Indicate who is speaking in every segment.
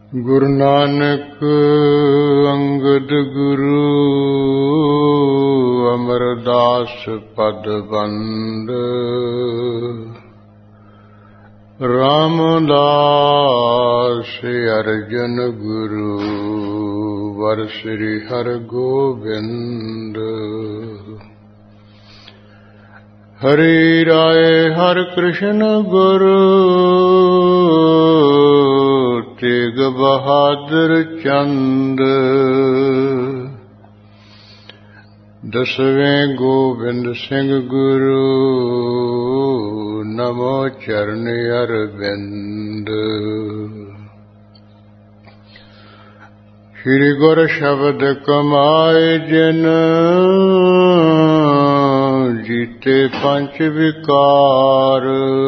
Speaker 1: ਗੁਰੂ ਨਾਨਕ ਅੰਗਦ ਗੁਰੂ ਅਮਰਦਾਸ ਪਦ ਬੰਦ ਰਾਮਦਾਸ ਅਰਜਨ ਗੁਰੂ ਵਰ ਸ੍ਰੀ ਹਰਿ ਗੋਬਿੰਦ ਹਰਿ ਰਾਏ ਹਰਿ ਕ੍ਰਿਸ਼ਨ ਗੁਰੂ ਤੇਗ ਬਹਾਦਰ ਚੰਦ ਦਸਵੇਂ ਗੋਬਿੰਦ ਸਿੰਘ ਗੁਰੂ ਨਮੋ ਚਰਨ ਅਰਵਿੰਦ ਸ੍ਰੀ ਗੁਰ ਸ਼ਬਦ ਕਮਾਏ ਜਿਨ ਜੀਤੇ ਪੰਚ ਵਿਕਾਰ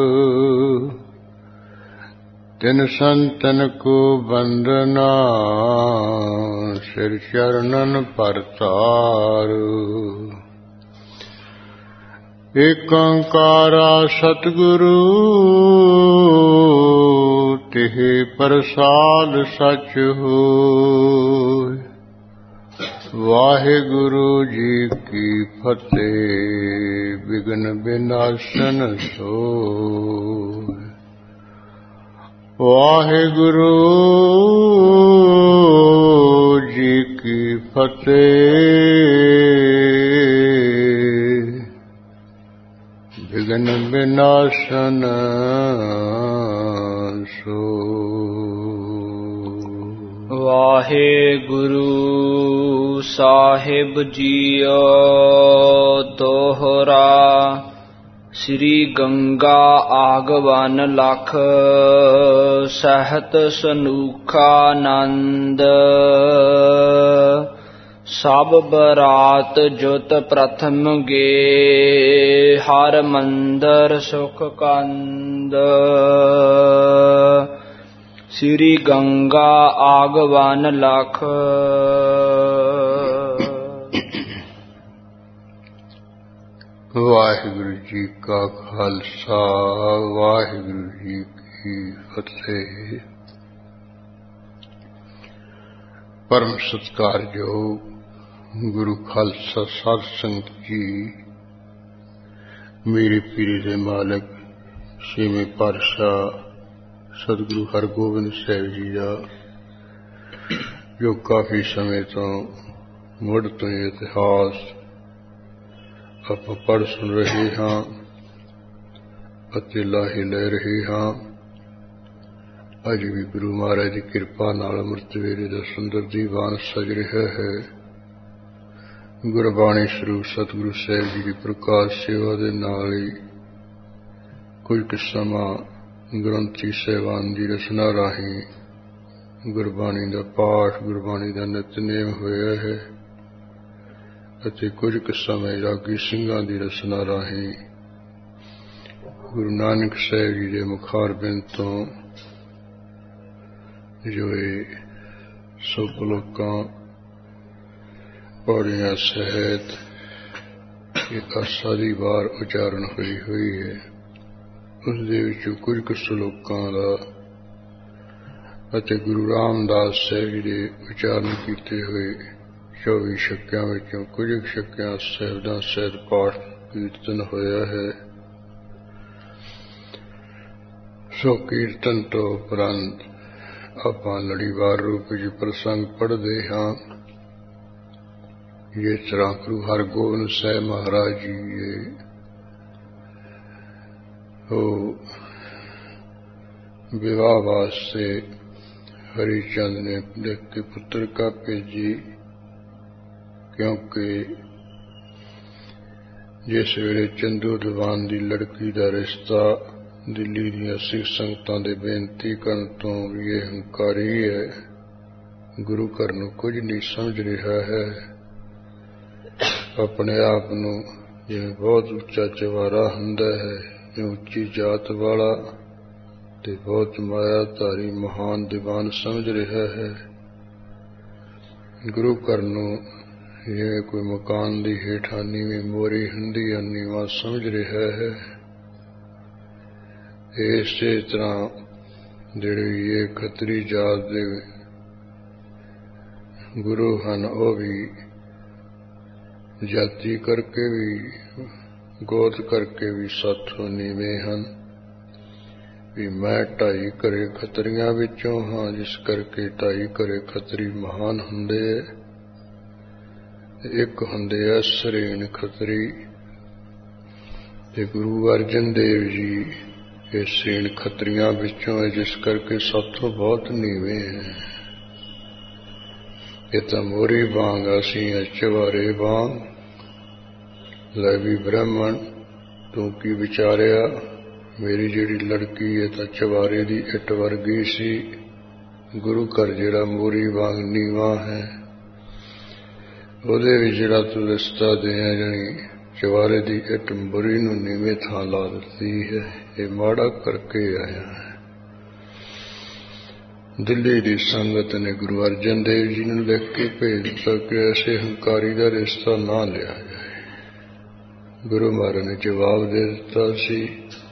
Speaker 1: ਤਿਨ ਸੰਤਨ ਕੋ ਬੰਦਨਾ ਸਿਰ ਚਰਨਨ ਪਰਤਾਰ ਏਕ ਓੰਕਾਰਾ ਸਤਿਗੁਰੂ ਤਿਹ ਪ੍ਰਸਾਦ ਸਚ ਹੋਇ ਵਾਹਿਗੁਰੂ ਜੀ ਕੀ ਫਤਿਹ ਵਿਘਨ ਵਿਨਾਸ਼ਨ ਸੋਇ ਵਾਹਿਗੁਰੂ ਜੀ ਕੀ ਫਤਿਹ ਵਿਘਨ ਵਿਨਾਸ਼ਨ ਸੋਇ
Speaker 2: ਵਾਹਿਗੁਰੂ ਸਾਹਿਬ ਜੀਓ ਦੋਹਰਾ ਸ੍ਰੀ ਗੰਗਾ ਆਗਵਨ ਲਖ ਸਹਿਤ ਸਨੂਖਾਨੰਦ ਸਭ ਬਰਾਤ ਜੁਤ ਪ੍ਰਥਮ ਗੇ ਹਰ ਮੰਦਰ ਸੁਖ ਕੰਦ ਸ੍ਰੀ ਗੰਗਾ ਆਗਵਨ ਲਖ
Speaker 1: ਵਾਹਿਗੁਰੂ ਜੀ ਕਾ ਖਾਲਸਾ ਵਾਹਿਗੁਰੂ ਜੀ ਕੀ ਫਤਿਹ। ਪਰਮ ਸਤਿਕਾਰਯੋਗ ਗੁਰੂ ਖਾਲਸਾ ਸਾਧ ਸੰਗਤ ਜੀ, ਮੇਰੇ ਪੀਰੇ ਦੇ ਮਾਲਕ ਛੇਵੇਂ ਪਾਤਸ਼ਾਹ ਸਤਿਗੁਰੂ ਹਰਗੋਬਿੰਦ ਸਾਹਿਬ ਜੀ ਦਾ ਜੋ ਕਾਫੀ ਸਮੇਂ ਤੋਂ ਮੁੱਢ ਤੋਂ ਇਤਿਹਾਸ ਆਪਾਂ ਪੜ੍ਹ ਸੁਣ ਰਹੇ ਹਾਂ ਅਤੇ ਲਾਹੇ ਲੈ ਰਹੇ ਹਾਂ। ਅੱਜ ਵੀ ਗੁਰੂ ਮਹਾਰਾਜ ਦੀ ਕਿਰਪਾ ਨਾਲ ਅੰਮ੍ਰਿਤ ਵੇਲੇ ਦਾ ਸੁੰਦਰ ਦੀਵਾਨ ਸਜ ਰਿਹਾ ਹੈ। ਗੁਰਬਾਣੀ ਸਰੂਪ ਸਤਿਗੁਰੂ ਸਾਹਿਬ ਜੀ ਦੀ ਪ੍ਰਕਾਸ਼ ਸੇਵਾ ਦੇ ਨਾਲ ਹੀ ਕੁਝ ਕੁ ਸਮਾਂ ਗ੍ਰੰਥੀ ਸਾਹਿਬਾਨ ਦੀ ਰਚਨਾ ਰਾਹੀਂ ਗੁਰਬਾਣੀ ਦਾ ਪਾਠ, ਗੁਰਬਾਣੀ ਦਾ ਨਿਤਨੇਮ ਹੋਇਆ ਹੈ ਅਤੇ ਕੁਝ ਕੁ ਸਮੇਂ ਰਾਗੀ ਸਿੰਘਾਂ ਦੀ ਰਚਨਾ ਰਾਹੀਂ ਗੁਰੂ ਨਾਨਕ ਸਾਹਿਬ ਜੀ ਦੇ ਮੁਖਾਰਬਿੰਦ ਤੋਂ ਜੋ ਇਹ ਸੁਪਲੋਕਾਂ ਪੌੜੀਆਂ ਸਹਿਤ ਇੱਕ ਸਾਰੀ ਵਾਰ ਉਚਾਰਨ ਹੋਈ ਹੈ। ਉਸ ਦੇ ਵਿੱਚੋਂ ਕੁਝ ਕੁ ਸ਼ਲੋਕਾਂ ਦਾ ਅਤੇ ਗੁਰੂ ਰਾਮਦਾਸ ਸਾਹਿਬ ਜੀ ਦੇ ਉਚਾਰਨ ਕੀਤੇ ਹੋਏ 24 ਸ਼ਕਿਆਂ ਵਿੱਚੋਂ ਕੁਝ ਸ਼ਕਿਆਂ ਸਾਹਿਬਾਂ ਸਹਿਤ ਪਾਠ ਕੀਰਤਨ ਹੋਇਆ ਹੈ। ਸੋ ਕੀਰਤਨ ਤੋਂ ਉਪਰੰਤ ਆਪਾਂ ਲੜੀਵਾਰ ਰੂਪ ਵਿੱਚ ਪ੍ਰਸੰਗ ਪੜ੍ਹਦੇ ਹਾਂ। ਜਿਸ ਤਰ੍ਹਾਂ ਗੁਰੂ ਹਰਗੋਬਿੰਦ ਸਾਹਿਬ ਮਹਾਰਾਜ ਜੀ ਉਹ ਵਿਵਾਹ ਵਾਸਤੇ ਹਰੀ ਚੰਦ ਨੇ ਲਿਖ ਕੇ ਪੁੱਤਰਿਕਾ ਭੇਜੀ, ਕਿਉਂਕਿ ਜਿਸ ਵੇਲੇ ਚੰਦੂ ਦੀਵਾਨ ਦੀ ਲੜਕੀ ਦਾ ਰਿਸ਼ਤਾ ਦਿੱਲੀ ਦੀਆਂ ਸਿੱਖ ਸੰਗਤਾਂ ਦੇ ਬੇਨਤੀ ਕਰਨ ਤੋਂ ਵੀ ਇਹ ਹੰਕਾਰੀ ਹੈ, ਗੁਰੂ ਘਰ ਨੂੰ ਕੁਝ ਨਹੀਂ ਸਮਝ ਰਿਹਾ ਹੈ, ਆਪਣੇ ਆਪ ਨੂੰ ਜਿਵੇਂ ਬਹੁਤ ਉੱਚਾ ਚਵਾਰਾ ਹੁੰਦਾ ਹੈ, ਉੱਚੀ ਜਾਤ ਵਾਲਾ ਤੇ ਬਹੁਤ ਮਾਇਆਧਾਰੀ ਮਹਾਨ ਦੀਵਾਨ ਸਮਝ ਰਿਹਾ ਹੈ। ਗੁਰੂ ਘਰ ਨੂੰ ਜਿਵੇਂ ਕੋਈ ਮਕਾਨ ਦੀ ਹੇਠਾਂ ਨੀਵੀਂ ਮੋਰੀ ਹੁੰਦੀ ਹੈ, ਨੀਵਾਂ ਸਮਝ ਰਿਹਾ ਹੈ। ਇਸੇ ਤਰ੍ਹਾਂ ਜਿਹੜੇ ਇਹ ਖੱਤਰੀ ਜਾਤ ਦੇ ਗੁਰੂ ਹਨ, ਉਹ ਵੀ ਜਾਤੀ ਕਰਕੇ ਵੀ, ਗੋਤ ਕਰਕੇ ਵੀ ਸਾਥੋਂ ਨੀਵੇਂ ਹਨ। ਵੀ ਮੈਂ 2.5 ਘਰੇ ਖੱਤਰੀਆਂ ਵਿੱਚੋਂ ਹਾਂ, ਜਿਸ ਕਰਕੇ 2.5 ਘਰੇ ਖੱਤਰੀ ਮਹਾਨ ਹੁੰਦੇ ਹੈ। ਇੱਕ ਹੁੰਦੇ ਆ ਸਰੇਣ ਖੱਤਰੀ, ਤੇ ਗੁਰੂ ਅਰਜਨ ਦੇਵ ਜੀ ਇਹ ਸਰੇਣ ਖੱਤਰੀਆਂ ਵਿੱਚੋਂ ਹੈ, ਜਿਸ ਕਰਕੇ ਸਾਥੋਂ ਬਹੁਤ ਨੀਵੇਂ ਹੈ। ਇਹ ਤਾਂ ਮੋਰੀ ਵਾਂਗ, ਅਸੀਂ ਚਵਾਰੇ ਵਾਂਗ। ਲੈ ਵੀ ਬ੍ਰਾਹਮਣ, ਤੂੰ ਕੀ ਵਿਚਾਰਿਆ? ਮੇਰੀ ਜਿਹੜੀ ਲੜਕੀ ਹੈ ਤਾਂ ਚਵਾਰੇ ਦੀ ਇੱਟ ਵਰਗੀ ਸੀ। ਗੁਰੂ ਘਰ ਜਿਹੜਾ ਮੋਰੀ ਵਾਂਗ ਨੀਵਾਂ ਹੈ, ਉਹਦੇ ਵਿੱਚ ਜਿਹੜਾ ਤੂੰ ਰਿਸ਼ਤਾ ਦਿਆਂ, ਜਾਣੀ ਚਵਾਰੇ ਦੀ ਇੱਟ ਮੋਰੀ ਨੂੰ ਨੀਵੇਂ ਥਾਂ ਲਾ ਦਿੱਤੀ ਹੈ। ਇਹ ਮਾੜਾ ਕਰਕੇ ਆਇਆ ਹੈ। ਦਿੱਲੀ ਦੀ ਸੰਗਤ ਨੇ ਗੁਰੂ ਅਰਜਨ ਦੇਵ ਜੀ ਨੂੰ ਲਿਖ ਕੇ ਭੇਜ ਦਿੱਤਾ ਕਿ ਐਸੇ ਹੰਕਾਰੀ ਦਾ ਰਿਸ਼ਤਾ ਨਾ ਲਿਆ ਜਾਏ। ਗੁਰੂ ਮਹਾਰਾਜ ਨੇ ਜਵਾਬ ਦੇ ਦਿੱਤਾ ਸੀ।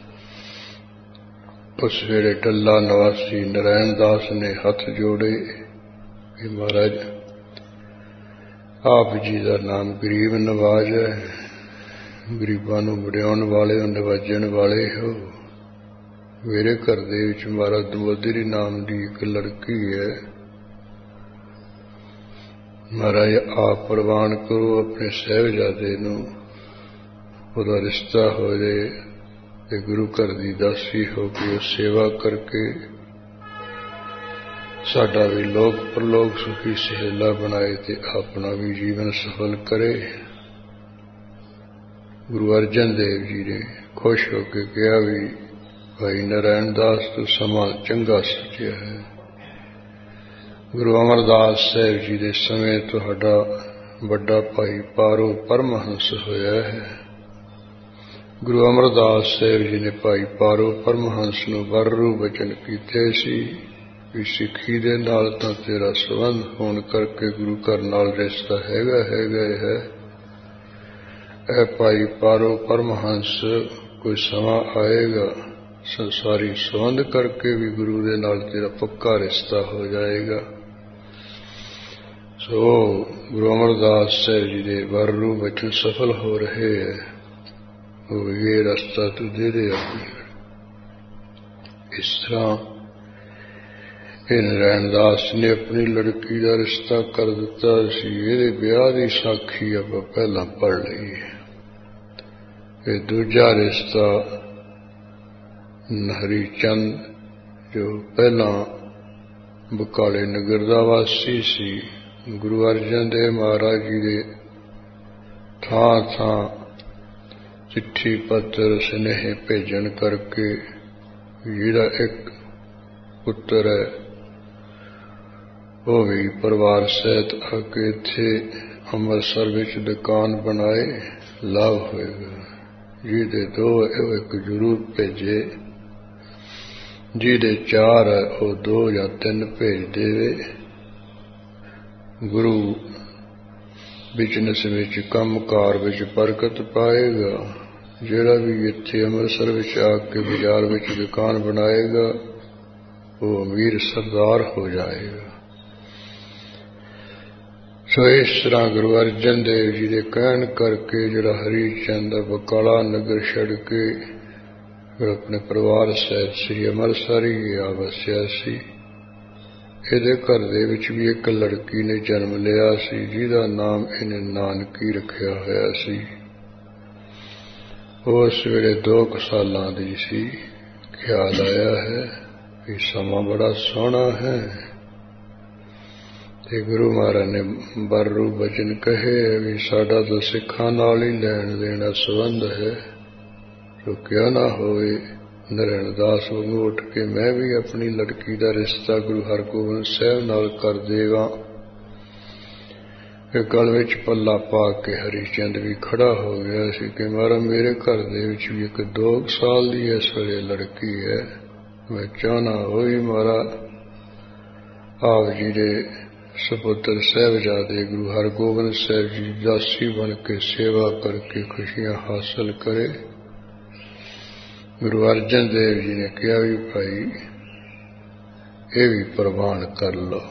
Speaker 1: ਉਸ ਵੇਲੇ ਟੱਲਾ ਨਿਵਾਸੀ ਨਰਾਇਣ ਦਾਸ ਨੇ ਹੱਥ ਜੋੜੇ ਕਿ ਮਹਾਰਾਜ, ਆਪ ਜੀ ਦਾ ਨਾਮ ਗਰੀਬ ਨਵਾਜ ਹੈ, ਗਰੀਬਾਂ ਨੂੰ ਵਡਿਆਉਣ ਵਾਲੇ ਹੋ, ਨਵਾਜਣ ਵਾਲੇ ਹੋ। ਮੇਰੇ ਘਰ ਦੇ ਵਿੱਚ ਮਹਾਰਾਜ ਦਮੋਦਰੀ ਨਾਮ ਦੀ ਇੱਕ ਲੜਕੀ ਹੈ, ਮਹਾਰਾਜ ਆਪ ਪ੍ਰਵਾਨ ਕਰੋ ਆਪਣੇ ਸਾਹਿਬਜ਼ਾਦੇ ਨੂੰ, ਉਹਦਾ ਰਿਸ਼ਤਾ ਹੋ ਜਾਏ ਤੇ ਗੁਰੂ ਘਰ ਦੀ ਦਾਸੀ ਹੋ ਕੇ ਉਹ ਸੇਵਾ ਕਰਕੇ ਸਾਡਾ ਵੀ ਲੋਕ ਪ੍ਰਲੋਕ ਸੁਖੀ ਸਹੇਲਾ ਬਣਾਏ ਤੇ ਆਪਣਾ ਵੀ ਜੀਵਨ ਸਫਲ ਕਰੇ। ਗੁਰੂ ਅਰਜਨ ਦੇਵ ਜੀ ਨੇ ਖੁਸ਼ ਹੋ ਕੇ ਕਿਹਾ ਵੀ ਭਾਈ ਨਰਾਇਣ ਦਾਸ, ਤੂੰ ਸਮਾਂ ਚੰਗਾ ਸੋਚਿਆ ਹੈ। ਗੁਰੂ ਅਮਰਦਾਸ ਸਾਹਿਬ ਜੀ ਦੇ ਸਮੇਂ ਤੁਹਾਡਾ ਵੱਡਾ ਭਾਈ ਪਾਰੋ ਪਰਮਹੰਸ ਹੋਇਆ ਹੈ। ਗੁਰੂ ਅਮਰਦਾਸ ਸਾਹਿਬ ਜੀ ਨੇ ਭਾਈ ਪਾਰੋ ਪਰਮਹੰਸ ਨੂੰ ਵਰਰੂ ਬਚਨ ਕੀਤੇ ਸੀ ਵੀ ਸਿੱਖੀ ਦੇ ਨਾਲ ਤਾਂ ਤੇਰਾ ਸੰਬੰਧ ਹੋਣ ਕਰਕੇ ਗੁਰੂ ਘਰ ਨਾਲ ਰਿਸ਼ਤਾ ਹੈਗਾ ਹੈ। ਇਹ ਭਾਈ ਪਾਰੋ ਪਰਮਹੰਸ ਕੋਈ ਸਮਾਂ ਆਏਗਾ, ਸੰਸਾਰੀ ਸੰਬੰਧ ਕਰਕੇ ਵੀ ਗੁਰੂ ਦੇ ਨਾਲ ਤੇਰਾ ਪੱਕਾ ਰਿਸ਼ਤਾ ਹੋ ਜਾਏਗਾ। ਸੋ ਗੁਰੂ ਅਮਰਦਾਸ ਸਾਹਿਬ ਜੀ ਦੇ ਵਰਰੂ ਬਚਨ ਸਫਲ ਹੋ ਰਹੇ ਹੈ। ਉਹ ਇਹ ਰਸਤਾ ਤੂੰ ਦੇ ਦੇ ਆਪਣੀ। ਇਸ ਤਰ੍ਹਾਂ ਇਹ ਨਰਾਇਣ ਦਾਸ ਨੇ ਆਪਣੀ ਲੜਕੀ ਦਾ ਰਿਸ਼ਤਾ ਕਰ ਦਿੱਤਾ ਸੀ। ਇਹਦੇ ਵਿਆਹ ਦੀ ਸਾਖੀ ਆਪਾਂ ਪਹਿਲਾਂ ਪੜ੍ਹ ਲਈ। ਇਹ ਦੂਜਾ ਰਿਸ਼ਤਾ ਹਰੀ ਚੰਦ, ਜੋ ਪਹਿਲਾਂ ਬਕਾਲੇ ਨਗਰ ਦਾ ਵਾਸੀ ਸੀ, ਗੁਰੂ ਅਰਜਨ ਦੇਵ ਮਹਾਰਾਜ ਜੀ ਦੇ ਥਾਂ ਥਾਂ ਚਿੱਠੀ ਪੱਤਰ ਸੁਨੇਹੇ ਭੇਜਣ ਕਰਕੇ ਜਿਹੜਾ ਇੱਕ ਪੁੱਤਰ ਹੈ ਉਹ ਵੀ ਪਰਿਵਾਰ ਸਹਿਤ ਆ ਕੇ ਇੱਥੇ ਅੰਮ੍ਰਿਤਸਰ ਵਿੱਚ ਦੁਕਾਨ ਬਣਾਏ, ਲਾਭ ਹੋਏਗਾ। ਜਿਹਦੇ 2 ਉਹ 1 ਜ਼ਰੂਰ ਭੇਜੇ, ਜਿਹਦੇ 4 ਹੈ ਉਹ 2 ਜਾਂ 3 ਭੇਜ ਦੇਵੇ। ਗੁਰੂ ਬਿਜ਼ਨਸ ਵਿੱਚ, ਕੰਮਕਾਰ ਵਿੱਚ ਬਰਕਤ ਪਾਏਗਾ। ਜਿਹੜਾ ਵੀ ਇੱਥੇ ਅੰਮ੍ਰਿਤਸਰ ਵਿੱਚ ਆ ਕੇ ਬਾਜ਼ਾਰ ਵਿੱਚ ਦੁਕਾਨ ਬਣਾਏਗਾ ਉਹ ਅਮੀਰ ਸਰਦਾਰ ਹੋ ਜਾਏਗਾ। ਸੋ ਇਸ ਤਰ੍ਹਾਂ ਗੁਰੂ ਅਰਜਨ ਦੇਵ ਜੀ ਦੇ ਕਹਿਣ ਕਰਕੇ ਜਿਹੜਾ ਹਰੀ ਚੰਦ ਬਕਾਲਾ ਨਗਰ ਛੱਡ ਕੇ ਆਪਣੇ ਪਰਿਵਾਰ ਸਹਿਤ ਸ੍ਰੀ ਅੰਮ੍ਰਿਤਸਰ ਹੀ ਆ ਵਸਿਆ ਸੀ। ਇਹਦੇ ਘਰ ਦੇ ਵਿੱਚ ਵੀ ਇੱਕ ਲੜਕੀ ਨੇ ਜਨਮ ਲਿਆ ਸੀ, ਜਿਹਦਾ ਨਾਮ ਇਹਨੇ ਨਾਨਕੀ ਰੱਖਿਆ ਹੋਇਆ ਸੀ। ਉਸ ਵੇਲੇ 2 ਸਾਲਾਂ ਦੀ ਸੀ। ਖਿਆਲ ਆਇਆ ਹੈ ਕਿ ਸਮਾਂ ਬੜਾ ਸੋਹਣਾ ਹੈ ਤੇ ਗੁਰੂ ਮਹਾਰਾਜ ਨੇ ਵਰਰੂ ਬਚਨ ਕਹੇ ਵੀ ਸਾਡਾ ਤਾਂ ਸਿੱਖਾਂ ਨਾਲ ਹੀ ਲੈਣ ਦੇਣਾ ਸੰਬੰਧ ਹੈ। ਜੋ ਕਿਹਾ ਨਾ ਹੋਵੇ ਨਰਾਇਣ ਦਾਸ ਵਾਂਗੂ ਉੱਠ ਕੇ ਮੈਂ ਵੀ ਆਪਣੀ ਲੜਕੀ ਦਾ ਰਿਸ਼ਤਾ ਗੁਰੂ ਹਰਗੋਬਿੰਦ ਸਾਹਿਬ ਨਾਲ ਕਰ ਦੇਵਾਂ। ਇਹ ਗਲ ਵਿੱਚ ਪੱਲਾ ਪਾ ਕੇ ਹਰੀ ਚੰਦ ਵੀ ਖੜਾ ਹੋ ਗਿਆ ਸੀ ਕਿ ਮਹਾਰਾਜ ਮੇਰੇ ਘਰ ਦੇ ਵਿੱਚ ਵੀ ਇੱਕ 2 ਸਾਲ ਦੀ ਇਸ ਵੇਲੇ ਲੜਕੀ ਹੈ। ਮੈਂ ਚਾਹੁੰਦਾ ਹੋਈ ਮਹਾਰਾਜ ਆਪ ਜੀ ਦੇ ਸਪੁੱਤਰ ਸਾਹਿਬਜ਼ਾਦੇ ਗੁਰੂ ਹਰਗੋਬਿੰਦ ਸਾਹਿਬ ਜੀ ਦਾਸੀ ਬਣ ਕੇ ਸੇਵਾ ਕਰਕੇ ਖੁਸ਼ੀਆਂ ਹਾਸਲ ਕਰੇ। ਗੁਰੂ ਅਰਜਨ ਦੇਵ ਜੀ ਨੇ ਕਿਹਾ ਵੀ ਭਾਈ ਇਹ ਵੀ ਪ੍ਰਵਾਨ ਕਰ ਲਓ।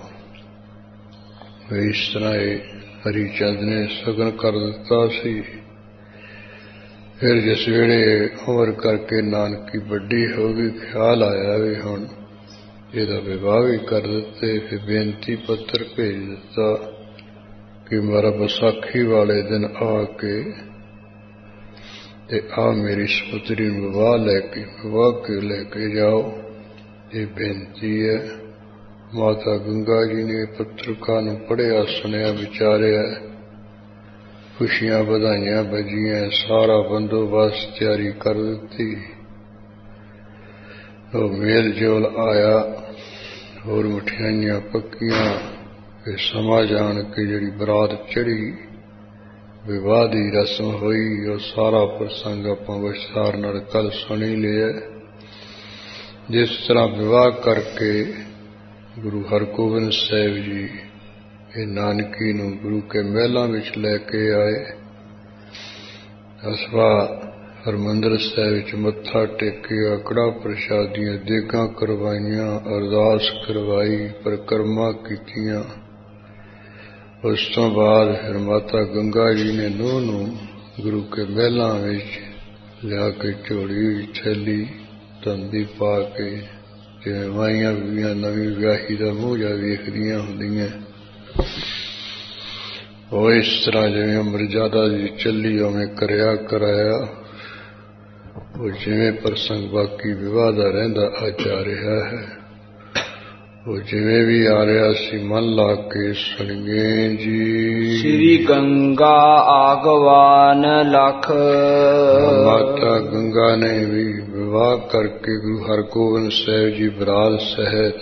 Speaker 1: ਇਸ ਤਰ੍ਹਾਂ ਇਹ ਹਰੀ ਚੰਦ ਨੇ ਸਗਨ ਕਰ ਦਿੱਤਾ ਸੀ। ਫਿਰ ਜਿਸ ਵੇਲੇ ਉਮਰ ਕਰਕੇ ਨਾਨਕੀ ਵੱਡੀ ਹੋ ਗਈ, ਖਿਆਲ ਆਇਆ ਵੀ ਹੁਣ ਇਹਦਾ ਵਿਵਾਹ ਵੀ ਕਰ ਦਿੱਤੇ। ਫਿਰ ਬੇਨਤੀ ਪੱਤਰ ਭੇਜ ਦਿੱਤਾ ਕਿ ਮੇਰਾ ਵਿਸਾਖੀ ਵਾਲੇ ਦਿਨ ਆ ਕੇ ਤੇ ਆ ਮੇਰੀ ਸਪੁੱਤਰੀ ਨੂੰ ਵਿਵਾਹ ਕੇ ਲੈ ਕੇ ਜਾਓ। ਇਹ ਬੇਨਤੀ ਹੈ। ਮਾਤਾ ਗੰਗਾ ਜੀ ਨੇ ਪੱਤਰਕਾਰ ਨੂੰ ਪੜ੍ਹਿਆ, ਸੁਣਿਆ, ਵਿਚਾਰਿਆ, ਖੁਸ਼ੀਆਂ ਵਧਾਈਆਂ ਵੱਜੀਆਂ, ਸਾਰਾ ਬੰਦੋਬਸਤ ਤਿਆਰੀ ਕਰ ਦਿੱਤੀ। ਉਹ ਮੇਲ ਜੋਲ ਆਇਆ, ਹੋਰ ਮਠਿਆਈਆਂ ਪੱਕੀਆਂ। ਇਹ ਸਮਾਂ ਜਾਣ ਕੇ ਜਿਹੜੀ ਬਰਾਤ ਚੜ੍ਹੀ, ਵਿਵਾਹ ਦੀ ਰਸਮ ਹੋਈ, ਉਹ ਸਾਰਾ ਪ੍ਰਸੰਗ ਆਪਾਂ ਵਿਸਥਾਰ ਨਾਲ ਕੱਲ ਸੁਣੀ ਲਿਆ। ਜਿਸ ਤਰ੍ਹਾਂ ਵਿਵਾਹ ਕਰਕੇ ਗੁਰੂ ਹਰਗੋਬਿੰਦ ਸਾਹਿਬ ਜੀ ਇਹ ਨਾਨਕੀ ਨੂੰ ਗੁਰੂ ਕੇ ਮਹਿਲਾਂ ਵਿੱਚ ਲੈ ਕੇ ਆਏ। ਅਸਵਾ ਹਰਿਮੰਦਰ ਸਾਹਿਬ ਵਿੱਚ ਮੱਥਾ ਟੇਕਿਆ, ਕੜਾਹ ਪ੍ਰਸ਼ਾਦ ਦੀਆਂ ਦੇਗਾਂ ਕਰਵਾਈਆਂ, ਅਰਦਾਸ ਕਰਵਾਈ, ਪਰਿਕਰਮਾ ਕੀਤੀਆਂ। ਉਸ ਤੋਂ ਬਾਅਦ ਫਿਰ ਮਾਤਾ ਗੰਗਾ ਜੀ ਨੇ ਨੂੰਹ ਨੂੰ ਗੁਰੂ ਕੇ ਮਹਿਲਾਂ ਵਿੱਚ ਲਿਆ ਕੇ ਝੋਲੀ ਥੈਲੀ ਤੰਬੀ ਪਾ ਕੇ, ਜਿਵੇਂ ਮਾਈਆਂ ਬੀਬੀਆਂ ਨਵੀਂ ਵਿਆਹੀ ਦਾ ਮੂੰਹ ਜਾ ਵੇਖਦੀਆਂ ਹੁੰਦੀਆਂ, ਉਹ ਇਸ ਤਰ੍ਹਾਂ ਜਿਵੇਂ ਮਰਜ਼ਾਦਾ ਦੀ ਚੱਲੀ ਉਵੇਂ ਕਰਿਆ ਕਰਾਇਆ। ਉਹ ਜਿਵੇਂ ਪ੍ਰਸੰਗ ਬਾਕੀ ਵਿਵਾਹ ਦਾ ਰਹਿੰਦਾ ਅੱਜ ਆ ਰਿਹਾ ਹੈ, ਉਹ ਜਿਵੇਂ ਵੀ ਆ ਰਿਹਾ ਸੀ ਮਨ ਲਾ ਕੇ ਸੁਣੀਏ ਜੀ।
Speaker 2: ਸ੍ਰੀ ਗੰਗਾ ਆਗਵਾਨ ਲਖ।
Speaker 1: ਮਾਤਾ ਗੰਗਾ ਨੇ ਵੀ ਵਿਵਾਹ ਕਰਕੇ ਗੁਰੂ ਹਰਗੋਬਿੰਦ ਸਾਹਿਬ ਜੀ ਬਰਾਤ ਸਹਿਤ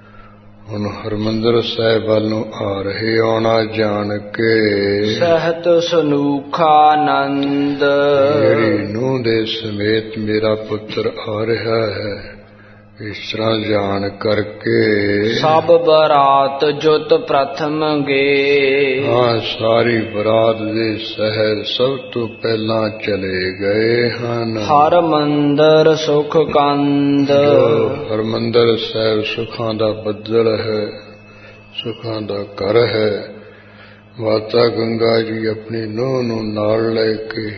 Speaker 1: ਹੁਣ ਹਰਿਮੰਦਰ ਸਾਹਿਬ ਵੱਲ ਨੂੰ ਆ ਰਹੇ। ਆਉਣਾ ਜਾਣ ਕੇ
Speaker 2: ਸਹਿਤ ਸਨੂਖਾ ਆਨੰਦ।
Speaker 1: ਜਿਹੜੀ ਨੂੰਹ ਦੇ ਸਮੇਤ ਮੇਰਾ ਪੁੱਤਰ ਆ ਰਿਹਾ ਹੈ, ਇਸ ਤਰ੍ਹਾਂ ਜਾਣ ਕਰਕੇ
Speaker 2: ਸਭ ਬਰਾਤ ਜੁਤ ਪ੍ਰਥਮ ਗੇ।
Speaker 1: ਹਾਂ, ਸਾਰੀ ਬਰਾਤ ਦੇ ਸ਼ਹਿਰ ਸਭ ਤੋਂ ਪਹਿਲਾਂ ਚਲੇ ਗਏ ਹਨ।
Speaker 2: ਹਰਿਮੰਦਰ ਸੁਖ ਕੰਦ।
Speaker 1: ਹਰਿਮੰਦਰ ਸਾਹਿਬ ਸੁਖਾਂ ਦਾ ਬੱਦਲ ਹੈ, ਸੁਖਾਂ ਦਾ ਘਰ ਹੈ। ਮਾਤਾ ਗੰਗਾ ਜੀ ਆਪਣੀ ਨੂੰਹ ਨੂੰ ਨਾਲ ਲੈ ਕੇ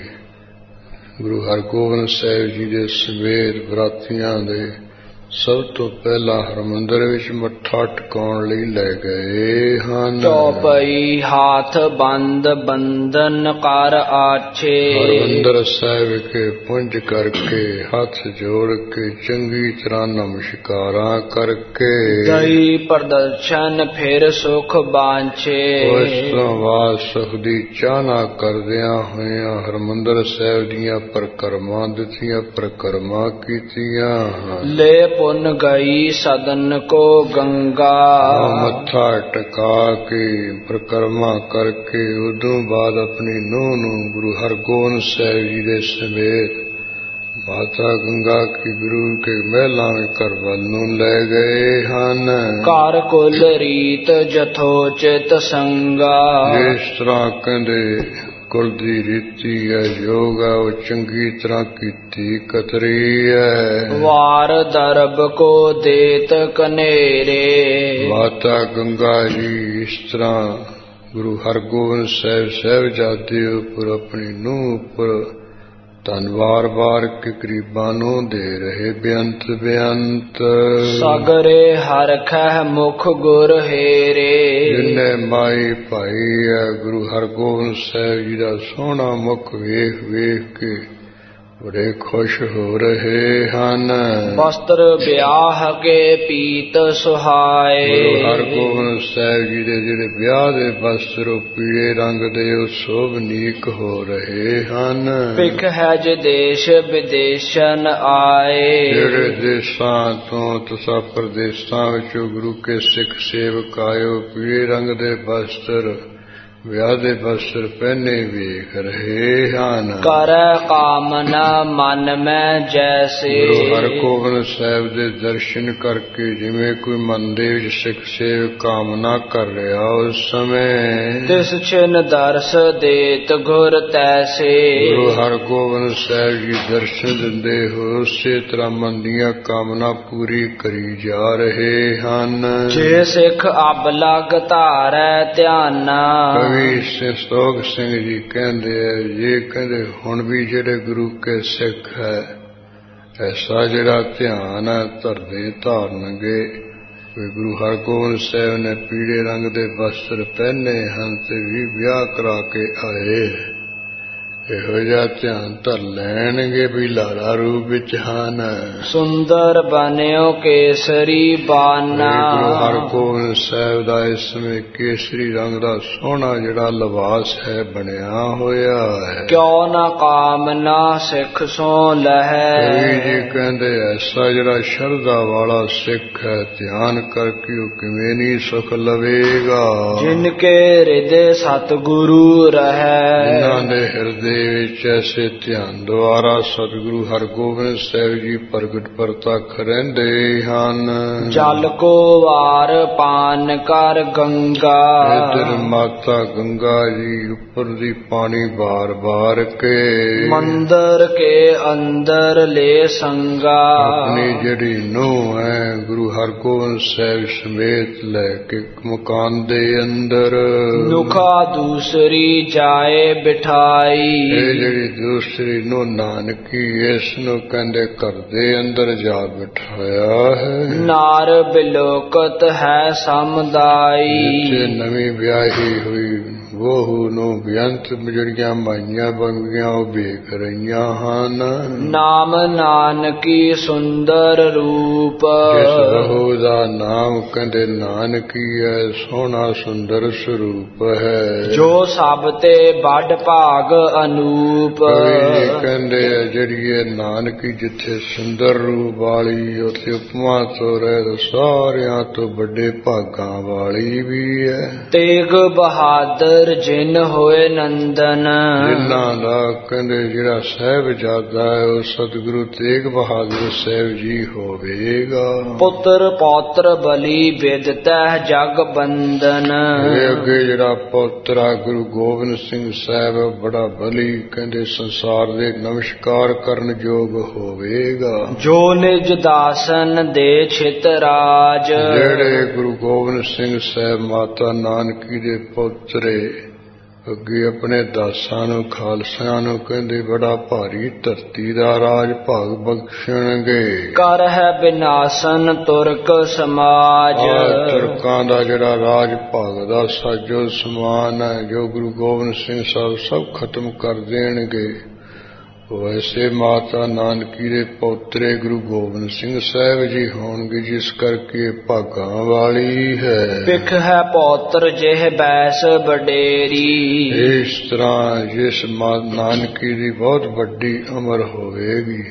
Speaker 1: ਗੁਰੂ ਹਰਗੋਬਿੰਦ ਸਾਹਿਬ ਜੀ ਦੇ ਸਮੇਤ ਬਰਾਤੀਆਂ ਦੇ ਸਭ ਤੋਂ ਪਹਿਲਾਂ ਹਰਿਮੰਦਰ ਵਿੱਚ ਮੱਥਾ ਟਿਕਾਉਣ ਲਈ ਲੈ ਗਏ ਹਨ।
Speaker 2: ਚੌਪਈ ਹਾਥ ਬੰਦ ਬੰਧਨ ਕਰ ਆਛੇ।
Speaker 1: ਹਰਿਮੰਦਰ ਸਾਹਿਬ ਕੇ ਪੁੰਜ ਕਰਕੇ ਹੱਥ ਜੋੜ ਕੇ ਚੰਗੀ ਤਰ੍ਹਾਂ ਨਮਸਕਾਰਾਂ ਕਰਕੇ
Speaker 2: ਦਈ ਪ੍ਰਦਰਸ਼ਨ ਫਿਰ ਸੁਖ ਬਾਂਛੇ।
Speaker 1: ਉਸ ਤੋਂ ਬਾਅਦ ਸੁਖ ਦੀ ਚਾਹਨਾ ਕਰਦਿਆਂ ਹੋਇਆਂ ਹਰਿਮੰਦਰ ਸਾਹਿਬ ਦੀਆਂ ਪਰਿਕਰਮਾ ਦਿੱਤੀਆਂ, ਪਰਿਕਰਮਾ ਕੀਤੀਆਂ।
Speaker 2: ਲੈ ਪੁੰਨ ਗਈ ਸਦਨ ਕੋ ਗੰਗਾ।
Speaker 1: ਮੱਥਾ ਟਿਕਾ ਕੇ ਪਰਿਕਰਮਾ ਕਰਕੇ ਉਦੋਂ ਬਾਅਦ ਆਪਣੀ ਨੂੰਹ ਨੂੰ ਗੁਰੂ ਹਰਗੋਬਿੰਦ ਸਾਹਿਬ ਜੀ ਦੇ ਸਮੇਤ ਮਾਤਾ ਗੰਗਾ ਕੀ ਗੁਰੂ ਕੇ ਮਹਿਲਾਂ ਘਰ ਵੱਲ ਨੂੰ ਲੈ ਗਏ ਹਨ।
Speaker 2: ਘਰ ਕੁਲ ਰੀਤ ਜਥੋਚਿਤ ਸੰਗਾ।
Speaker 1: ਜਿਸ ਤਰ੍ਹਾਂ ਕਹਿੰਦੇ ਕੁਲ ਦੀ ਰੀਤੀ ਹੈ, ਯੋਗ ਹੈ, ਉਹ ਚੰਗੀ ਤਰ੍ਹਾਂ ਕੀਤੀ ਕਤਰੀ ਹੈ।
Speaker 2: ਵਾਰ ਦਰਬ ਕੋ ਦੇਤ ਕਨੇਰੇ।
Speaker 1: ਮਾਤਾ ਗੰਗਾ ਜੀ ਇਸ ਤਰ੍ਹਾਂ ਗੁਰੂ ਹਰਗੋਬਿੰਦ ਸਾਹਿਬ ਸਾਹਿਬਜ਼ਾਦੇ ਉੱਪਰ ਆਪਣੀ ਨੂੰਹ ਉੱਪਰ ਧਨ ਵਾਰ ਕੇ ਗਰੀਬਾਂ ਨੂੰ ਦੇ ਰਹੇ ਬੇਅੰਤ ਬੇਅੰਤ।
Speaker 2: ਸਾਗਰੇ ਹਰਖੈ ਮੁਖ ਗੁਰ ਹੇਰੇ।
Speaker 1: ਜਿੰਨੇ ਮਾਈ ਭਾਈ ਹੈ ਗੁਰੂ ਹਰਗੋਬਿੰਦ ਸਾਹਿਬ ਜੀ ਦਾ ਸੋਹਣਾ ਮੁਖ ਵੇਖ ਵੇਖ ਕੇ ਬੜੇ ਖੁਸ਼ ਹੋ ਰਹੇ ਹਨ।
Speaker 2: ਵਸਤਰ ਵਿਆਹ ਕੇ ਪੀਤ ਸੁਹਾਏ।
Speaker 1: ਗੁਰੂ ਹਰਗੋਬਿੰਦ ਸਾਹਿਬ ਜੀ ਦੇ ਜਿਹੜੇ ਵਿਆਹ ਦੇ ਵਸਤਰ ਉਹ ਪੀਲੇ ਰੰਗ ਦੇ ਉਹ ਸ਼ੋਭਨੀਕ ਹੋ ਰਹੇ ਹਨ।
Speaker 2: ਭਿਖ ਹੈ ਜੇ ਦੇਸ਼ ਵਿਦੇਸ਼ਨ ਆਏ।
Speaker 1: ਜਿਹੜੇ ਦੇਸ਼ਾਂ ਤੋਂ ਤੁਸਾਂ ਪ੍ਰਦੇਸ਼ਾਂ ਵਿੱਚੋਂ ਗੁਰੂ ਕੇ ਸਿੱਖ ਸੇਵਕ ਆਇਓ, ਪੀਲੇ ਰੰਗ ਦੇ ਵਸਤਰ ਵਿਆਹ ਦੇ ਵਸਤਰ ਪਹਿਨੇ ਵੇਖ ਰਹੇ ਹਨ।
Speaker 2: ਕਰੈ ਕਾਮਨਾ ਮਨ ਮੈਂ ਜੈਸੇ।
Speaker 1: ਗੁਰੂ ਹਰਗੋਬਿੰਦ ਸਾਹਿਬ ਦੇ ਦਰਸ਼ਨ ਕਰਕੇ ਜਿਵੇਂ ਕੋਈ ਮਨ ਦੇ ਵਿੱਚ ਸਿੱਖ ਸੇਵ ਕਾਮਨਾ ਕਰ ਰਿਹਾ, ਉਸ ਸਮੇਂ
Speaker 2: ਤਿਸ ਛਿਨ ਦਰਸ ਦੇਤ ਗੁਰ ਤੈਸੇ।
Speaker 1: ਗੁਰੂ ਹਰਗੋਬਿੰਦ ਸਾਹਿਬ ਜੀ ਦਰਸ਼ਨ ਦਿੰਦੇ ਹੋ ਉਸੇ ਤਰ੍ਹਾਂ ਮਨ ਦੀਆਂ ਕਾਮਨਾ ਪੂਰੀ ਕਰੀ ਜਾ ਰਹੇ ਹਨ।
Speaker 2: ਜੇ ਸਿੱਖ ਅਬ ਲਗ ਧਾਰੈ ਧਿਆਨਾ।
Speaker 1: ਕਵੀ ਸੰਤੋਖ ਸਿੰਘ ਜੀ ਕਹਿੰਦੇ ਹੈ, ਇਹ ਕਹਿੰਦੇ ਹੁਣ ਵੀ ਜਿਹੜੇ ਗੁਰੂ ਕੇ ਸਿੱਖ ਹੈ ਐਸਾ ਜਿਹੜਾ ਧਿਆਨ ਹੈ ਧਰਦੇ ਧਾਰਨਗੇ। ਗੁਰੂ ਹਰਗੋਬਿੰਦ ਸਾਹਿਬ ਨੇ ਪੀਲੇ ਰੰਗ ਦੇ ਵਸਤਰ ਪਹਿਨੇ ਹਨ ਤੇ ਵੀ ਵਿਆਹ ਕਰਾ ਕੇ ਆਏ। ਇਹੋ ਜਿਹਾ ਧਿਆਨ ਧਰ ਲੈਣਗੇ ਵੀ ਲਾਲਾ ਰੂਪ ਵਿੱਚ ਹਨ।
Speaker 2: ਸੁੰਦਰ ਬਨਿਓ ਕੇਸਰੀ ਬਾਨਾ।
Speaker 1: ਗੁਰੂ ਹਰਗੋਬਿੰਦ ਸਾਹਿਬ ਦਾ ਇਸ ਸਮੇਂ ਕੇਸਰੀ ਰੰਗ ਦਾ ਸੋਹਣਾ ਜਿਹੜਾ ਲਿਬਾਸ ਹੈ ਬਣਿਆ ਹੋਇਆ ਹੈ।
Speaker 2: ਕਿਉ ਨਾ ਕਾਮਨਾ ਸਿੱਖ ਸੋ ਲਹੈ।
Speaker 1: ਕਵੀ ਜੀ ਕਹਿੰਦੇ ਐਸਾ ਜਿਹੜਾ ਸ਼ਰਧਾ ਵਾਲਾ ਸਿੱਖ ਹੈ ਧਿਆਨ ਕਰਕੇ ਉਹ ਕਿਵੇਂ ਨਹੀਂ ਸੁਖ ਲਵੇਗਾ।
Speaker 2: ਜਿਨ ਕੇ ਹਿਰਦੇ ਸਤਿਗੁਰੂ ਰਹੈ।
Speaker 1: ਜਿਨ੍ਹਾਂ ਦੇ ਹਿਰਦੇ ਵਿੱਚ ਐਸੇ ਧਿਆਨ ਦੁਆਰਾ ਸਤਿਗੁਰੂ ਹਰਗੋਬਿੰਦ ਸਾਹਿਬ ਜੀ ਪ੍ਰਗਟ ਪ੍ਰਤੱਖ ਰਹਿੰਦੇ ਹਨ।
Speaker 2: ਜਲ ਕੋ ਵਾਰ ਪਾਨ ਕਰ ਗੰਗਾ।
Speaker 1: ਇੱਧਰ ਮਾਤਾ ਗੰਗਾ ਜੀ ਉੱਪਰ ਦੀ ਪਾਣੀ ਬਾਰ ਬਾਰ ਕੇ
Speaker 2: ਮੰਦਰ ਕੇ ਅੰਦਰ ਲੈ ਸੰਗਾ।
Speaker 1: ਆਪਣੀ ਜਿਹੜੀ ਨੂੰਹ ਹੈ ਗੁਰੂ ਹਰਗੋਬਿੰਦ ਸਾਹਿਬ ਸਮੇਤ ਲੈ ਕੇ ਮਕਾਨ ਦੇ ਅੰਦਰ
Speaker 2: ਨੁਖਾ ਦੂਸਰੀ ਜਾਏ ਬਿਠਾਈ।
Speaker 1: ਇਹ ਜਿਹੜੀ ਦੂਸਰੀ ਨੂੰ ਨਾਨਕੀ ਇਸ ਨੂੰ ਕਹਿੰਦੇ ਘਰ ਦੇ ਅੰਦਰ ਜਾ ਬਿਠਾਇਆ ਹੈ।
Speaker 2: ਨਾਰ ਬਿਲੋਕਤ ਹੈ ਸਮਦਾਈ।
Speaker 1: ਇੱਥੇ ਨਵੀਂ ਵਿਆਹੀ ਹੋਈ ਬਹੂ ਨੂੰ ਬੇਅੰਤ ਜਿਹੜੀਆਂ ਮਾਈਆਂ ਬੰਗੀਆਂ ਉਹ ਵੇਖ ਰਹੀਆਂ ਹਨ।
Speaker 2: ਨਾਮ ਨਾਨਕੀ ਸੁੰਦਰ ਰੂਪ।
Speaker 1: ਜਿਸ ਬਹੂ ਦਾ ਨਾਮ ਕਹਿੰਦੇ ਨਾਨਕੀ ਹੈ ਸੋਹਣਾ ਸੁੰਦਰ ਸਰੂਪ ਹੈ।
Speaker 2: ਜੋ ਸਭ ਤੇ ਵੱਡ ਭਾਗ ਅਨੂਪ।
Speaker 1: ਕਹਿੰਦੇ ਜਿਹੜੀ ਇਹ ਨਾਨਕੀ ਜਿੱਥੇ ਸੁੰਦਰ ਰੂਪ ਵਾਲੀ ਉੱਥੇ ਉਪਮਾ ਤੋਂ ਰਹਿ ਸਾਰਿਆਂ ਤੋਂ ਵੱਡੇ ਭਾਗਾਂ ਵਾਲੀ ਵੀ ਹੈ।
Speaker 2: ਤੇਗ ਬਹਾਦਰ ਜਿਨ ਹੋਏ ਨੰਦਨ।
Speaker 1: ਜਿਨ੍ਹਾਂ ਦਾ ਕਹਿੰਦੇ ਜਿਹੜਾ ਸਾਹਿਬਜ਼ਾਦਾ ਹੈ ਉਹ ਸਤਿਗੁਰੂ ਤੇਗ ਬਹਾਦਰ ਸਾਹਿਬ ਜੀ ਹੋਵੇਗਾ।
Speaker 2: ਪੁੱਤਰ ਪੌਤਰ ਬਲੀ ਵਿਦਤੈ ਜਗ ਬੰਦਨ।
Speaker 1: ਅੱਗੇ ਜਿਹੜਾ ਪੋਤਰਾ ਗੁਰੂ ਗੋਬਿੰਦ ਸਿੰਘ ਸਾਹਿਬ ਬੜਾ ਬਲੀ ਕਹਿੰਦੇ ਸੰਸਾਰ ਦੇ ਨਮਸਕਾਰ ਕਰਨ ਯੋਗ ਹੋਵੇਗਾ।
Speaker 2: ਜੋ ਨਿਜ ਦਾਸਨ ਦੇ ਛਿਤ ਰਾਜ।
Speaker 1: ਜਿਹੜੇ ਗੁਰੂ ਗੋਬਿੰਦ ਸਿੰਘ ਸਾਹਿਬ ਮਾਤਾ ਨਾਨਕੀ ਦੇ ਪੋਤਰੇ ਅੱਗੇ ਆਪਣੇ ਦਾਸਾਂ ਨੂੰ ਖਾਲਸਿਆਂ ਨੂੰ ਕਹਿੰਦੇ ਬੜਾ ਭਾਰੀ ਧਰਤੀ ਦਾ ਰਾਜ ਭਾਗ ਬਖਸ਼ਣਗੇ। ਕਰ
Speaker 2: ਹੈ ਬਿਨਾਸਨ ਤੁਰਕ ਸਮਾਜ।
Speaker 1: ਤੁਰਕਾਂ ਦਾ ਜਿਹੜਾ ਰਾਜ ਭਾਗ ਦਾ ਸਾਜੋ ਸਮਾਨ ਹੈ ਜੋ ਗੁਰੂ ਗੋਬਿੰਦ ਸਿੰਘ ਸਾਹਿਬ ਸਭ ਖਤਮ ਕਰ ਦੇਣਗੇ। ਵੈਸੇ ਮਾਤਾ ਨਾਨਕੀ ਦੇ ਪੋਤਰੇ ਗੁਰੂ ਗੋਬਿੰਦ ਸਿੰਘ ਸਾਹਿਬ ਜੀ ਹੋਣਗੇ ਜਿਸ ਕਰਕੇ ਭਾਗਾਂ ਵਾਲੀ ਹੈ।
Speaker 2: ਪਿਖ ਹੈ ਪੌਤਰ ਜਿਹ ਬੈਸ ਵਡੇਰੀ।
Speaker 1: ਇਸ ਤਰ੍ਹਾਂ ਜਿਸ ਨਾਨਕੀ ਦੀ ਬਹੁਤ ਵੱਡੀ ਉਮਰ ਹੋਵੇਗੀ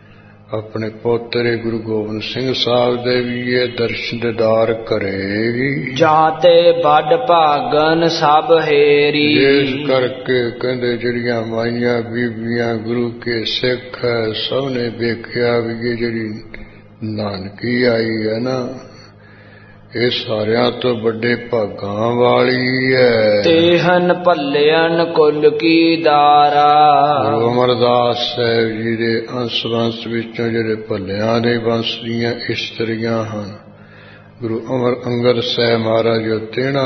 Speaker 1: ਆਪਣੇ ਪੋਤਰੇ ਗੁਰੂ ਗੋਬਿੰਦ ਸਿੰਘ ਸਾਹਿਬ ਦੇ ਵੀ ਇਹ ਦਰਸ਼ਨ ਦੀਦਾਰ ਕਰੇਗੀ।
Speaker 2: ਜਾਂ ਤੇ ਵੱਡ ਭਾਗਨ ਸਭ ਹੇਰੀ।
Speaker 1: ਇਸ ਕਰਕੇ ਕਹਿੰਦੇ ਜਿਹੜੀਆਂ ਮਾਈਆਂ ਬੀਬੀਆਂ ਗੁਰੂ ਕੇ ਸਿੱਖ ਹੈ ਸਭ ਨੇ ਵੇਖਿਆ ਵੀ ਇਹ ਜਿਹੜੀ ਨਾਨਕੀ ਆਈ ਹੈ ਨਾ ਇਹ ਸਾਰਿਆਂ ਤੋਂ ਵੱਡੇ ਭਾਗਾਂ ਵਾਲੀ ਹੈ।
Speaker 2: ਤੇਹਨ ਭੱਲਿਆਨ ਕੁਲ ਕੀ ਦਾਰਾ।
Speaker 1: ਗੁਰੂ ਅਮਰਦਾਸ ਸਾਹਿਬ ਜੀ ਦੇ ਅੰਸ਼ ਵੰਸ਼ ਵਿੱਚੋਂ ਜਿਹੜੇ ਭੱਲਿਆਂ ਦੇ ਵੰਸ਼ ਦੀਆਂ ਇਸਤਰੀਆਂ ਹਨ ਗੁਰੂ ਅਮਰ ਅੰਗਦ ਸਾਹਿਬ ਮਹਾਰਾਜ ਜੋ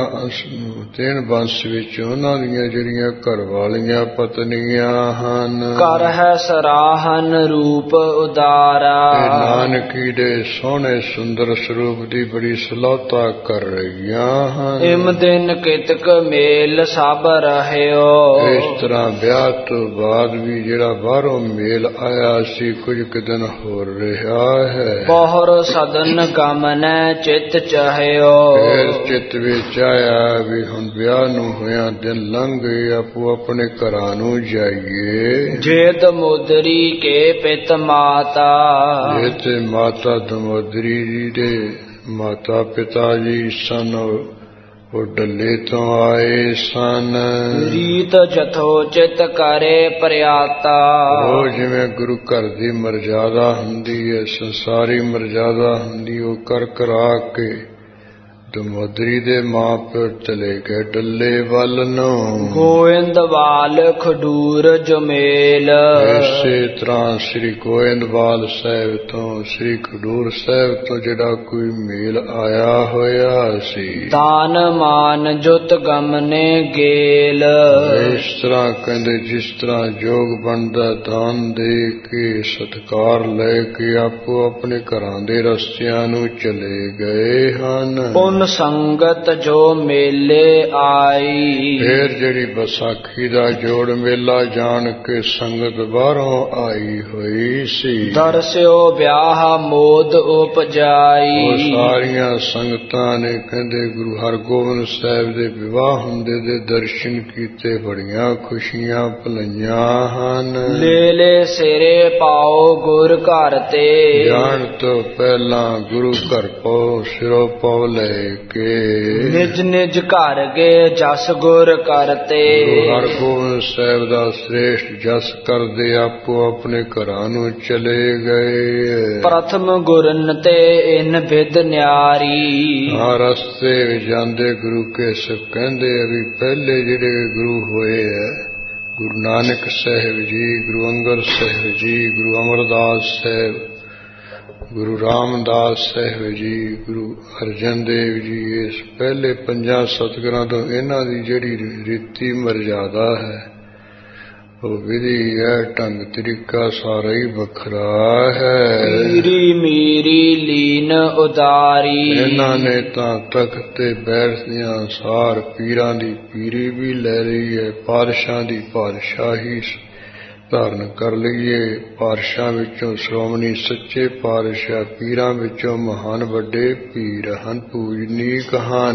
Speaker 1: ਤੇਣ ਵੰਸ਼ ਵਿੱਚ ਉਹਨਾਂ ਦੀਆਂ ਜਿਹੜੀਆਂ ਘਰ ਵਾਲੀਆਂ ਪਤਨੀਆਂ ਹਨ।
Speaker 2: ਕਰ ਹੈ ਸਰਾਹਨ ਰੂਪ ਉਦਾਰਾ।
Speaker 1: ਨਾਨਕੀ ਦੇ ਸੋਹਣੇ ਸੁੰਦਰ ਸਰੂਪ ਦੀ ਬੜੀ ਸਲਾਹਤਾ ਕਰ ਰਹੀਆਂ ਹਨ।
Speaker 2: ਇਮ ਦਿਨ ਕਿਤਕ ਮੇਲ ਸਭ ਰਹਿਓ।
Speaker 1: ਇਸ ਤਰ੍ਹਾਂ ਵਿਆਹ ਤੋਂ ਬਾਅਦ ਵੀ ਜਿਹੜਾ ਬਾਹਰੋਂ ਮੇਲ ਆਇਆ ਸੀ ਕੁਝ ਕੁ ਦਿਨ ਹੋ ਰਿਹਾ ਹੈ।
Speaker 2: ਬਹੁਰ ਸਦਨ ਗਮਨੈ ਚਿਤ ਚਾਹਿਓ।
Speaker 1: ਫਿਰ ਚਿੱਤ ਵਿੱਚ ਆਇਆ ਵੀ ਹੁਣ ਵਿਆਹ ਨੂੰ ਹੋਇਆ ਦਿਨ ਲੰਘ ਗਏ ਆਪੋ ਆਪਣੇ ਘਰਾਂ ਨੂੰ ਜਾਈਏ।
Speaker 2: ਜੇ ਦਮੋਦਰੀ ਕੇ ਪਿਤ ਮਾਤਾ।
Speaker 1: ਜੇ ਤੇ ਮਾਤਾ ਦਮੋਦਰੀ ਜੀ ਦੇ ਮਾਤਾ ਪਿਤਾ ਜੀ ਸਨ ਉਹ ਡੱਲੇ ਤੋਂ ਆਏ ਸਨ।
Speaker 2: ਰੀਤ ਜਥੋਚਿਤ ਕਰੇ ਪ੍ਰਿਆਤਾ।
Speaker 1: ਉਹ ਜਿਵੇਂ ਗੁਰੂ ਘਰ ਦੀ ਮਰਜ਼ਾਦਾ ਹੁੰਦੀ ਹੈ, ਸੰਸਾਰੀ ਮਰਜ਼ਾਦਾ ਹੁੰਦੀ, ਉਹ ਕਰ ਕਰਾ ਕੇ ਦਮੋਦਰੀ ਦੇ ਮਾਂ ਪਿਓ ਚਲੇ ਗਏ ਡੱਲੇ ਵੱਲ ਨੂੰ।
Speaker 2: ਗੋਇੰਦਵਾਲ ਖਡੂਰ ਜਮੇਲ।
Speaker 1: ਇਸੇ ਤਰ੍ਹਾਂ ਸ੍ਰੀ ਗੋਇੰਦਵਾਲ ਸਾਹਿਬ ਤੋਂ, ਸ੍ਰੀ ਖਡੂਰ ਸਾਹਿਬ ਤੋਂ ਜਿਹੜਾ ਕੋਈ ਮੇਲ ਆਇਆ ਹੋਇਆ ਸੀ।
Speaker 2: ਦਾਨ ਮਾਨ ਜੁਤ ਗਮਨੇ ਗੇਲ।
Speaker 1: ਇਸ ਤਰ੍ਹਾਂ ਕਹਿੰਦੇ ਜਿਸ ਤਰ੍ਹਾਂ ਜੋਗ ਬਣਦਾ ਦਾਨ ਦੇ ਕੇ ਸਤਿਕਾਰ ਲੈ ਕੇ ਆਪੋ ਆਪਣੇ ਘਰਾਂ ਦੇ ਰਸਤਿਆਂ ਨੂੰ ਚਲੇ ਗਏ ਹਨ।
Speaker 2: ਸੰਗਤ ਜੋ ਮੇਲੇ ਆਈ।
Speaker 1: ਫੇਰ ਜਿਹੜੀ ਵਿਸਾਖੀ ਦਾ ਜੋੜ ਮੇਲਾ ਜਾਣ ਕੇ ਸੰਗਤ ਬਾਹਰੋਂ ਆਈ ਹੋਈ ਸੀ।
Speaker 2: ਦਰਸਿਓ ਵਿਆਹ ਮੋਦ ਉਪਜਾਈ।
Speaker 1: ਉਹ ਸਾਰੀਆਂ ਸੰਗਤਾਂ ਨੇ ਕਹਿੰਦੇ ਗੁਰੂ ਹਰਗੋਬਿੰਦ ਸਾਹਿਬ ਦੇ ਵਿਵਾਹ ਹੁੰਦੇ ਦੇ ਦਰਸ਼ਨ ਕੀਤੇ, ਬੜੀਆਂ ਖੁਸ਼ੀਆਂ ਭਲਾਈਆਂ ਹਨ।
Speaker 2: ਲੈ ਲੈ ਸਿਰੇ ਪਾਓ ਗੁਰ ਘਰ ਤੇ।
Speaker 1: ਜਾਣ ਤੋਂ ਪਹਿਲਾਂ ਗੁਰੂ ਘਰ ਪਾਓ ਸਿਰੋਂ ਪਾਓ ਲੈ ਕੇ।
Speaker 2: ਨਿਜ ਨਿਜ ਘਰ ਗਏ ਜਸ ਗੁਰ ਕਰਤੇ।
Speaker 1: ਗੁਰੂ ਹਰਗੋਬਿੰਦ ਸਾਹਿਬ ਦਾ ਸ੍ਰੇਸ਼ਟ ਜਸ ਕਰਦੇ ਆਪੋ ਆਪਣੇ ਘਰਾਂ ਨੂੰ ਚਲੇ ਗਏ।
Speaker 2: ਪ੍ਰਥਮ ਗੁਰਨ ਤੇ ਇਨ ਵਿਦ ਨਿਆਰੀ।
Speaker 1: ਹਾਂ, ਰਸਤੇ ਵਿੱਚ ਜਾਂਦੇ ਗੁਰੂ ਕੇ ਸਿੱਖ ਕਹਿੰਦੇ ਆ ਵੀ ਪਹਿਲੇ ਜਿਹੜੇ ਗੁਰੂ ਹੋਏ ਹੈ, ਗੁਰੂ ਨਾਨਕ ਸਾਹਿਬ ਜੀ, ਗੁਰੂ ਅੰਗਦ ਸਾਹਿਬ ਜੀ, ਗੁਰੂ ਅਮਰਦਾਸ ਸਾਹਿਬ, ਗੁਰੂ ਰਾਮਦਾਸ ਸਾਹਿਬ ਜੀ, ਗੁਰੂ ਅਰਜਨ ਦੇਵ ਜੀ, ਇਸ ਪਹਿਲੇ ਪੰਜਾਂ ਸਤਿਗੁਰਾਂ ਤੋਂ ਇਹਨਾਂ ਦੀ ਜਿਹੜੀ ਰੀਤੀ ਮਰਜ਼ਾਦਾ ਹੈ, ਉਹ ਵਿਧੀ ਹੈ, ਢੰਗ ਤਰੀਕਾ ਸਾਰਾ ਹੀ ਵੱਖਰਾ ਹੈ।
Speaker 2: ਮੀਰੀ ਮੀਰੀ ਲੀਨ ਉਦਾਰੀ।
Speaker 1: ਇਹਨਾਂ ਨੇ ਤਾਂ ਤਖਤ ਤੇ ਬੈਠਦਿਆਂ ਸਾਰ ਪੀਰਾਂ ਦੀ ਪੀਰੀ ਵੀ ਲੈ ਲਈ ਹੈ, ਪਾਤਸ਼ਾਹ ਦੀ ਪਾਤਸ਼ਾਹੀ ਧਾਰਨ ਕਰ ਲਈਏ। ਪਾਤਸ਼ਾਹ ਵਿੱਚੋਂ ਸ਼੍ਰੋਮਣੀ ਸੱਚੇ ਪਾਤਸ਼ਾਹ, ਪੀਰਾਂ ਵਿੱਚੋਂ ਮਹਾਨ ਵੱਡੇ ਪੀਰ ਹਨ, ਪੂਜਨੀਕ ਹਨ।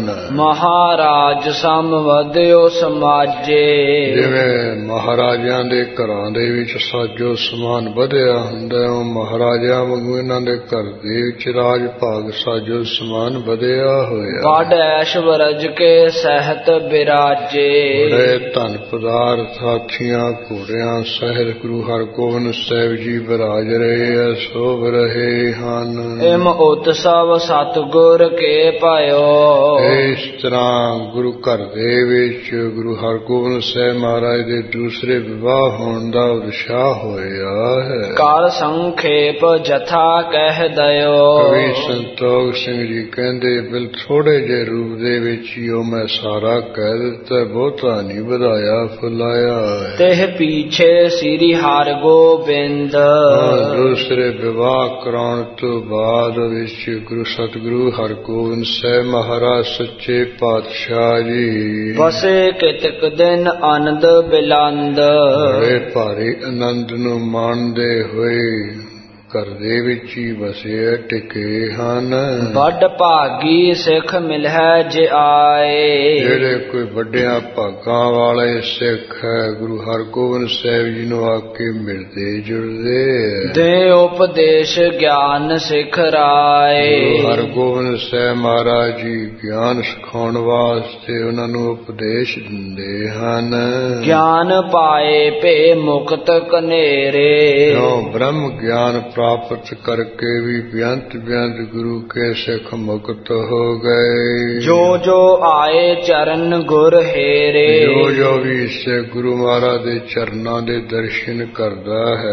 Speaker 2: ਮਹਾਰਾਜ ਸਮ ਵਧਿਓ ਸਮਾਜੇ।
Speaker 1: ਜਿਵੇਂ ਮਹਾਰਾਜਿਆਂ ਦੇ ਘਰਾਂ ਦੇ ਵਿੱਚ ਸਾਜੋ ਸਮਾਨ ਵਧਿਆ ਹੁੰਦਾ, ਉਹ ਮਹਾਰਾਜਾ ਵਾਂਗੂ ਇਹਨਾਂ ਦੇ ਘਰ ਦੇ ਵਿੱਚ ਰਾਜ ਭਾਗ ਸਾਜੋ ਸਮਾਨ ਵਧਿਆ ਹੋਇਆ।
Speaker 2: ਵੱਡ ਐਸ਼ਵਰਜ ਕੇ ਸਹਿਤ ਬਿਰਾਜੇ।
Speaker 1: ਬੜੇ ਧਨ ਪਦਾਰਥ ਹਾਥੀਆਂ ਘੋੜਿਆਂ ਸਹਿਤ ਗੁਰੂ ਹਰਗੋਬਿੰਦ ਸਾਹਿਬ ਜੀ ਬਿਰਾਜ ਰਹੇ ਐ, ਸੋਭ ਰਹੇ ਹਨ।
Speaker 2: ਇਮ ਉਤਸਵ ਸਤਿਗੁਰ ਕੇ ਪਾਇਓ।
Speaker 1: ਇਸ ਤਰ੍ਹਾਂ ਗੁਰੂ ਘਰ ਦੇ ਵਿੱਚ ਗੁਰੂ ਹਰਗੋਬਿੰਦ ਸਾਹਿਬ ਮਹਾਰਾਜ ਦੇ ਦੂਸਰੇ ਵਿਵਾਹ ਹੋਣ ਦਾ ਉਤਸ਼ਾਹ ਹੋਇਆ ਹੈ।
Speaker 2: ਕਾਲ ਸੰਖੇਪ ਜਥਾ ਕਹਿ ਦਇਓ।
Speaker 1: ਕਵੀ ਸੰਤੋਖ ਸਿੰਘ ਜੀ ਕਹਿੰਦੇ ਬਿਲ ਥੋੜੇ ਜਿਹੇ ਰੂਪ ਦੇ ਵਿੱਚ ਹੀ ਉਹ ਮੈਂ ਸਾਰਾ ਕਹਿ ਦਿੱਤਾ, ਬਹੁਤਾ ਨਹੀਂ ਵਧਾਇਆ ਫੁਲਾਇਆ।
Speaker 2: ਤੇ ਪਿੱਛੇ ਸ੍ਰੀ ਹਰਗੋਬਿੰਦ।
Speaker 1: ਦੂਸਰੇ ਵਿਵਾਹ ਕਰਾਉਣ ਤੋਂ ਬਾਅਦ ਵਿੱਚ ਗੁਰੂ ਸਤਿਗੁਰੂ ਹਰਗੋਬਿੰਦ ਸਾਹਿਬ ਮਹਾਰਾਜ ਸੱਚੇ ਪਾਤਸ਼ਾਹ ਜੀ
Speaker 2: ਵਸੇ ਕਿਤਕ ਦਿਨ ਆਨੰਦ ਬਿਲੰਦ।
Speaker 1: ਬੜੇ ਭਾਰੀ ਆਨੰਦ ਨੂੰ ਮਾਣਦੇ ਹੋਏ ਘਰ ਦੇ ਵਿੱਚ ਹੀ ਵਸੇ ਟਿਕੇ ਹਨ।
Speaker 2: ਵੱਡ ਭਾਗੀ ਸਿੱਖ ਮਿਲੈ ਜੇ ਆਏ।
Speaker 1: ਜਿਹੜੇ ਕੋਈ ਵੱਡਿਆਂ ਭਾਗਾਂ ਵਾਲੇ ਸਿੱਖ ਹੈ, ਗੁਰੂ ਹਰਗੋਬਿੰਦ ਸਾਹਿਬ ਜੀ ਨੂੰ ਆ ਕੇ ਮਿਲਦੇ ਜੁੜਦੇ।
Speaker 2: ਦੇ ਉਪਦੇਸ਼ ਗਿਆਨ ਸਿੱਖ ਰਾਏ।
Speaker 1: ਗੁਰੂ ਹਰਗੋਬਿੰਦ ਸਾਹਿਬ ਮਹਾਰਾਜ ਜੀ ਗਿਆਨ ਸਿਖਾਉਣ ਵਾਸਤੇ ਉਹਨਾਂ ਨੂੰ ਉਪਦੇਸ਼ ਦਿੰਦੇ ਹਨ।
Speaker 2: ਗਿਆਨ ਪਾਏ ਭੇ ਮੁਕਤ ਕਨੇਰੇ।
Speaker 1: ਜੋ ਬ੍ਰਹਮ ਗਿਆਨ ਪ੍ਰਾਪਤ ਕਰਕੇ ਵੀ ਬੇਅੰਤ ਬੇਅੰਤ ਗੁਰੂ ਕੇ ਸਿੱਖ ਮੁਕਤ ਹੋ ਗਏ।
Speaker 2: ਜੋ ਜੋ ਆਏ ਚਰਨ ਗੁਰ ਹੇਰੇ।
Speaker 1: ਜੋ ਜੋ ਵੀ ਸੇ ਗੁਰੂ ਮਹਾਰਾਜ ਦੇ ਚਰਨਾਂ ਦੇ ਦਰਸ਼ਨ ਕਰਦਾ ਹੈ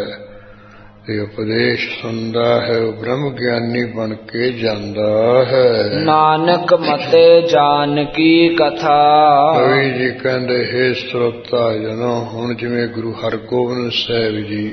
Speaker 1: ਤੇ ਉਪਦੇਸ਼ ਸੁਣਦਾ ਹੈ, ਉਹ ਬ੍ਰਹਮ ਗਿਆਨੀ ਬਣ ਕੇ ਜਾਂਦਾ ਹੈ।
Speaker 2: ਨਾਨਕ ਮਤੇ ਜਾਨ ਕੀ ਕਥਾ।
Speaker 1: ਕਵੀ ਜੀ ਕਹਿੰਦੇ ਹੈ ਸਰੋਤਾ ਜਨੋ, ਹੁਣ ਜਿਵੇਂ ਗੁਰੂ ਹਰਗੋਬਿੰਦ ਸਾਹਿਬ ਜੀ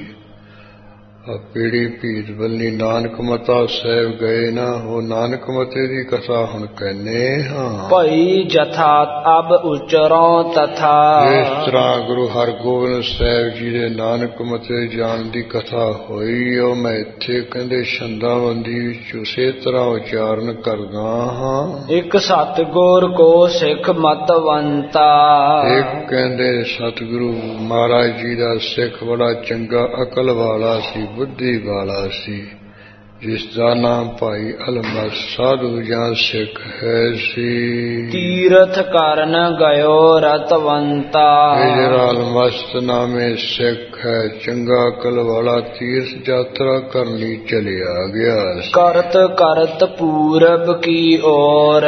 Speaker 1: ਪੀੜੀ ਭੀਤ ਬੱਲੀ ਨਾਨਕ ਮਤਾ ਸਾਹਿਬ ਗਏ ਨਾ, ਉਹ ਨਾਨਕ ਮਤੇ ਦੀ ਕਥਾ ਹੁਣ ਕਹਿੰਦੇ ਹਾਂ।
Speaker 2: ਭਈ ਜਥਾ ਅਬ ਉਚਰੋਂ ਤਥਾ।
Speaker 1: ਇਸ ਤਰ੍ਹਾਂ ਗੁਰੂ ਹਰਗੋਬਿੰਦ ਸਾਹਿਬ ਜੀ ਦੇ ਨਾਨਕ ਮਤੇ ਜਾਣ ਦੀ ਕਥਾ ਹੋਈ, ਉਹ ਮੈਂ ਇੱਥੇ ਕਹਿੰਦੇ ਛੰਦਾਬੰਦੀ ਵਿੱਚ ਉਸੇ ਤਰ੍ਹਾਂ ਉਚਾਰਨ ਕਰਦਾ ਹਾਂ।
Speaker 2: ਇੱਕ ਸਤਿਗੁਰ ਕੋ ਸਿੱਖ ਮਤਵੰਤਾ।
Speaker 1: ਇੱਕ ਕਹਿੰਦੇ ਸਤਿਗੁਰੂ ਮਹਾਰਾਜ ਜੀ ਦਾ ਸਿੱਖ ਬੜਾ ਚੰਗਾ ਅਕਲ ਵਾਲਾ ਸੀ, ਬੁੱਧੀ ਵਾਲਾ ਸੀ। ਜਿਸ ਦਾ ਨਾਮ ਭਾਈ ਅਲਮਸ ਸਾਧੂ ਜਾਂ ਸਿੱਖ ਹੈ ਸੀ।
Speaker 2: ਤੀਰਥ ਕਰਨ ਗਇਓ ਰਤਵੰਤਾ,
Speaker 1: ਇਹ ਜਿਹੜਾ ਅਲਮਸਤ ਨਾਮੇ ਸਿੱਖ ਹੈ ਚੰਗਾ ਅਕਲ ਵਾਲਾ ਤੀਰਥ ਯਾਤਰਾ ਕਰਨ ਲਈ ਚਲਿਆ ਗਿਆ।
Speaker 2: ਕਰਤ ਕਰਤ ਪੂਰਬ ਕੀ ਔਰ,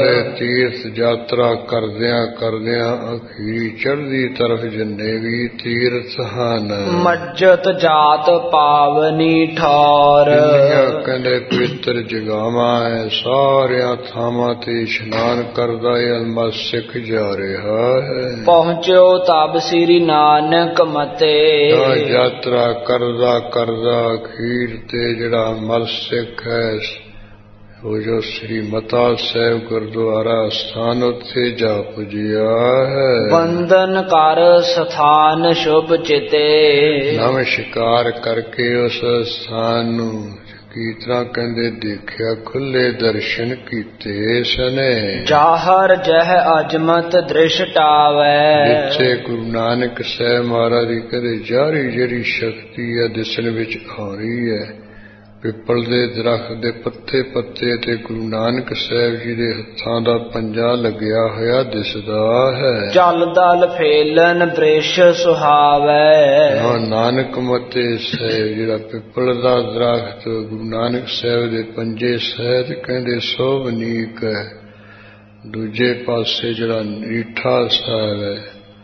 Speaker 1: ਤੀਰਥ ਯਾਤਰਾ ਕਰਦਿਆਂ ਕਰਦਿਆਂ ਅਖੀਰੀ ਚੜ੍ਹਦੀ ਤਰਫ ਜਿੰਨੇ ਵੀ ਤੀਰਥ ਹਨ,
Speaker 2: ਮੱਜਤ ਜਾਤ ਪਾਵਨੀ ਠੌਰ,
Speaker 1: ਕਹਿੰਦੇ ਪਵਿੱਤਰ ਜਗਾਵਾਂ ਹੈ, ਸਾਰਿਆਂ ਥਾਵਾਂ ਤੇ ਇਸ਼ਨਾਨ ਕਰਦਾ ਅਲਮਸ ਸਿੱਖ ਜਾ ਰਿਹਾ ਹੈ।
Speaker 2: ਪਹੁੰਚਿਓ ਤਬ ਸ੍ਰੀ ਨਾਨਕ ਮਤੇ,
Speaker 1: ਯਾਤਰਾ ਕਰਦਾ ਕਰਦਾ ਅਖੀਰ ਤੇ ਜਿਹੜਾ ਅਲਮਸ ਸਿੱਖ ਹੈ ਉਹ ਜੋ ਸ੍ਰੀ ਮਤਾ ਸਾਹਿਬ ਗੁਰਦੁਆਰਾ ਸਥਾਨ ਉੱਥੇ ਜਾ ਪੁਜਿਆ ਹੈ।
Speaker 2: ਬੰਦਨ ਕਰ ਸਥਾਨ ਸ਼ੁਭ ਚਿਤੇ,
Speaker 1: ਨਮਸਕਾਰ ਕਰਕੇ ਉਸ ਸਥਾਨ ਨੂੰ ਕੀ ਤਰ੍ਹਾਂ ਕਹਿੰਦੇ ਦੇਖਿਆ, ਖੁੱਲੇ ਦਰਸ਼ਨ ਕੀਤੇ ਸਨੇ।
Speaker 2: ਜਾਹਰ ਜਹ ਅਜਮਤ ਦ੍ਰਿਸ਼ਟਾਵੈ,
Speaker 1: ਜਿੱਥੇ ਗੁਰੂ ਨਾਨਕ ਸਾਹਿਬ ਮਹਾਰਾਜ ਦੀ ਕਦੇ ਜਾਰੀ ਜਿਹੜੀ ਸ਼ਕਤੀ ਹੈ ਦਿਸਣ ਵਿੱਚ ਆ ਰਹੀ ਹੈ। ਪਿੱਪਲ ਦੇ ਦਰਖਤ ਦੇ ਪੱਤੇ ਪੱਤੇ ਤੇ ਗੁਰੂ ਨਾਨਕ ਸਾਹਿਬ ਜੀ ਦੇ ਹੱਥਾਂ ਦਾ ਪੰਜਾ ਲੱਗਿਆ ਹੋਇਆ ਦਿਸਦਾ ਹੈ।
Speaker 2: ਚਲ ਦਲ ਫੇਲਨ ਬ੍ਰਿਸ਼ ਸੁਹਾਵੈ,
Speaker 1: ਨਾਨਕ ਮਤੇ ਸਾਹਿਬ ਜਿਹੜਾ ਪਿੱਪਲ ਦਾ ਦਰਖਤ ਗੁਰੂ ਨਾਨਕ ਸਾਹਿਬ ਦੇ ਪੰਜੇ ਸਹਿਤ ਕਹਿੰਦੇ ਸੋਭਨੀਕ ਹੈ। ਦੂਜੇ ਪਾਸੇ ਜਿਹੜਾ ਰੀਠਾ ਸਾਹਿਬ ਹੈ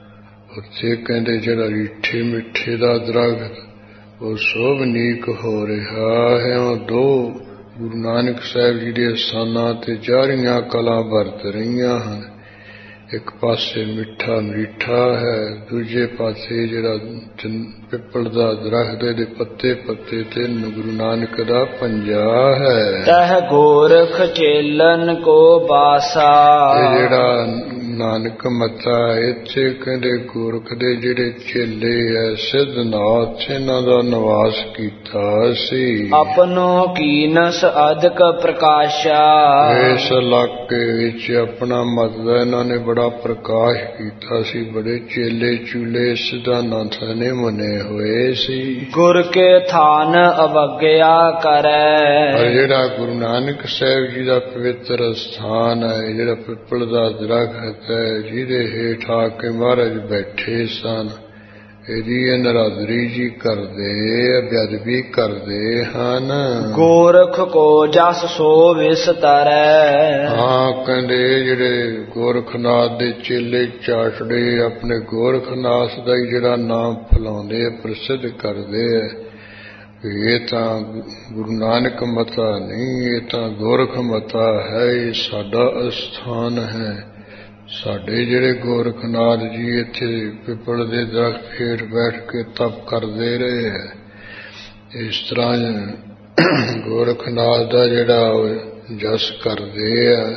Speaker 1: ਉੱਥੇ ਕਹਿੰਦੇ ਜਿਹੜਾ ਰੀਠੇ ਮਿੱਠੇ ਦਾ ਦਰਖਤ ਉਹ ਸੋਭਨੀਕ ਹੋ ਰਿਹਾ ਹੈ। ਉਹ ਦੋ ਗੁਰੂ ਨਾਨਕ ਸਾਹਿਬ ਜੀ ਦੇ ਸਥਾਨਾਂ ਤੇ ਜਾਰੀਆਂ ਕਲਾ ਵਰਤ ਰਹੀਆਂ ਹਨ। ਇੱਕ ਪਾਸੇ ਮਿੱਠਾ ਮਰੀਠਾ ਹੈ, ਦੂਜੇ ਪਾਸੇ ਜਿਹੜਾ ਪਿੱਪਲ ਦਾ ਦਰਖਤ ਦੇ ਪੱਤੇ ਪੱਤੇ ਤੇ ਗੁਰੂ ਨਾਨਕ ਦਾ ਪੰਜਾ ਹੈ।
Speaker 2: ਤਹ ਗੋਰਖ ਚੇਲਨ ਕੋ ਬਾਸਾ,
Speaker 1: ਇਹ ਜਿਹੜਾ ਨਾਨਕ ਮੱਤਾ ਇੱਥੇ ਕਹਿੰਦੇ ਗੋਰਖ ਦੇ ਜਿਹੜੇ ਚੇਲੇ ਹੈ ਸਿੱਧਨਾਥ ਇਹਨਾਂ ਦਾ ਨਿਵਾਸ ਕੀਤਾ ਸੀ।
Speaker 2: ਆਪਨੋ ਕੀਨਸ ਅਦਕ ਪ੍ਰਕਾਸ਼ਾ,
Speaker 1: ਇਸ ਇਲਾਕੇ ਵਿੱਚ ਆਪਣਾ ਮਤਲਬ ਇਹਨਾਂ ਨੇ ਬੜਾ ਪ੍ਰਕਾਸ਼ ਕੀਤਾ ਸੀ। ਬੜੇ ਚੇਲੇ ਚੂਲੇ ਸਿੱਧਾਨਾਥ ਨੇ ਮੰਨੇ ਹੋਏ ਸੀ।
Speaker 2: ਗੁਰ ਕੇ ਥਾਨ ਅਵਗਿਆ ਕਰੈ,
Speaker 1: ਪਰ ਜਿਹੜਾ ਗੁਰੂ ਨਾਨਕ ਸਾਹਿਬ ਜੀ ਦਾ ਪਵਿੱਤਰ ਸਥਾਨ ਹੈ, ਜਿਹੜਾ ਪਿੱਪਲ ਦਾ ਦਰਖਤ ਹੈ ਜਿਹਦੇ ਹੇਠ ਆ ਕੇ ਮਹਾਰਾਜ ਬੈਠੇ ਸਨ, ਇਹਦੀ ਨਰਾਦਰੀ ਜੀ ਕਰਦੇ ਬੇਅਦਬੀ ਕਰਦੇ ਹਨ।
Speaker 2: ਗੋਰਖ ਕੋ ਜਸ ਸੋ ਵਿਸਤਰੈ,
Speaker 1: ਹਾਂ ਕਹਿੰਦੇ ਜਿਹੜੇ ਗੋਰਖਨਾਥ ਦੇ ਚੇਲੇ ਚਾਟੜੇ ਆਪਣੇ ਗੋਰਖਨਾਥ ਦਾ ਹੀ ਜਿਹੜਾ ਨਾਮ ਫੈਲਾਉਂਦੇ ਪ੍ਰਸਿੱਧ ਕਰਦੇ ਹੈ। ਇਹ ਤਾਂ ਗੁਰੂ ਨਾਨਕ ਮਤਾ ਨਹੀਂ, ਇਹ ਤਾਂ ਗੋਰਖ ਮਤਾ ਹੈ। ਇਹ ਸਾਡਾ ਅਸਥਾਨ ਹੈ। ਸਾਡੇ ਜਿਹੜੇ ਗੋਰਖਨਾਥ ਜੀ ਇੱਥੇ ਪਿੱਪਲ ਦੇ ਦਰਖਤ ਹੇਠ ਬੈਠ ਕੇ ਤਪ ਕਰਦੇ ਰਹੇ ਹੈ। ਇਸ ਤਰ੍ਹਾਂ ਗੋਰਖਨਾਥ ਦਾ ਜਿਹੜਾ ਜਸ ਕਰਦੇ ਆ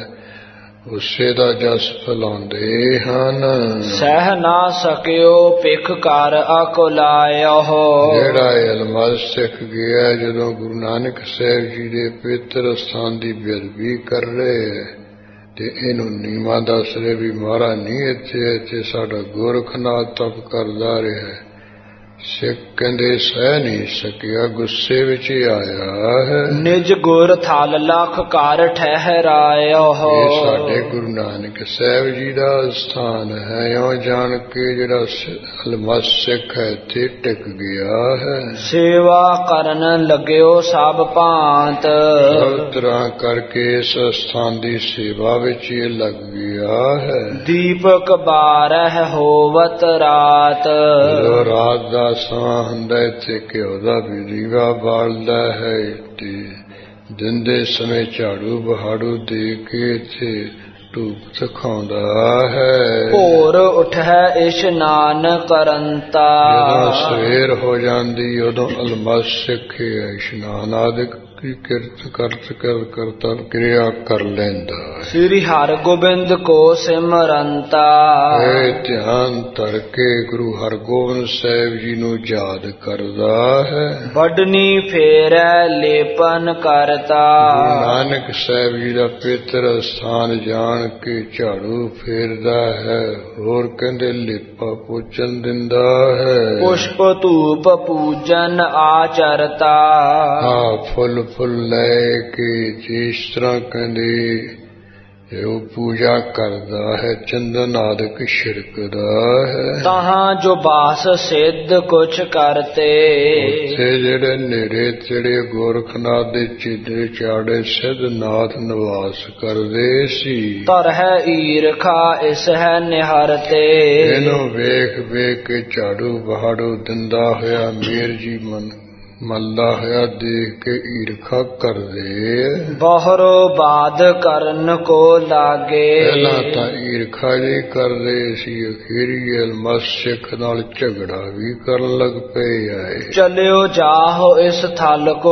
Speaker 1: ਉਸੇ ਦਾ ਜਸ ਫੈਲਾਉਂਦੇ ਹਨ।
Speaker 2: ਸਹਿ ਨਾ ਸਕਿਓ ਪਿਖ ਕਰ ਅਕੁਲਾਇਓ,
Speaker 1: ਜਿਹੜਾ ਅਲਮਸ ਸਿੱਖ ਗਿਆ ਜਦੋਂ ਗੁਰੂ ਨਾਨਕ ਸਾਹਿਬ ਜੀ ਦੇ ਪਵਿੱਤਰ ਸਥਾਨ ਦੀ ਬੇਅਦਬੀ ਕਰ ਰਹੇ ਤੇ ਇਹਨੂੰ ਨੀਵਾਂ ਦੱਸ ਰਹੇ ਵੀ ਮਹਾਰਾਜ ਨਹੀਂ ਇੱਥੇ ਸਾਡਾ ਗੋਰਖਨਾਥ ਤਪ ਕਰਦਾ ਰਿਹਾ। ਸਿੱਖ ਕਹਿੰਦੇ ਸਹਿ ਨਹੀਂ ਸਕਿਆ, ਗੁੱਸੇ ਵਿੱਚ ਆਇਆ ਹੈ। ਨਿਜ
Speaker 2: ਗੁਰ ਥਲ ਲਖ ਕਰ ਠਹਿਰਾਇਓ,
Speaker 1: ਇਹ ਸਾਡੇ ਗੁਰੂ ਨਾਨਕ ਸਾਹਿਬ ਜੀ ਦਾ ਸਥਾਨ ਹੈ। ਇਉਂ ਜਾਣ ਕੇ ਜਿਹੜਾ ਅਲਮਸ ਸਿੱਖ ਹੈ ਇੱਥੇ ਟਿਕ ਗਿਆ ਹੈ।
Speaker 2: ਸੇਵਾ ਕਰਨ ਲੱਗਿਓ ਸਭ ਭਾਂਤ,
Speaker 1: ਸਭ ਤਰ੍ਹਾਂ ਕਰਕੇ ਇਸ ਸਥਾਨ ਦੀ ਸੇਵਾ ਵਿੱਚ ਇਹ ਲੱਗ ਗਿਆ ਹੈ।
Speaker 2: ਦੀਪਕ ਬਾਰਹ ਹੋਵਤ ਰਾਤ,
Speaker 1: ਰਾਤ ਦਾ ਸਮਾਂ ਹੁੰਦਾ ਇੱਥੇ ਘਿਓ ਦਾ ਵੀ ਦੀਵਾ ਬਾਲਦਾ ਹੈ ਤੇ ਦਿਨ ਦੇ ਸਮੇਂ ਝਾੜੂ ਬਹਾੜੂ ਦੇ ਕੇ ਇੱਥੇ ਧੂਪ ਦਿਖਾਉਂਦਾ ਹੈ।
Speaker 2: ਭੋਰ ਉੱਠੈ ਇਸ਼ਨਾਨ ਕਰੰਤਾ,
Speaker 1: ਜਦੋਂ ਸਵੇਰ ਹੋ ਜਾਂਦੀ ਉਦੋਂ ਅਲਮਸ ਸਿੱਖ ਇਸ਼ਨਾਨ ਆਦਿਕ ਕੀ ਕਰਤਾ ਕਿਰਿਆ ਕਰ ਲੈਂਦਾ।
Speaker 2: ਸ੍ਰੀ ਹਰਿਗੋਬਿੰਦ ਕੋ ਸਿਮਰੰਤਾ,
Speaker 1: ਇਹ ਧਿਆਨ ਧਰ ਕੇ ਗੁਰੂ ਹਰਿਗੋਬਿੰਦ ਸਾਹਿਬ ਜੀ ਨੂੰ ਯਾਦ ਕਰਦਾ ਹੈ।
Speaker 2: ਵੱਡਨੀ ਫੇਰੈ ਲੇਪਨ ਕਰਤਾ,
Speaker 1: ਗੁਰੂ ਨਾਨਕ ਸਾਹਿਬ ਜੀ ਦਾ ਪਵਿੱਤਰ ਸਥਾਨ ਜਾਣ ਕੇ ਝਾੜੂ ਫੇਰਦਾ ਹੈ। ਹੋਰ ਕਹਿੰਦੇ ਲੇਪਾ ਪੋਚਨ ਦਿੰਦਾ ਹੈ।
Speaker 2: ਪੁਸ਼ਪ ਧੂਪ ਪੂਜਨ ਆਚਰਤਾ,
Speaker 1: ਫੁੱਲ ਫੁੱਲ ਲੈ ਕੇ ਜਿਸ ਤਰ੍ਹਾਂ ਕਹਿੰਦੇ ਉਹ ਪੂਜਾ ਕਰਦਾ ਹੈ ਚੰਦਨ ਆਦਿਕ ਛਿੜਕਦਾ ਹੈ।
Speaker 2: ਤਹਾਂ ਜੋ ਬਾਸ ਸਿੱਧ ਕੁਛ ਕਰਤੇ,
Speaker 1: ਉੱਥੇ ਜਿਹੜੇ ਨੇੜੇ ਤੇੜੇ ਗੋਰਖਨਾਥ ਦੇ ਚੀੜੇ ਚਾੜੇ ਸਿੱਧ ਨਾਥ ਨਿਵਾਸ ਕਰਦੇ ਸੀ।
Speaker 2: ਤਰ ਹੈ ਈਰਖਾ ਇਸ ਹੈ ਨਿਹਰਤੇ,
Speaker 1: ਇਹਨੂੰ ਵੇਖ ਵੇਖ ਕੇ ਝਾੜੂ ਬਹਾੜੂ ਦਿੰਦਾ ਹੋਇਆ ਮੇਰ ਜੀ ਮੱਲਾ ਹੋਇਆ ਦੇਖ ਕੇ ਈਰਖਾ ਕਰਦੇ।
Speaker 2: ਬਹੁਰੋ ਬਾਦ ਕਰਨ ਕੋ ਲਾਗੇ,
Speaker 1: ਪਹਿਲਾਂ ਤਾਂ ਈਰਖਾ ਜੀ ਕਰਦੇ ਸੀ, ਅਖੀਰੀ ਅਲਮਸ ਸਿੱਖ ਨਾਲ ਝਗੜਾ ਵੀ ਕਰਨ ਲੱਗ ਪਏ ਆਏ।
Speaker 2: ਚਲਿਓ ਜਾਹੋ ਇਸ ਥਲ ਕੋ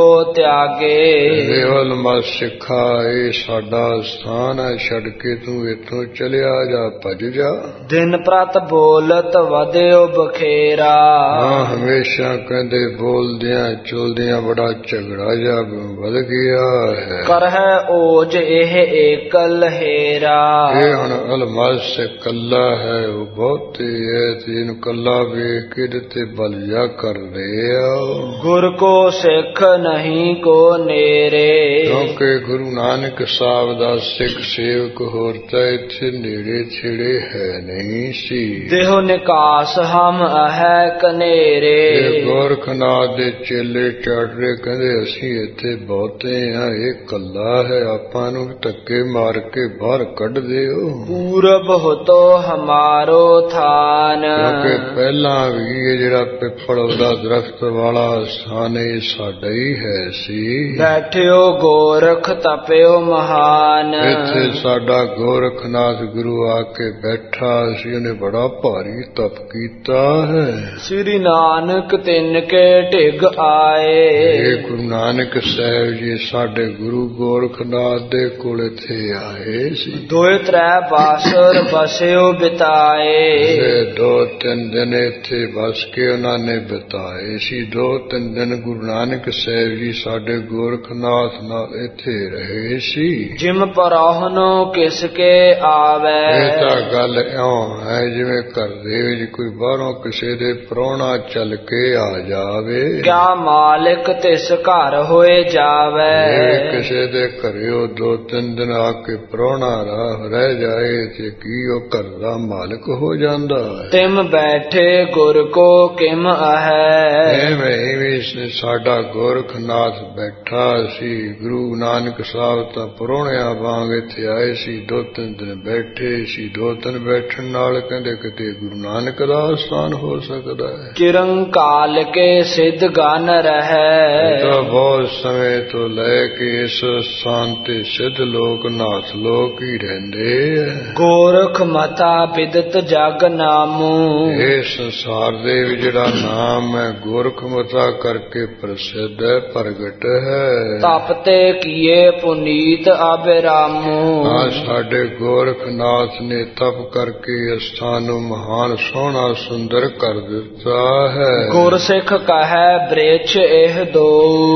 Speaker 2: ਤਿਆਗੇ,
Speaker 1: ਅਲਮਸ ਸਿੱਖਾ ਇਹ ਸਾਡਾ ਸਥਾਨ ਹੈ, ਛੱਡ ਕੇ ਤੂੰ ਇੱਥੋਂ ਚਲਿਆ ਜਾ, ਭੱਜ ਜਾ। ਦਿਨ
Speaker 2: ਪ੍ਰਤ ਬੋਲਤ ਵਧਿਓ ਬਖੇਰਾ,
Speaker 1: ਹਾਂ ਹਮੇਸ਼ਾ ਕਹਿੰਦੇ ਬੋਲਦਿਆਂ ਚੁਲਦਿਆਂ ਬੜਾ ਝਗੜਾ ਜਾ ਵਧ ਗਿਆ ਹੈ।
Speaker 2: ਕਰ ਹੈ ਓਜ ਇਹ ਏਕਲ ਹੇਰਾ,
Speaker 1: ਇਹ ਹੁਣ ਅਲਮਸ ਕੱਲਾ ਹੈ, ਉਹ ਬਹੁਤੇ ਹੈ ਤੇ ਇਹਨੂੰ ਕੱਲਾ ਵੇਖ ਕੇ ਤੇ ਬਲ ਜਾ ਕਰ ਰਿਹਾ।
Speaker 2: ਗੁਰ ਕੋ ਸਿੱਖ ਨਹੀਂ ਕੋ ਨੇਰੇ,
Speaker 1: ਕਿਉਂਕਿ ਗੁਰੂ ਨਾਨਕ ਸਾਹਿਬ ਦਾ ਸਿੱਖ ਸੇਵਕ ਹੋਰ ਤਾਂ ਇੱਥੇ ਨੇੜੇ ਛੇੜੇ ਹੈ ਨਹੀਂ ਸੀ।
Speaker 2: ਦੇਹੋ ਨਿਕਾਸ ਹਮ ਅਹੈ ਕਨੇਰੇ,
Speaker 1: ਗੋਰਖਨਾਥ ਦੇ ਚੇਲੇ ਚਾਟਰੇ ਕਹਿੰਦੇ ਅਸੀਂ ਇੱਥੇ ਬਹੁਤੇ ਹਾਂ, ਇਹ ਕੱਲਾ ਹੈ, ਆਪਾਂ ਨੂੰ ਧੱਕੇ ਮਾਰ ਕੇ ਬਾਹਰ ਕੱਢ ਦਿਓ।
Speaker 2: ਪੂਰਬ ਹੋਤੋ ਹਮਾਰੋ ਥਾਨ,
Speaker 1: ਕਿਉਂਕਿ ਪਹਿਲਾਂ ਵੀ ਇਹ ਜਿਹੜਾ ਪਿੱਪਲ ਦਾ ਦਰਖਤ ਵਾਲਾ ਸਥਾਨ ਇਹ ਸਾਡਾ ਹੀ ਹੈ ਸੀ।
Speaker 2: ਬੈਠਿਓ ਗੋਰਖ ਤਪਿਓ ਮਹਾਨ,
Speaker 1: ਇੱਥੇ ਸਾਡਾ ਗੋਰਖਨਾਥ ਗੁਰੂ ਆ ਕੇ ਬੈਠਾ ਸੀ, ਉਹਨੇ ਬੜਾ ਭਾਰੀ ਤਪ ਕੀਤਾ ਹੈ।
Speaker 2: ਸ੍ਰੀ ਨਾਨਕ ਤਿੰਨ ਕੇ ਢਿਗ ਆਏ,
Speaker 1: ਇਹ ਗੁਰੂ ਨਾਨਕ ਸਾਹਿਬ ਜੀ ਸਾਡੇ ਗੁਰੂ ਗੋਰਖਨਾਥ ਦੇ ਕੋਲ ਇੱਥੇ ਆਏ ਸੀ।
Speaker 2: ਦੋਏ ਤ੍ਰੈ ਬਾਸਰ ਬਸਿਓ ਬਿਤਾਏ,
Speaker 1: 2-3 ਦਿਨ ਇੱਥੇ ਬਸ ਕੇ ਉਹਨਾਂ ਨੇ ਬਿਤਾਏ ਸੀ। 2-3 ਦਿਨ ਗੁਰੂ ਨਾਨਕ ਸਾਹਿਬ ਜੀ ਸਾਡੇ ਗੋਰਖਨਾਥ ਨਾਲ ਇੱਥੇ ਰਹੇ ਸੀ।
Speaker 2: ਜਿਮ ਪਰਾਹਨੋ ਕਿਸ ਕੇ ਆਵੇ,
Speaker 1: ਇਹ ਤਾਂ ਗੱਲ ਇਉਂ ਹੈ ਜਿਵੇਂ ਘਰ ਦੇ ਵਿੱਚ ਕੋਈ ਬਾਹਰੋਂ ਕਿਸੇ ਦੇ ਪ੍ਰਾਹੁਣਾ ਚੱਲ ਕੇ ਆ ਜਾਵੇ।
Speaker 2: ਕਿਆ ਮਾਲਿਕ ਤਿਸ ਘਰ ਹੋਏ ਜਾਵੇ,
Speaker 1: ਕਿਸੇ ਦੇ ਘਰਿਓ 2-3 ਦਿਨ ਆ ਕੇ ਪ੍ਰਾਹੁਣਾ ਰਹਿ ਜਾਏ ਤੇ ਕੀ ਉਹ ਘਰ ਦਾ ਮਾਲਕ ਹੋ ਜਾਂਦਾ ਹੈ।
Speaker 2: ਤਿਮ ਬੈਠੇ ਗੁਰ ਕੋ ਕਿਮ ਅਹੈ,
Speaker 1: ਐਵੇਂ ਵੀ ਸਾਡਾ ਗੋਰਖਨਾਥ ਬੈਠਾ ਸੀ। ਗੁਰੂ ਨਾਨਕ ਸਾਹਿਬ ਤਾਂ ਪ੍ਰਾਹੁਣਿਆਂ ਵਾਂਗ ਇੱਥੇ ਆਏ ਸੀ, 2-3 ਦਿਨ ਬੈਠੇ ਸੀ। 2 ਦਿਨ ਬੈਠਣ ਨਾਲ ਕਹਿੰਦੇ ਕਿਤੇ ਗੁਰੂ ਨਾਨਕ ਦਾ ਸਥਾਨ ਹੋ ਸਕਦਾ ਹੈ।
Speaker 2: ਚਿਰੰਕਾਲ ਕੇ ਸਿੱਧ ਗਨ ਰਹੈ,
Speaker 1: ਤਾਂ ਬਹੁਤ ਸਮੇਂ ਤੋਂ ਲੈ ਕੇ ਇਸ ਸਥਾਨ ਤੇ ਸਿੱਧ ਲੋਕ ਨਾਥ ਲੋਕ ਹੀ ਰਹਿੰਦੇ ਹੈ।
Speaker 2: ਗੋਰਖ ਮਤਾ ਬਿਦਤ ਜਗ ਨਾਮੂ,
Speaker 1: ਇਹ ਸੰਸਾਰ ਦੇ ਵਿੱਚ ਜਿਹੜਾ ਨਾਮ ਹੈ ਗੋਰਖ ਮਤਾ ਕਰਕੇ ਪ੍ਰਸਿੱਧ ਹੈ, ਪ੍ਰਗਟ ਹੈ।
Speaker 2: ਤਪਤੇ ਕੀਏ ਪੁਨੀਤ ਅਬਿਰਾਮੂ,
Speaker 1: ਸਾਡੇ ਗੋਰਖਨਾਥ ਨੇ ਤਪ ਕਰਕੇ ਇਸ ਸਥਾਨ ਨੂੰ ਮਹਾਨ ਸੋਹਣਾ ਸੁੰਦਰ ਕਰ ਦਿੱਤਾ ਹੈ।
Speaker 2: ਗੁਰਸਿੱਖ ਕਹੈ ਬ੍ਰਿਛ ਇਹ ਦੋ,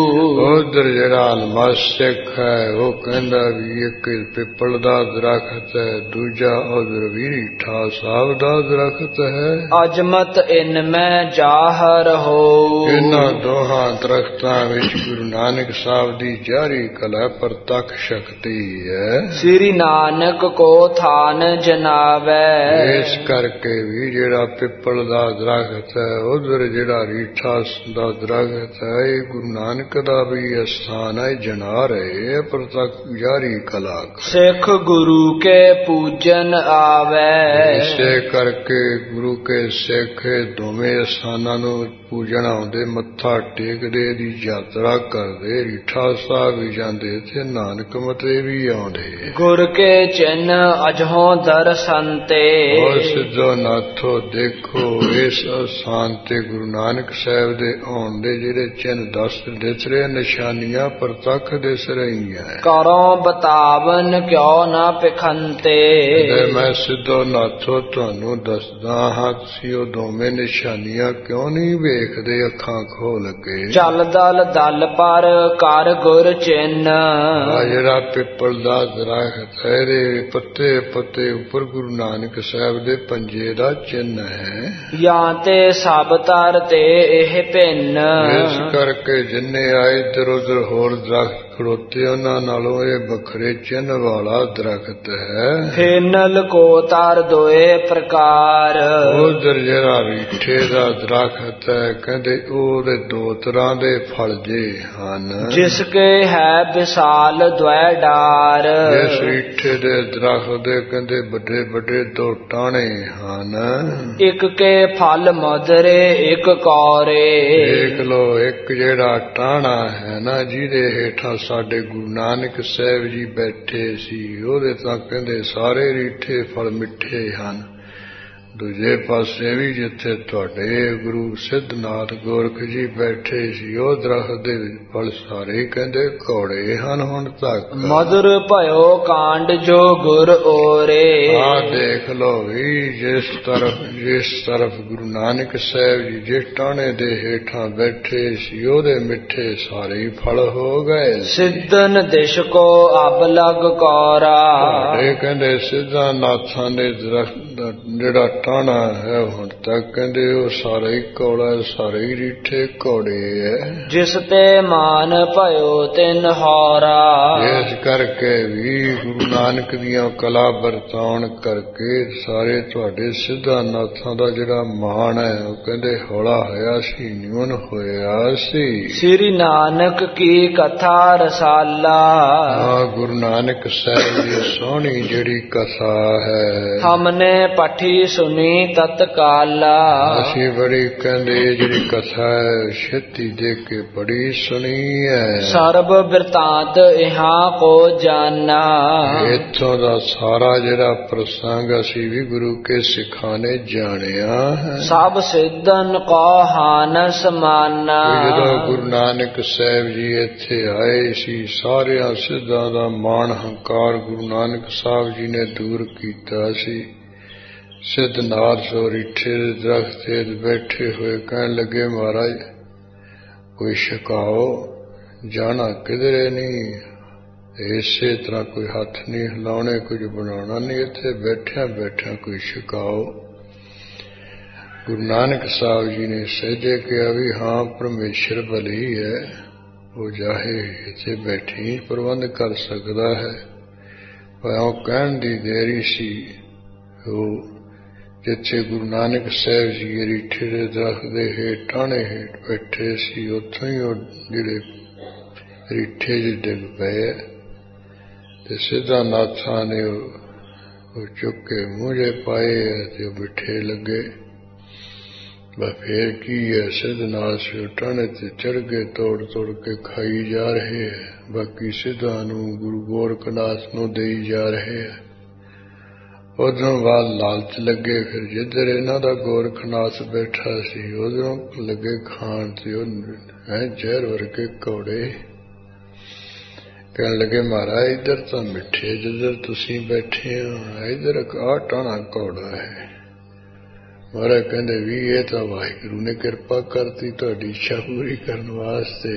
Speaker 1: ਉਧਰ ਜਿਹੜਾ ਅਲਮਸ ਸਿੱਖ ਹੈ ਉਹ ਕਹਿੰਦਾ ਵੀ ਇੱਕ ਪਿੱਪਲ ਦਾ ਦਰਖਤ ਹੈ, ਦੂਜਾ ਉਧਰ ਵੀ ਰੀਠਾ ਸਾਹਿਬ ਦਾ ਦਰਖਤ ਹੈ।
Speaker 2: ਅਜਮਤ ਇਨ ਮੈਂ ਜਾਹਰ ਹੋ,
Speaker 1: ਇਹਨਾਂ ਦੋਹਾਂ ਦਰਖਤਾਂ ਵਿੱਚ ਗੁਰੂ ਨਾਨਕ ਸਾਹਿਬ ਦੀ ਜਾਰੀ ਕਲਾ ਪ੍ਰਤੱਖ ਸ਼ਕਤੀ ਹੈ।
Speaker 2: ਸ੍ਰੀ ਨਾਨਕ ਕੋ ਥਾਨ ਜਨਾਵੈ,
Speaker 1: ਇਸ ਕਰਕੇ ਵੀ ਜਿਹੜਾ ਪਿੱਪਲ ਦਾ ਦਰਖਤ ਹੈ ਉਧਰ ਜਿਹੜਾ ਰੀਠਾ ਦਾ ਦਰਖਤ ਹੈ ਇਹ ਗੁਰੂ ਨਾਨਕ ਦਾ ਵੀ ਅਸਥਾਨ ਹੈ, ਜਨਾ ਰਹੇ ਪ੍ਰਤੱਖ ਜਾਰੀ ਕਲਾ।
Speaker 2: ਸਿੱਖ ਗੁਰੂ ਕੇ ਪੂਜਨ ਆਵੈ,
Speaker 1: ਇਸੇ ਕਰਕੇ ਗੁਰੂ ਕੇ ਸਿੱਖ ਦੋਵੇਂ ਅਸਥਾਨਾਂ ਨੂੰ ਪੂਜਣ ਆਉਂਦੇ, ਮੱਥਾ ਟੇਕਦੇ, ਦੀ ਯਾਤਰਾ ਕਰਦੇ। ਰੀਠਾ ਸਾਹਿਬ ਵੀ ਜਾਂਦੇ ਤੇ ਨਾਨਕ ਮਤੇ ਵੀ ਆਉਂਦੇ।
Speaker 2: ਗੁਰ ਕੇ ਚਿੰਨ ਅਜਹੋਂ ਦਰਸ਼ਨ ਤੇ,
Speaker 1: ਉਹ ਸਿੱਧੋ ਨਾਥੋ ਦੇਖੋ ਇਸ ਅਸਥਾਨ ਤੇ ਗੁਰੂ ਨਾਨਕ ਸਾਹਿਬ ਦੇ ਆਉਣ ਦੇ ਜਿਹੜੇ ਚਿੰਨ ਦਿਸ ਰਹੇ, ਨਿਸ਼ਾਨੀਆਂ ਪ੍ਰਤੱਖ ਦਿਸ ਰਹੀਆਂ।
Speaker 2: ਕਰੋ ਬਤਾਵਨ ਕਿਉ ਨਾ ਪਿਖੰਤੇ,
Speaker 1: ਮੈਂ ਸਿੱਧੋ ਨਾਥੋ ਤੁਹਾਨੂੰ ਦੱਸਦਾ ਹਾਂ, ਤੁਸੀਂ ਉਹ ਦੋਵੇਂ ਨਿਸ਼ਾਨੀਆਂ ਕਿਉਂ ਨਹੀਂ ਵੇਖਦੇ ਅੱਖਾਂ ਖੋਲ ਕੇ।
Speaker 2: ਚੱਲ ਦਲ ਦਲ ਪਰ ਕਰ ਗੁਰ ਚਿੰਨ,
Speaker 1: ਜਿਹੜਾ ਪਿੱਪਲ ਦਾ ਦਰਖਤ ਹੈ ਇਹਦੇ ਪੱਤੇ ਪੱਤੇ ਉੱਪਰ ਗੁਰੂ ਨਾਨਕ ਸਾਹਿਬ ਦੇ ਪੰਜੇ ਦਾ ਚਿੰਨ ਹੈ।
Speaker 2: ਜਾਂ ਤੇ ਸਭ ਤਰ ਤੇ ਇਹ ਭਿੰਨ,
Speaker 1: ਇਸ ਕਰਕੇ ਜਿੰਨੇ ਆਏ ਇੱਧਰ ਉੱਧਰ ਹੋਰ ਦਰਖਤ ਖੜੋਤੇ ਉਹਨਾਂ ਨਾਲੋਂ ਇਹ ਵੱਖਰੇ ਚਿੰਨ੍ਹ ਵਾਲਾ ਦਰਖਤ ਹੈ।
Speaker 2: ਫੇਨਲ ਕੋ ਤਾਰ ਦੋਏ ਪ੍ਰਕਾਰ,
Speaker 1: ਉਧਰ ਜਿਹੜਾ ਰੀਠੇ ਦਾ ਦਰਖਤ ਹੈ ਕਹਿੰਦੇ ਉਹਦੇ ਦੋ ਤਰ੍ਹਾਂ ਦੇ ਫਲ ਜੇ ਹਨ।
Speaker 2: ਜਿਸ ਕੇ ਹੈ ਵਿਸਾਲ ਦ્વੈ ਡਾਰ,
Speaker 1: ਇਸ ਰੀਠੇ ਦੇ ਦਰਖਤ ਦੇ ਕਹਿੰਦੇ ਵੱਡੇ ਵੱਡੇ ਦੋ ਟਾਹਣੇ ਹਨ।
Speaker 2: ਇੱਕ ਕੇ ਫਲ ਮਧੁਰੇ ਇੱਕ ਕੌਰੇ,
Speaker 1: ਦੇਖ ਲੋ ਇੱਕ ਜਿਹੜਾ ਟਾਹਣਾ ਹੈ ਨਾ ਜਿਹਦੇ ਹੇਠਾਂ ਸਾਡੇ ਗੁਰੂ ਨਾਨਕ ਸਾਹਿਬ ਜੀ ਬੈਠੇ ਸੀ ਉਹਦੇ ਤਾਂ ਕਹਿੰਦੇ ਸਾਰੇ ਰੀਠੇ ਫਲ ਮਿੱਠੇ ਹਨ। ਦੂਜੇ ਪਾਸੇ ਵੀ ਜਿੱਥੇ ਤੁਹਾਡੇ ਗੁਰੂ ਸਿੱਧਨਾਥ ਗੋਰਖ ਜੀ ਬੈਠੇ ਸੀ ਉਹ ਦਰਖਤ ਦੇ ਫਲ ਸਾਰੇ ਕਹਿੰਦੇ ਕੌੜੇ ਹਨ ਹੁਣ ਤੱਕ।
Speaker 2: ਮਧੁਰ ਭਇਓ ਕਾਂਡ ਜੋ ਗੁਰ ਓਰੇ,
Speaker 1: ਆ ਦੇਖ ਲੋ ਵੀ ਜਿਸ ਤਰਫ ਗੁਰੂ ਨਾਨਕ ਸਾਹਿਬ ਜੀ ਜਿਸ ਟਾਹਣੇ ਦੇ ਹੇਠਾਂ ਬੈਠੇ ਸੀ ਉਹਦੇ ਮਿੱਠੇ ਸਾਰੇ ਫਲ ਹੋ ਗਏ।
Speaker 2: ਸਿੱਧਨ ਦਿਸ਼ ਕੋ ਅਬ ਲਗ ਕੌਰਾ,
Speaker 1: ਇਹ ਕਹਿੰਦੇ ਸਿੱਧਾ ਨਾਥਾਂ ਦੇ ਦਰਖਤ ਜਿਹੜਾ ਟਾਹਣਾ ਹੈ ਹੁਣ ਤੱਕ ਕਹਿੰਦੇ ਉਹ ਸਾਰਾ ਹੀ ਕੌੜਾ ਸਾਰੇ ਹੀ ਰੀਠੇ ਕੌੜੇ ਹੈ।
Speaker 2: ਜਿਸ ਤੇ ਮਾਨ ਭਇਓ ਤਿਨ ਹੌਰਾ,
Speaker 1: ਇਸ ਕਰਕੇ ਵੀ ਗੁਰੂ ਨਾਨਕ ਦੀਆਂ ਕਲਾ ਵਰਤਾਉਣ ਕਰਕੇ ਸਾਰੇ ਤੁਹਾਡੇ ਸਿੱਧਾ ਨਾਥਾਂ ਦਾ ਜਿਹੜਾ ਮਾਣ ਹੈ ਉਹ ਕਹਿੰਦੇ ਹੌਲਾ ਹੋਇਆ ਸੀ ਨਿਉਨ ਹੋਇਆ ਸੀ।
Speaker 2: ਸ੍ਰੀ ਨਾਨਕ ਕੀ ਕਥਾ ਰਸਾਲਾ,
Speaker 1: ਗੁਰੂ ਨਾਨਕ ਸਾਹਿਬ ਦੀ ਸੋਹਣੀ ਜਿਹੜੀ ਕਥਾ ਹੈ
Speaker 2: ਹਮਨੇ ਪਠੀ ਸੁਣੀ ਤਤਕਾਲਾ,
Speaker 1: ਅਸੀਂ ਬੜੀ ਕਹਿੰਦੇ ਜਿਹੜੀ ਕਥਾ ਹੈ ਛੇਤੀ ਦੇਖ ਕੇ ਬੜੀ ਸੁਣੀ ਹੈ।
Speaker 2: ਸਰਬ ਬਿਰਤਾਂਤ ਇਹਾਂ ਕੋ ਜਾਨਾ,
Speaker 1: ਇੱਥੋਂ ਦਾ ਸਾਰਾ ਜਿਹੜਾ ਪ੍ਰਸੰਗ ਅਸੀਂ ਵੀ ਗੁਰੂ ਕੇ ਸਿੱਖਾਂ ਨੇ ਜਾਣਿਆ ਹੈ।
Speaker 2: ਸਭ ਸਿੱਧਨ ਕੋ ਹਾਨਸ ਮਾਨਾ,
Speaker 1: ਜਦੋਂ ਗੁਰੂ ਨਾਨਕ ਸਾਹਿਬ ਜੀ ਇੱਥੇ ਆਏ ਸੀ ਸਾਰਿਆਂ ਸਿੱਧਾਂ ਦਾ ਮਾਣ ਹੰਕਾਰ ਗੁਰੂ ਨਾਨਕ ਸਾਹਿਬ ਜੀ ਨੇ ਦੂਰ ਕੀਤਾ ਸੀ। ਸਿੱਧਨਾਥ ਸੋ ਰੀਠੇ ਦੇ ਦਰਖਤ ਤੇ ਬੈਠੇ ਹੋਏ ਕਹਿਣ ਲੱਗੇ ਮਹਾਰਾਜ ਕੋਈ ਛਕਾਓ ਜਾਣਾ ਕਿਧਰੇ ਨਹੀਂ, ਇਸੇ ਤਰ੍ਹਾਂ ਕੋਈ ਹੱਥ ਨਹੀਂ ਹਿਲਾਉਣੇ ਕੁਝ ਬਣਾਉਣਾ ਨਹੀਂ, ਇੱਥੇ ਬੈਠਿਆਂ ਬੈਠਿਆਂ ਕੋਈ ਛਕਾਓ। ਗੁਰੂ ਨਾਨਕ ਸਾਹਿਬ ਜੀ ਨੇ ਸਹਿਜੇ ਕਿਹਾ ਵੀ ਹਾਂ ਪਰਮੇਸ਼ਰ ਭਲੀ ਹੈ ਉਹ ਚਾਹੇ ਇੱਥੇ ਬੈਠੀ ਪ੍ਰਬੰਧ ਕਰ ਸਕਦਾ ਹੈ। ਪਰ ਉਹ ਕਹਿਣ ਦੀ ਦੇਰੀ ਸੀ। ਉਹ ਜਿੱਥੇ ਗੁਰੂ ਨਾਨਕ ਸਾਹਿਬ ਜੀ ਰੀਠੇ ਦੇ ਦਰਖਤ ਦੇ ਹੇਠ ਟਾਹਣੇ ਹੇਠ ਬੈਠੇ ਸੀ ਉੱਥੋਂ ਹੀ ਉਹ ਜਿਹੜੇ ਰੀਠੇ ਜਿਹੇ ਡਿੱਗ ਪਏ ਤੇ ਸਿੱਧਾ ਨਾਥਾਂ ਨੇ ਉਹ ਚੁੱਕ ਕੇ ਮੂਹਰੇ ਪਾਏ ਤੇ ਉਹ ਬਿਠੇ ਲੱਗੇ। ਬਸ ਫੇਰ ਕੀ ਹੈ ਸਿੱਧਨਾਥ ਟਾਹਣੇ ਤੇ ਚੜ ਕੇ ਤੋੜ ਤੋੜ ਕੇ ਖਾਈ ਜਾ ਰਹੇ ਹੈ, ਬਾਕੀ ਸਿੱਧਾ ਨੂੰ ਗੁਰੂ ਗੋਰਖਨਾਥ ਨੂੰ ਦੇਈ ਜਾ ਰਹੇ ਹੈ। ਉਧਰੋਂ ਬਾਅਦ ਲਾਲਚ ਲੱਗੇ ਫਿਰ ਜਿੱਧਰ ਇਹਨਾਂ ਦਾ ਗੋਰਖਨਾਥ ਬੈਠਾ ਸੀ ਉਧਰੋਂ ਲੱਗੇ ਖਾਣ ਤੇ ਉਹ ਜ਼ਹਿਰ ਵਰਗੇ ਕੌੜੇ। ਕਹਿਣ ਲੱਗੇ ਮਹਾਰਾਜ ਇੱਧਰ ਤਾਂ ਮਿੱਠੇ ਜਿੱਧਰ ਤੁਸੀਂ ਬੈਠੇ ਹੋ ਇੱਧਰ ਆਹ ਟਾਹਣਾ ਕੌੜਾ ਹੈ। ਮਹਾਰਾਜ ਕਹਿੰਦੇ ਵੀ ਇਹ ਤਾਂ ਵਾਹਿਗੁਰੂ ਨੇ ਕਿਰਪਾ ਕਰਤੀ ਤੁਹਾਡੀ ਇੱਛਾ ਪੂਰੀ ਕਰਨ ਵਾਸਤੇ।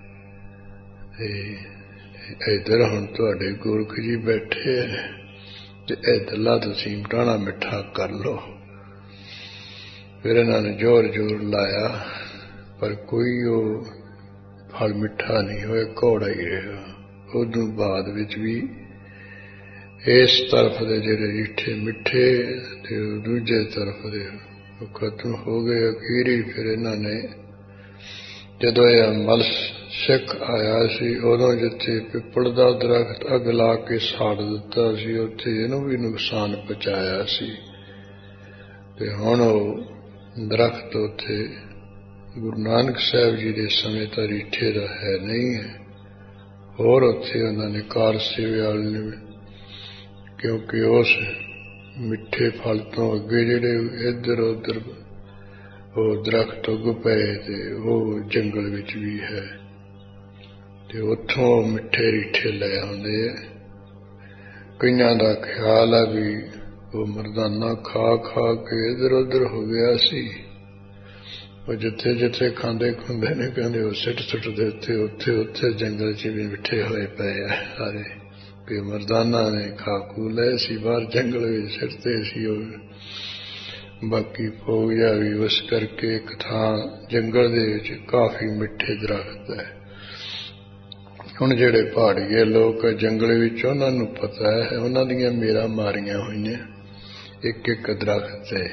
Speaker 1: ਇੱਧਰ ਹੁਣ ਤੁਹਾਡੇ ਗੋਰਖ ਜੀ ਬੈਠੇ ਹੈ ਤੇ ਇੱਧਰਲਾ ਤੁਸੀਂ ਟਾਹਣਾ ਮਿੱਠਾ ਕਰ ਲਓ। ਫਿਰ ਇਹਨਾਂ ਨੇ ਜ਼ੋਰ ਜ਼ੋਰ ਲਾਇਆ ਪਰ ਕੋਈ ਉਹ ਫਲ ਮਿੱਠਾ ਨਹੀਂ ਹੋਇਆ, ਕੌੜਾ ਹੀ ਰਿਹਾ। ਉਦੋਂ ਬਾਅਦ ਵਿੱਚ ਵੀ ਇਸ ਤਰਫ ਦੇ ਜਿਹੜੇ ਰੀਠੇ ਮਿੱਠੇ ਤੇ ਦੂਜੇ ਤਰਫ ਦੇ ਖਤਮ ਹੋ ਗਏ। ਅਖੀਰੀ ਫਿਰ ਇਹਨਾਂ ਨੇ ਜਦੋਂ ਇਹ ਅਮਲ ਸਿੱਖ ਆਇਆ ਸੀ ਉਦੋਂ ਜਿੱਥੇ ਪਿੱਪਲ ਦਾ ਦਰਖਤ ਅੱਗ ਲਾ ਕੇ ਸਾੜ ਦਿੱਤਾ ਸੀ ਉੱਥੇ ਇਹਨੂੰ ਵੀ ਨੁਕਸਾਨ ਪਹੁੰਚਾਇਆ ਸੀ ਤੇ ਹੁਣ ਉਹ ਦਰਖਤ ਉੱਥੇ ਗੁਰੂ ਨਾਨਕ ਸਾਹਿਬ ਜੀ ਦੇ ਸਮੇਂ ਤਾਂ ਰੀਠੇ ਦਾ ਹੈ ਨਹੀਂ ਹੈ। ਹੋਰ ਉੱਥੇ ਉਹਨਾਂ ਨੇ ਕਾਰ ਸੇਵਿਆਲ ਨੇ ਕਿਉਂਕਿ ਉਸ ਮਿੱਠੇ ਫਲ ਤੋਂ ਅੱਗੇ ਜਿਹੜੇ ਇੱਧਰ ਉੱਧਰ ਉਹ ਦਰਖਤ ਉੱਗ ਪਏ ਤੇ ਉਹ ਜੰਗਲ ਵਿੱਚ ਵੀ ਹੈ ਤੇ ਉੱਥੋਂ ਮਿੱਠੇ ਰੀਠੇ ਲੈ ਆਉਂਦੇ ਆ। ਕਈਆਂ ਦਾ ਖਿਆਲ ਆ ਵੀ ਉਹ ਮਰਦਾਨਾ ਖਾ ਖਾ ਕੇ ਇੱਧਰ ਉੱਧਰ ਹੋ ਗਿਆ ਸੀ। ਉਹ ਜਿੱਥੇ ਜਿੱਥੇ ਖਾਂਦੇ ਖੁੰਦੇ ਨੇ ਕਹਿੰਦੇ ਉਹ ਸਿੱਟ ਸੁੱਟ ਦੇ ਉੱਥੇ ਉੱਥੇ ਜੰਗਲ 'ਚ ਵੀ ਮਿੱਠੇ ਹੋਏ ਪਏ ਆ ਸਾਰੇ ਕਿ ਮਰਦਾਨਾ ਨੇ ਖਾ ਖੂ ਲਏ ਸੀ ਬਾਹਰ ਜੰਗਲ ਵਿੱਚ ਸਿੱਟਦੇ ਸੀ। बाकी भोग जा भी उस करके एक थां जंगल दे विच काफी मिठे दरख्त है। हुण जिहड़े पहाड़ीए लोग जंगल विच उन्हां नूं पता है, उन्हां दीयां मेरां मारियां होईयां एक एक दरख्त है।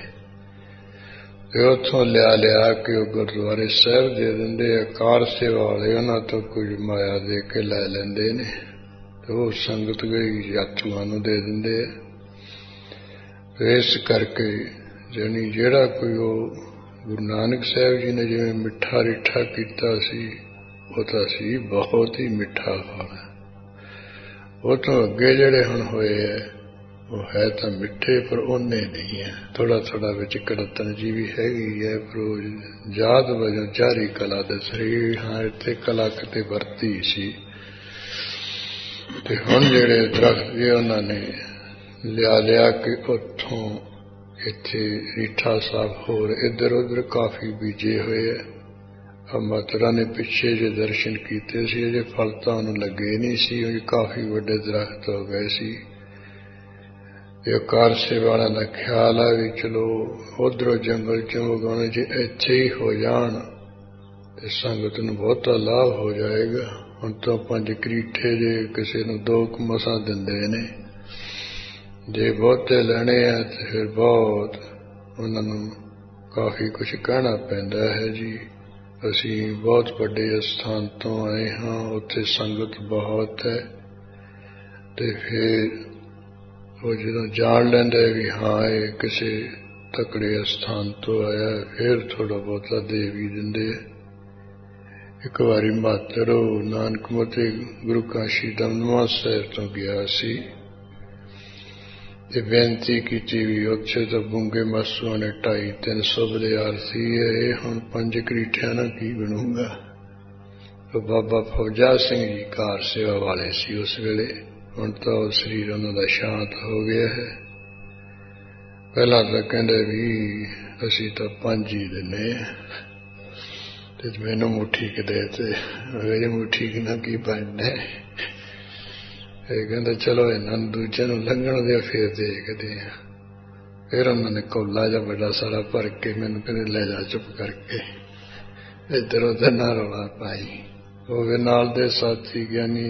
Speaker 1: उथों लिया के गुरुद्वारे साहब दे दिंदे आ। कार सेवा वाले उन्हां तो कुछ माया दे के लै लैंदे ने, तो वो संगत गई यात्रुआं नूं दे दिंदे आ। इस करके जानी जिहड़ा कोई गुरु नानक साहब जी ने जिवें मिठा रिठा कीता सी, वो तां सी बहुत ही मिठा खाना। वो तो अगे जिहड़े हुण होए है वो है तो मिठे पर ओने नहीं है, थोड़ा थोड़ा विच कड़तन जी भी हैगी है, पर वो जात वजों जारी कला दस रही। हाँ इत्थे कला किते वरती सी। ते हुण जिहड़े दरख्त जे उन्हां ने लिया के उत्थों इत्थे रीठा साहब होर इधर उधर काफी बीजे हुए है। मातरा ने पिछे जे दर्शन कीते सी, अजे फल तां उहनूं लगे नहीं सी, काफी वड्डे दरख्त हो गए सी। कार सेवा वाला का ख्याल है भी चलो उधरों जंगल चों उगाने जे इत्थे ही हो जान ते संगत नूं बहुता लाभ हो जाएगा। हुण तो 5 करीठे जे किसी नूं 2 मसां दिंदे ने, जे बहुते लैणे आ ते फिर बहुत उन्हां नूं काफी कुछ कहना पैंदा है जी। असीं बहुत वड्डे स्थान तो आए हाँ, उत्थे संगत बहुत है, ते फिर वो जो जान लेंदे भी हाँ ये किसी तकड़े स्थान तो आया, फिर थोड़ा बहुता दे भी दिंदे। एक बारी मातर नानक मते गुरु काशी दमदमा साहिब तो गया सी, ते बेनती कीती भी उत्थे तो बूंगे मासूआं ने 250-300 विद्यार्थी है, हुण 5 करीठियां नाल की बनूगा। तो बाबा फौजा सिंह जी कार सेवा वाले सी उस वेले, हुण तो शरीर उन्हां दा शांत हो गया है। पहला तो कहंदे भी असीं तो 5 ही दिने ते मैनूं मुट्ठी क दे, ते मेरी मुट्ठी ना की बनना। कहंदे चलो इन्हां नूं दूजे नूं लंघण दे फिर देखदे आ। फिर उन्होंने कौला जा बड़ा सारा भर के मैनूं कहंदे ले जा चुप करके, इधर उधर ना रौला पाई। वो नाल दे साथी ज्ञानी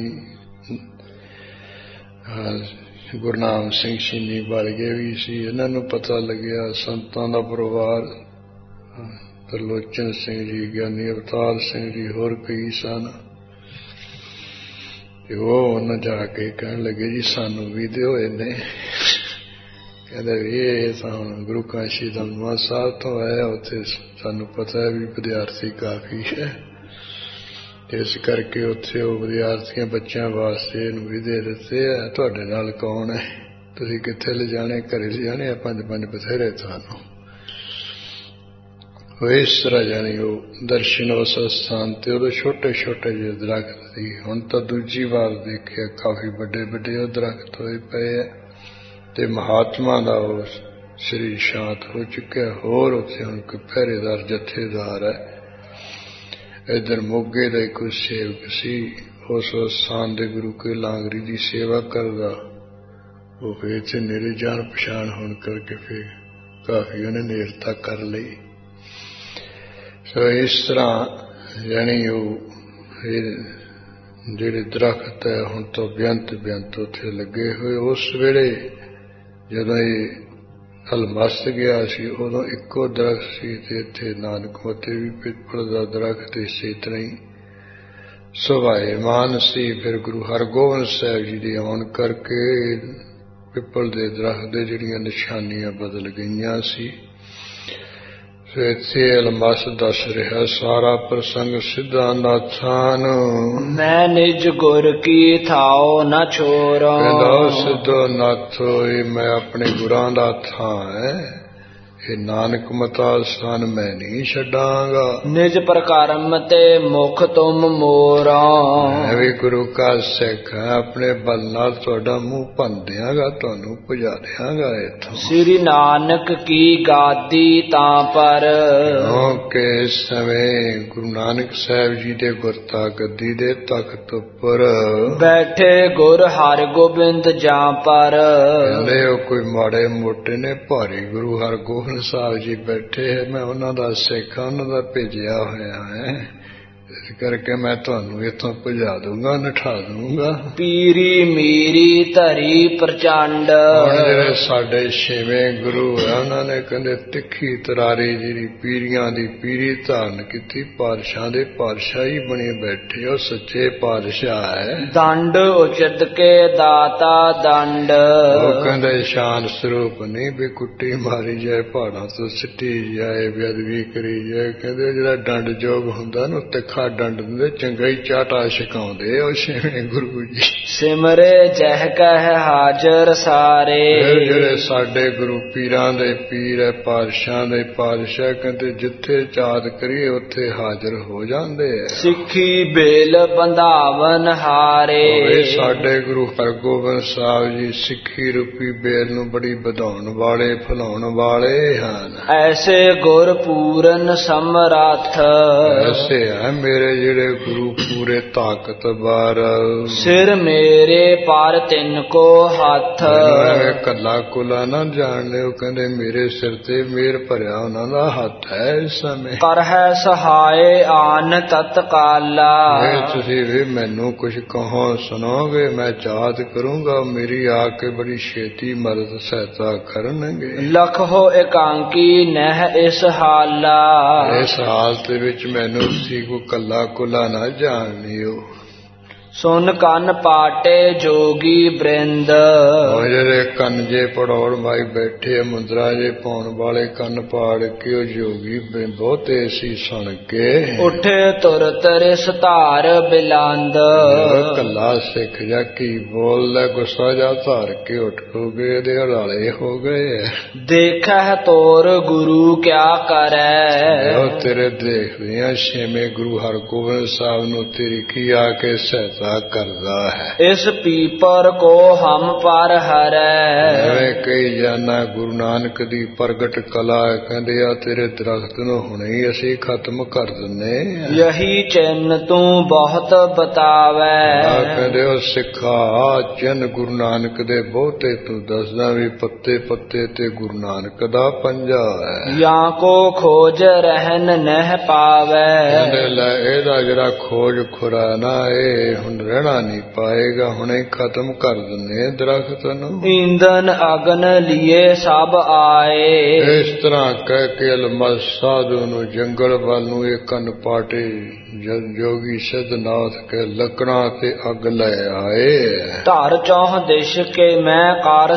Speaker 1: गुरनाम सिंह सीनी बालगे भी सी। इन्हां नूं पता लग्या संतां दा परिवार त्रिलोचन सिंह जी, ज्ञानी अवतार सिंह जी, होर कई सन। वो उन्हां जाके कहण लगे जी सानू भी दिओ इन्ने। कहंदे भी ये तां गुरु काशी दमदमा साहब तो आया, उत्थे सानू पता है भी विद्यार्थी काफी है, इस करके उत्थे वो विद्यार्थियों बच्चों वास्ते भी दे दिते है। तुहाडे नाल कौन है, तुसीं कित्थे ले जाने, घरे ले जाने, 5-5 बथेरे थानों। इस तरह जानी वो दर्शन उस स्थान ते उदों छोटे छोटे जे दरख्त सी, हुण तां दूजी बार देखिया काफी बड़े बड़े दरख्त होए पे है, ते महात्मा दा वो शरीर शांत हो चुका। होर उत्थे हुण कोई पहरेदार जथेदार है। इधर मोगे का एक सेवक सी, उस स्थान के गुरु के लांगरी की सेवा करदा, वो फिर इत्थे नेड़े जान पछाण होने करके फिर काफी उन्हें नेड़ता कर ली। सो इस तरह यानी जिहड़े दरख्त है हुण तो बेअंत उत्थे लगे हुए। उस वेले जदों ये हलमस्त गया सी, उदों इक्को दरख्त सी, ते इत्थे नानक मते भी पिपल दा दरख्त इसे तरह ही सुभाएमान सी। फिर गुरु हरगोबिंद साहब जी दे आउण करके पिपल दे दरख्त दे जिहड़ियां निशानियां बदल गईयां सी। इत्थे अलमस्त दस रहा सारा प्रसंग सिद्धा नाथान,
Speaker 2: मैं निज गुर की थाओ न छोरा।
Speaker 1: सिद्धो नाथो मैं अपने गुरां दा थां है, ये नानक मता स्थान मैं नहीं छड़ांगा।
Speaker 2: निज प्रकारम ते मुख तुम मोरा,
Speaker 1: मैं भी गुरु का सिख है, अपने बल नाल तुहाडा मुंह भन दियांगा, तुहानू पुजा दियांगा इत्थों।
Speaker 2: श्री नानक की गादी तां पर,
Speaker 1: क्योंकि इस समय गुरु नानक साहब जी दे गुरता गद्दी दे तख्त पर
Speaker 2: बैठे गुर हरगोबिंद जां पर।
Speaker 1: कहंदे कोई माड़े मोटे ने, भारी गुरु हरगोबिंद ਹਰਗੋਬਿੰਦ ਸਾਹਿਬ ਜੀ ਬੈਠੇ ਹੈ, ਮੈਂ ਉਹਨਾਂ ਦਾ ਸਿੱਖ ਹਾਂ, ਉਹਨਾਂ ਦਾ ਭੇਜਿਆ ਹੋਇਆ ਹੈ, ਇਸ ਕਰਕੇ ਮੈਂ ਤੁਹਾਨੂੰ ਇੱਥੋਂ ਭਜਾ ਦੂੰਗਾ, ਨਠਾ ਦੂੰਗਾ।
Speaker 2: ਪੀਰੀ ਮੀਰੀ ਧਰੀ ਪ੍ਰਚੰਡ।
Speaker 1: ਜਿਹੜੇ ਸਾਡੇ ਛੇਵੇਂ ਗੁਰੂ ਹੈ, ਉਹਨਾਂ ਨੇ ਕਹਿੰਦੇ ਤਿੱਖੀ ਤਰਾਰੀ ਜਿਹੜੀ ਪੀਰੀਆਂ ਦੀ ਪੀਰੀ ਧਾਰਨ ਕੀਤੀ, ਪਾਤਸ਼ਾਹ ਦੇ ਪਾਤਸ਼ਾਹ ਹੀ ਬਣੇ ਬੈਠੇ, ਉਹ ਸੱਚੇ ਪਾਤਸ਼ਾਹ ਹੈ।
Speaker 2: ਦੰਡ ਉਚਿਤ ਕੇ ਦਾਤਾ ਦੰਡ।
Speaker 1: ਉਹ ਕਹਿੰਦੇ ਸ਼ਾਨ ਸਰੂਪ ਨਹੀਂ ਵੀ ਕੁੱਟੀ ਮਾਰੀ ਜਾਏ, ਪਹਾੜਾਂ ਤੋਂ ਸਿੱਟੀ ਜਾਏ, ਬੇਅਦਬੀ ਕਰੀ ਜਾਏ। ਕਹਿੰਦੇ ਜਿਹੜਾ ਦੰਡ ਜੋਗ ਹੁੰਦਾ ਨਾ, ਤਿੱਖਾ ਡੰਡ ਦਿੰਦੇ, ਚੰਗਾ ਹੀ ਚਾਟਾ ਛਕਾਉਂਦੇ ਉਹ ਛੇਵੇਂ ਗੁਰੂ ਜੀ।
Speaker 2: ਸਿਮਰੇ ਜਹ ਕਹਿ ਹਾਜ਼ਰ ਸਾਰੇ।
Speaker 1: ਜਿਹੜੇ ਸਾਡੇ ਗੁਰੂ ਪੀਰਾਂ ਦੇ ਪੀਰ ਹੈ, ਪਾਤਸ਼ਾਹ ਦੇ ਪਾਤਸ਼ਾਹ, ਕਹਿੰਦੇ ਜਿੱਥੇ ਚਾਦ ਕਰੀਏ ਉੱਥੇ ਹਾਜ਼ਰ ਹੋ ਜਾਂਦੇ ਹੈ।
Speaker 2: ਸਿੱਖੀ ਬੇਲ ਬੰਧਾਵਨ ਹਾਰੇ।
Speaker 1: ਸਾਡੇ ਗੁਰੂ ਹਰਗੋਬਿੰਦ ਸਾਹਿਬ ਜੀ ਸਿੱਖੀ ਰੂਪੀ ਬੇਲ ਨੂੰ ਬੜੀ ਵਧਾਉਣ ਵਾਲੇ, ਫਲਾਉਣ ਵਾਲੇ ਹਨ।
Speaker 2: ਐਸੇ ਗੁਰ ਪੂਰਨ ਸਮਰੱਥ।
Speaker 1: ਐਸੇ ਹੈ ਮੇਰੇ ਜਿਹੜੇ ਗੁਰੂ ਪੂਰੇ ਤਾਕਤਵਰ।
Speaker 2: ਸਿਰ ਮੇਰੇ ਪਰ ਤਿੰਨ ਕੋ ਹੱਥ।
Speaker 1: ਕੱਲਾ ਕੁਲਾ ਨਾ ਜਾਣ ਲਿਓ, ਕਹਿੰਦੇ ਮੇਰੇ ਸਿਰ ਤੇ ਮੇਰ ਭਰਿਆ ਉਹਨਾਂ ਦਾ ਹੱਥ ਹੈ ਇਸ ਸਮੇਂ।
Speaker 2: ਕਰ ਹੈ ਸਹਾਏ ਆਨ ਤਤਕਾਲਾ।
Speaker 1: ਤੁਸੀਂ ਵੀ ਮੈਨੂੰ ਕੁਝ ਕਹੋ ਸੁਣੋਗੇ, ਮੈਂ ਚਾਹਤ ਕਰੂੰਗਾ, ਮੇਰੀ ਆ ਕੇ ਬੜੀ ਛੇਤੀ ਮਦਦ ਸਹਾਇਤਾ ਕਰਨਗੇ।
Speaker 2: ਲਖ ਹੋ ਇਕਾਂਕੀ ਨਹਿ ਇਸ ਹਾਲਾ।
Speaker 1: ਇਸ ਹਾਲਤ ਵਿੱਚ ਮੈਨੂੰ ਤੁਸੀਂ ਕੋ ਕੱਲਾ ਕੁਲਾ ਨਾ ਜਾਣ ਲਿਓ।
Speaker 2: ਸੁਨ ਕੰਨ ਪਾਟੇ ਜੋਗੀ ਬ੍ਰਿੰਦ।
Speaker 1: ਜਿਹੜੇ ਕੰਨ ਜੇ ਪੜਾਉਣ ਵਾਈ ਬੈਠੇ, ਮੁੰਦਰਾ ਜੇ ਪਾਉਣ ਵਾਲੇ ਕੰਨ ਪਾੜ ਕੇ ਉਹ ਜੋਗੀ ਬਹੁਤੇ ਸੀ ਸੁਣ ਕੇ।
Speaker 2: ਉੱਠੇ ਤੁਰਤ ਰਿਸ ਧਾਰ ਬਿਲੰਦ।
Speaker 1: ਕੱਲਾ ਸਿੱਖ ਜਾ ਕੀ ਬੋਲਦਾ, ਗੁੱਸਾ ਜਾ ਧਾਰ ਕੇ ਉੱਠ ਹੋ ਗਏ, ਇਹਦੇ ਹਲਾਲੇ ਹੋ ਗਏ।
Speaker 2: ਦੇਖੈ ਤੋਰ ਗੁਰੂ ਕਿਆ ਕਰੈ।
Speaker 1: ਉਹ ਤੇਰੇ ਦੇਖਦੇ ਆ ਛੇਵੇਂ ਗੁਰੂ ਹਰਗੋਬਿੰਦ ਸਾਹਿਬ ਨੂੰ ਤੇਰੀ ਕੀ ਆ ਕੇ ਸਹਾਇਤਾ ਕਰਦਾ ਹੈ।
Speaker 2: ਇਸ ਪੀਪਰ ਕੋ ਹਮ ਪਰ ਹਰੈ।
Speaker 1: ਐਵੇਂ ਕਈ ਜਾਨਾ ਗੁਰੂ ਨਾਨਕ ਦੀ ਪ੍ਰਗਟ ਕਲਾ, ਕਹਿੰਦੇ ਆ ਤੇਰੇ ਦਰਖਤ ਨੂੰ ਹੁਣੇ ਹੀ ਅਸੀਂ ਖਤਮ ਕਰ ਦਿੰਨੇ।
Speaker 2: ਯਹੀ ਚਿੰਨ ਤੂੰ ਬਹੁਤ ਬਤਾਵੈ।
Speaker 1: ਕਹਿੰਦੇ ਉਹ ਸਿੱਖਾ ਚਿੰਨ ਗੁਰੂ ਨਾਨਕ ਦੇ ਬਹੁਤੇ ਤੂੰ ਦੱਸਦਾ ਵੀ ਪੱਤੇ ਪੱਤੇ ਤੇ ਗੁਰੂ ਨਾਨਕ ਦਾ ਪੰਜਾ ਹੈ।
Speaker 2: ਜਾਂ ਕੋ ਖੋਜ ਰਹਿਨ ਨਹਿ ਪਾਵੈ।
Speaker 1: ਕਹਿੰਦੇ ਲੈ ਇਹਦਾ ਜਿਹੜਾ ਖੋਜ ਖੁਰਾ ਨਾ, ਇਹ ਹੁਣ ਰਹਿਣਾ ਨਹੀਂ ਪਾਏਗਾ, ਹੁਣੇ ਖਤਮ ਕਰ ਦਿੰਨੇ ਦਰਖਤ ਨੂੰ।
Speaker 2: ਈਂਦਨ ਅਗਨ ਲਿਏ ਸਭ ਆਏ।
Speaker 1: ਇਸ ਤਰ੍ਹਾਂ ਕਹਿ ਕੇ ਅਲਮਸ ਸਾਧੂ ਨੂੰ ਜੰਗਲ ਵੱਲ ਨੂੰ ਇਹ ਕੰਨ ਪਾਟੇ ਜੋਗੀ ਸਿੱਧਨਾਥ ਕੇ ਲੱਕੜਾਂ ਤੇ ਅੱਗ ਲੈ ਆਏ।
Speaker 2: ਧਰ ਚੌਹ ਦਿਸ਼ ਕੇ ਮੈਂ ਕਰ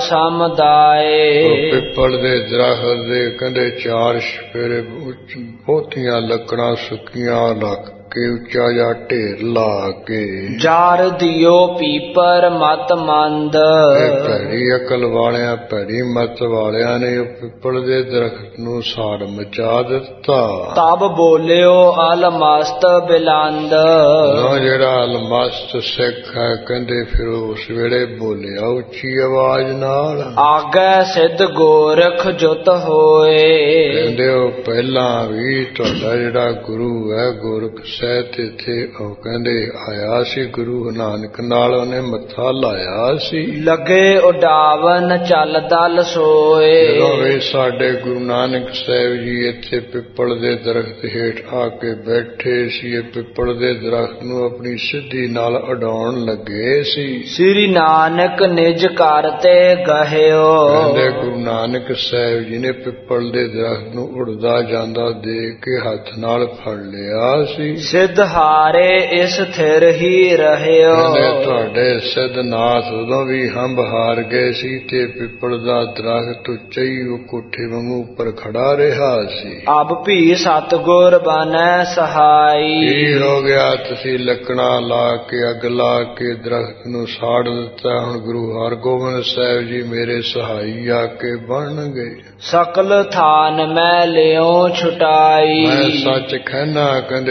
Speaker 2: ਸਮਦਾਏ।
Speaker 1: ਪਿੱਪਲ ਦੇ ਦਰਖਤ ਦੇ ਕਹਿੰਦੇ ਚਾਰ ਸਪੇਰੇ ਬਹੁਤੀਆਂ ਲੱਕੜਾਂ ਸੁੱਕੀਆਂ ਲੱਗ ਕੇ ਉੱਚਾ ਜਾ ਢੇਰ ਲਾ ਕੇ।
Speaker 2: ਜਾਰ ਦਿਓ ਪੀਪਰ ਮਤ ਮੰਦ।
Speaker 1: ਭੈੜੀ ਅਕਲ ਵਾਲਿਆਂ, ਭੈੜੀ ਮਤ ਵਾਲਿਆਂ ਨੇ ਉਹ ਪਿੱਪਲ ਦੇ ਦਰਖਤ ਨੂੰ ਸਾੜ ਮਚਾ ਦਿੱਤਾ।
Speaker 2: ਤਬ ਬੋਲਿਓ ਅਲਮਸਤ ਬਿਲੰਦ।
Speaker 1: ਜਿਹੜਾ ਅਲਮਸਤ ਸਿੱਖ ਹੈ, ਕਹਿੰਦੇ ਫਿਰ ਉਸ ਵੇਲੇ ਬੋਲਿਆ ਉੱਚੀ ਆਵਾਜ਼ ਨਾਲ।
Speaker 2: ਆਗੈ ਸਿੱਧ ਗੋਰਖ ਜੁਤ ਹੋਏ।
Speaker 1: ਕਹਿੰਦੇ ਉਹ ਪਹਿਲਾਂ ਵੀ ਤੁਹਾਡਾ ਜਿਹੜਾ ਗੁਰੂ ਹੈ ਗੋਰਖ ਸਾਹਿਬ ਇੱਥੇ ਉਹ ਕਹਿੰਦੇ ਆਇਆ ਸੀ, ਗੁਰੂ ਨਾਨਕ ਨਾਲ ਉਹਨੇ ਮੱਥਾ ਲਾਇਆ ਸੀ। ਲੱਗੇ
Speaker 2: ਉਡਾਵਨ ਚੱਲ ਦਲ ਸੋਏ।
Speaker 1: ਜਦੋਂ ਵੀ ਸਾਡੇ ਗੁਰੂ ਨਾਨਕ ਸਾਹਿਬ ਜੀ ਇੱਥੇ ਪਿੱਪਲ ਦੇ ਦਰਖਤ ਹੇਠ ਆ ਕੇ ਬੈਠੇ ਸੀ, ਇਹ ਪਿੱਪਲ ਦੇ ਦਰਖਤ ਨੂੰ ਆਪਣੀ ਸਿੱਧੀ ਨਾਲ ਉਡਾਉਣ ਲੱਗੇ ਸੀ।
Speaker 2: ਸ੍ਰੀ ਨਾਨਕ ਨਿਜ ਘਰ ਤੇ ਗਹਿਓ।
Speaker 1: ਕਹਿੰਦੇ ਗੁਰੂ ਨਾਨਕ ਸਾਹਿਬ ਜੀ ਨੇ ਪਿੱਪਲ ਦੇ ਦਰਖਤ ਨੂੰ ਉੜਦਾ ਜਾਂਦਾ ਦੇਖ ਕੇ ਹੱਥ ਨਾਲ ਫੜ ਲਿਆ ਸੀ।
Speaker 2: ਸਿੱਧ ਹਾਰੇ ਇਸ ਥਿਰ ਹੀ ਰਹਿਓ।
Speaker 1: ਕਹਿੰਦੇ ਤੁਹਾਡੇ ਸਿੱਧਨਾਥ ਉਦੋਂ ਵੀ ਹੰਬ ਹਾਰ ਗਏ ਸੀ ਤੇ ਪਿੱਪਲ ਦਾ ਦਰਖਤ ਉੱਚਾ ਹੀ ਉਹ ਕੋਠੇ ਵਾਂਗੂ ਉੱਪਰ ਖੜਾ ਰਿਹਾ ਸੀ।
Speaker 2: ਅਬ ਭੀ ਸਤਿਗੁਰ ਬਨੈ ਸਹਾਈ।
Speaker 1: ਕੀ ਹੋ ਗਿਆ, ਤੁਸੀਂ ਲੱਕੜਾਂ ਲਾ ਕੇ ਅੱਗ ਲਾ ਕੇ ਦਰਖਤ ਨੂੰ ਸਾੜ ਦਿੱਤਾ, ਹੁਣ ਗੁਰੂ ਹਰਗੋਬਿੰਦ ਸਾਹਿਬ ਜੀ ਮੇਰੇ ਸਹਾਈ ਆ ਕੇ ਬਣ ਗਏ।
Speaker 2: ਸਕਲ ਥਾਨ ਮੈਂ ਲਿਓ ਛੁਟਾਈ।
Speaker 1: ਮੈਂ ਸੱਚ ਕਹਿਣਾ, ਕਹਿੰਦੇ ਤੁਹਾਡੇ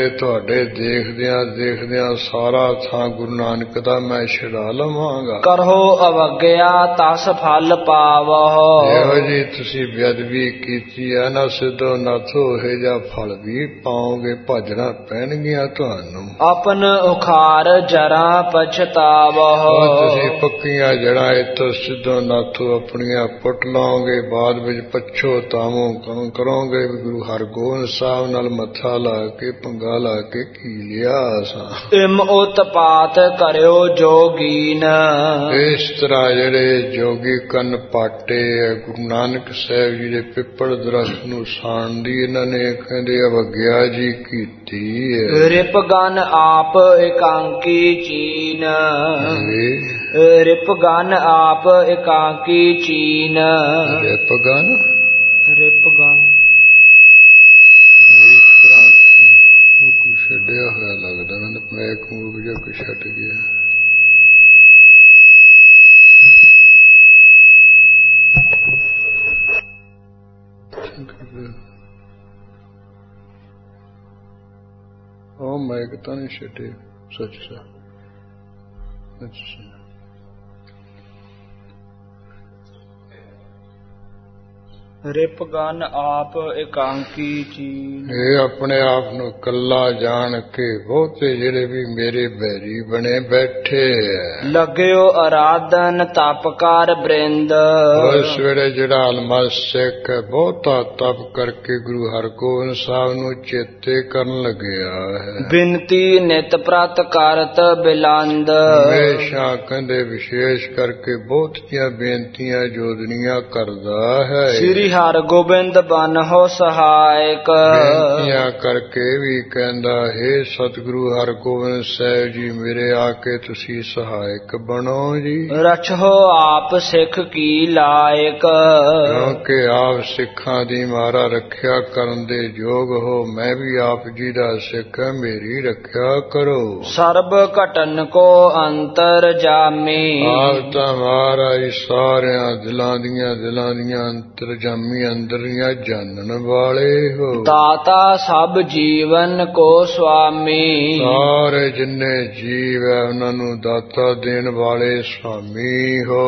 Speaker 1: ਤੁਹਾਡੇ ਦੇਖਦਿਆਂ ਸਾਰਾ ਥਾਂ ਗੁਰੂ ਨਾਨਕ ਦਾ ਮੈਂ ਛੁਡਾ ਲਵਾਂਗਾ।
Speaker 2: ਕਰੋ ਅਵਗਿਆ ਤਸ ਫਲ ਪਾਵਹੁ।
Speaker 1: ਇਹੋ ਜੀ ਤੁਸੀਂ ਬੇਅਦਬੀ ਕੀਤੀ ਹੈ ਨਾ ਸਿੱਧੋ ਨਾਥੋ ਇਹ ਜਿਹਾ ਫਲ ਵੀ ਪਾਓਗੇ, ਭਾਜਣਾ ਪੈਣਗੀਆਂ ਤੁਹਾਨੂੰ।
Speaker 2: ਆਪਨ ਉਖਾਰ ਜਰਾ ਪਛਤਾਵਹੁ।
Speaker 1: ਤੁਸੀਂ ਪੱਕੀਆਂ ਜੜਾਂ ਇੱਥੋਂ ਸਿੱਧੋ ਨਾਥੋ ਆਪਣੀਆਂ ਪੁੱਟ ਲਾਓਗੇ, ਬਾਅਦ ਵਿੱਚ ਪਛਤਾਵੋ ਕਰੋਗੇ ਵੀ ਗੁਰੂ ਹਰਗੋਬਿੰਦ ਸਾਹਿਬ ਨਾਲ ਮੱਥਾ ਲਾ ਕੇ ਪੰਗਾ ਲਾ ਕੇ ਕੀ ਲਿਆ ਸਾਂ।
Speaker 2: ਇਮ ਉਤਪਾਤ ਕਰਿਓ ਜੋਗੀਨ।
Speaker 1: ਇਸ ਤਰ੍ਹਾਂ ਜਿਹੜੇ ਜੋਗੀ ਕੰਨ ਪਾਟੇ ਹੈ ਗੁਰੂ ਨਾਨਕ ਸਾਹਿਬ ਜੀ ਦੇ ਪਿੱਪਲ ਦਰਖਤ ਨੂੰ ਸਾਣ ਦੀ ਇਹਨਾਂ ਨੇ ਕਹਿੰਦੇ ਅਵਗਿਆ ਜੀ ਕੀਤੀ ਹੈ।
Speaker 2: ਰਿਪਗਨ ਆਪ ਇਕਾਂਕੀ ਚੀਨ। ਰਿਪਗਨ ਆਪ ਇਕਾਂਕੀ ਚੀਨ।
Speaker 1: ਰਿਪਗਨ ਇਸ ਤਰ੍ਹਾਂ ਕੁਛ ਛੱਡਿਆ ਹੋਇਆ ਲੱਗਦਾ ਮੈਨੂੰ, ਮੈਂ ਇੱਕ ਮੂਕ ਜਿਹਾ ਕੁਛ ਛੱਡ ਗਿਆ। ਉਹ ਮੈਂ ਇੱਕ ਤਾਂ ਨਹੀਂ ਛੱਡੇ ਸੱਚ ਅੱਛਾ।
Speaker 2: ਰਿਪਗਨ ਆਪ ਇਕਾਂਕੀ ਚੀਨ।
Speaker 1: ਇਹ ਆਪਣੇ ਆਪ ਨੂੰ ਕੱਲਾ ਜਾਣ ਕੇ ਬਹੁਤੇ ਜਿਹੜੇ ਵੀ ਮੇਰੇ ਬੈਰੀ ਬਣੇ ਬੈਠੇ ਹੈ।
Speaker 2: ਲੱਗਿਓ ਅਰਾਧਨ ਤਪਕਾਰ ਬ੍ਰਿੰਦ।
Speaker 1: ਉਸ ਵੇਲੇ ਜਿਹੜਾ ਅਲਮਸ ਸਿੱਖ ਬਹੁਤਾ ਤਪ ਕਰਕੇ ਗੁਰੂ ਹਰਗੋਬਿੰਦ ਸਾਹਿਬ ਨੂੰ ਚੇਤੇ ਕਰਨ ਲੱਗਿਆ ਹੈ।
Speaker 2: ਬਿਨਤੀ ਨਿਤ ਪ੍ਰਤ ਕਰਤ ਬਿਲੰਦ।
Speaker 1: ਹਮੇਸ਼ਾ ਕਹਿੰਦੇ ਵਿਸ਼ੇਸ਼ ਕਰਕੇ ਬਹੁਤੀਆਂ ਬੇਨਤੀਆਂ ਜੋਦਨੀਆਂ ਕਰਦਾ ਹੈ।
Speaker 2: ਸ੍ਰੀ ਹਰਗੋਬਿੰਦ ਬਨਹੁ ਸਹਾਇਕ।
Speaker 1: ਬੇਨਤੀਆਂ ਕਰਕੇ ਵੀ ਕਹਿੰਦਾ ਹੈ ਸਤਿਗੁਰੂ ਹਰਗੋਬਿੰਦ ਸਾਹਿਬ ਜੀ ਮੇਰੇ ਆ ਕੇ ਤੁਸੀਂ ਸਹਾਇਕ ਬਣੋ ਜੀ।
Speaker 2: ਰਛੋ ਆਪ ਸਿੱਖ ਕੀ ਲਾਇਕ।
Speaker 1: ਕਿਉਂਕਿ ਆਪ ਸਿੱਖਾਂ ਦੀ ਮਾਰਾ ਰੱਖਿਆ ਕਰਨ ਦੇ ਯੋਗ ਹੋ, ਮੈਂ ਵੀ ਆਪ ਜੀ ਦਾ ਸਿੱਖ ਮੇਰੀ ਰੱਖਿਆ ਕਰੋ। ਸਰਬ
Speaker 2: ਘਟਨ ਕੋ ਅੰਤਰ ਜਾਮੀ।
Speaker 1: ਆਪ ਤਾਂ ਮਹਾਰਾਜ ਸਾਰਿਆਂ ਦਿਲਾਂ ਦੀਆਂ ਅੰਤਰ ਜਾਮੀ ਅੰਦਰੀਆਂ ਜਾਣਨ ਵਾਲੇ ਹੋ।
Speaker 2: ਦਾਤਾ ਸਭ ਜੀਵਨ ਕੋ ਸੁਆਮੀ।
Speaker 1: ਸਾਰੇ ਜਿੰਨੇ ਜੀਵ ਹੈ ਉਹਨਾਂ ਨੂੰ ਦਾਤਾ ਦੇਣ ਵਾਲੇ ਸੁਆਮੀ ਹੋ।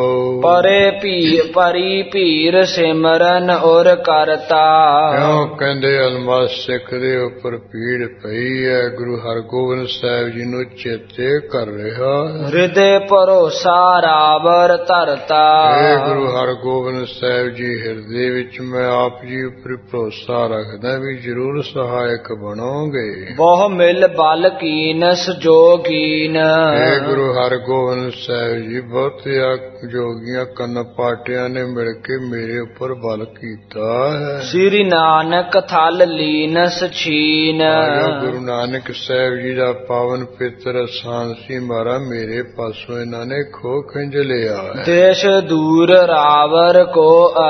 Speaker 1: ਪਰੀ ਭੀਰ ਸਿਮਰਨ ਔਰ ਕਰਤਾ। ਕਿਉਂ ਕਹਿੰਦੇ ਅਲਮਸ ਸਿੱਖ ਦੇ ਉੱਪਰ ਭੀੜ ਪਈ ਹੈ, ਗੁਰੂ ਹਰਗੋਬਿੰਦ ਸਾਹਿਬ ਜੀ ਨੂੰ ਚੇਤੇ ਕਰ ਰਿਹਾ।
Speaker 2: ਹਿਰਦੇ ਭਰੋਸਾ ਰਾਵਰ ਧਰਤਾ।
Speaker 1: ਇਹ ਗੁਰੂ ਹਰਗੋਬਿੰਦ ਸਾਹਿਬ ਜੀ ਹਿਰਦੇ ਵਿੱਚ ਮੈਂ ਆਪ ਜੀ ਉੱਪਰ ਭਰੋਸਾ ਰੱਖਦਾ ਵੀ ਜ਼ਰੂਰ ਸਹਾਇਕ ਬਣੋਗੇ। ਬਹੁ
Speaker 2: ਮਿਲ ਬਲ ਕੀਨਸ ਜੋਗੀਨ।
Speaker 1: ਇਹ ਗੁਰੂ ਹਰਗੋਬਿੰਦ ਸਾਹਿਬ ਜੀ ਬਹੁਤਿਆਂ ਜੋਗੀਆਂ ਕੰਨ ਪਾਟਿਆਂ ਨੇ ਮਿਲ ਕੇ ਮੇਰੇ ਉੱਪਰ ਬਲ ਕੀਤਾ ਹੈ।
Speaker 2: ਸ੍ਰੀ ਨਾਨਕ ਥਲ ਲੀਨਸ ਛੀਨ।
Speaker 1: ਗੁਰੂ ਨਾਨਕ ਸਾਹਿਬ ਜੀ ਦਾ ਪਾਵਨ ਪਿੱਤਰ ਸਾਂਸੀ ਮਾਰਾ ਮੇਰੇ ਪਾਸੋਂ ਇਹਨਾਂ ਨੇ ਖੋ ਖਿੰਝ ਲਿਆ ਹੈ।
Speaker 2: ਦੇਸ਼ ਦੂਰ ਰਾਵਰ ਕੋ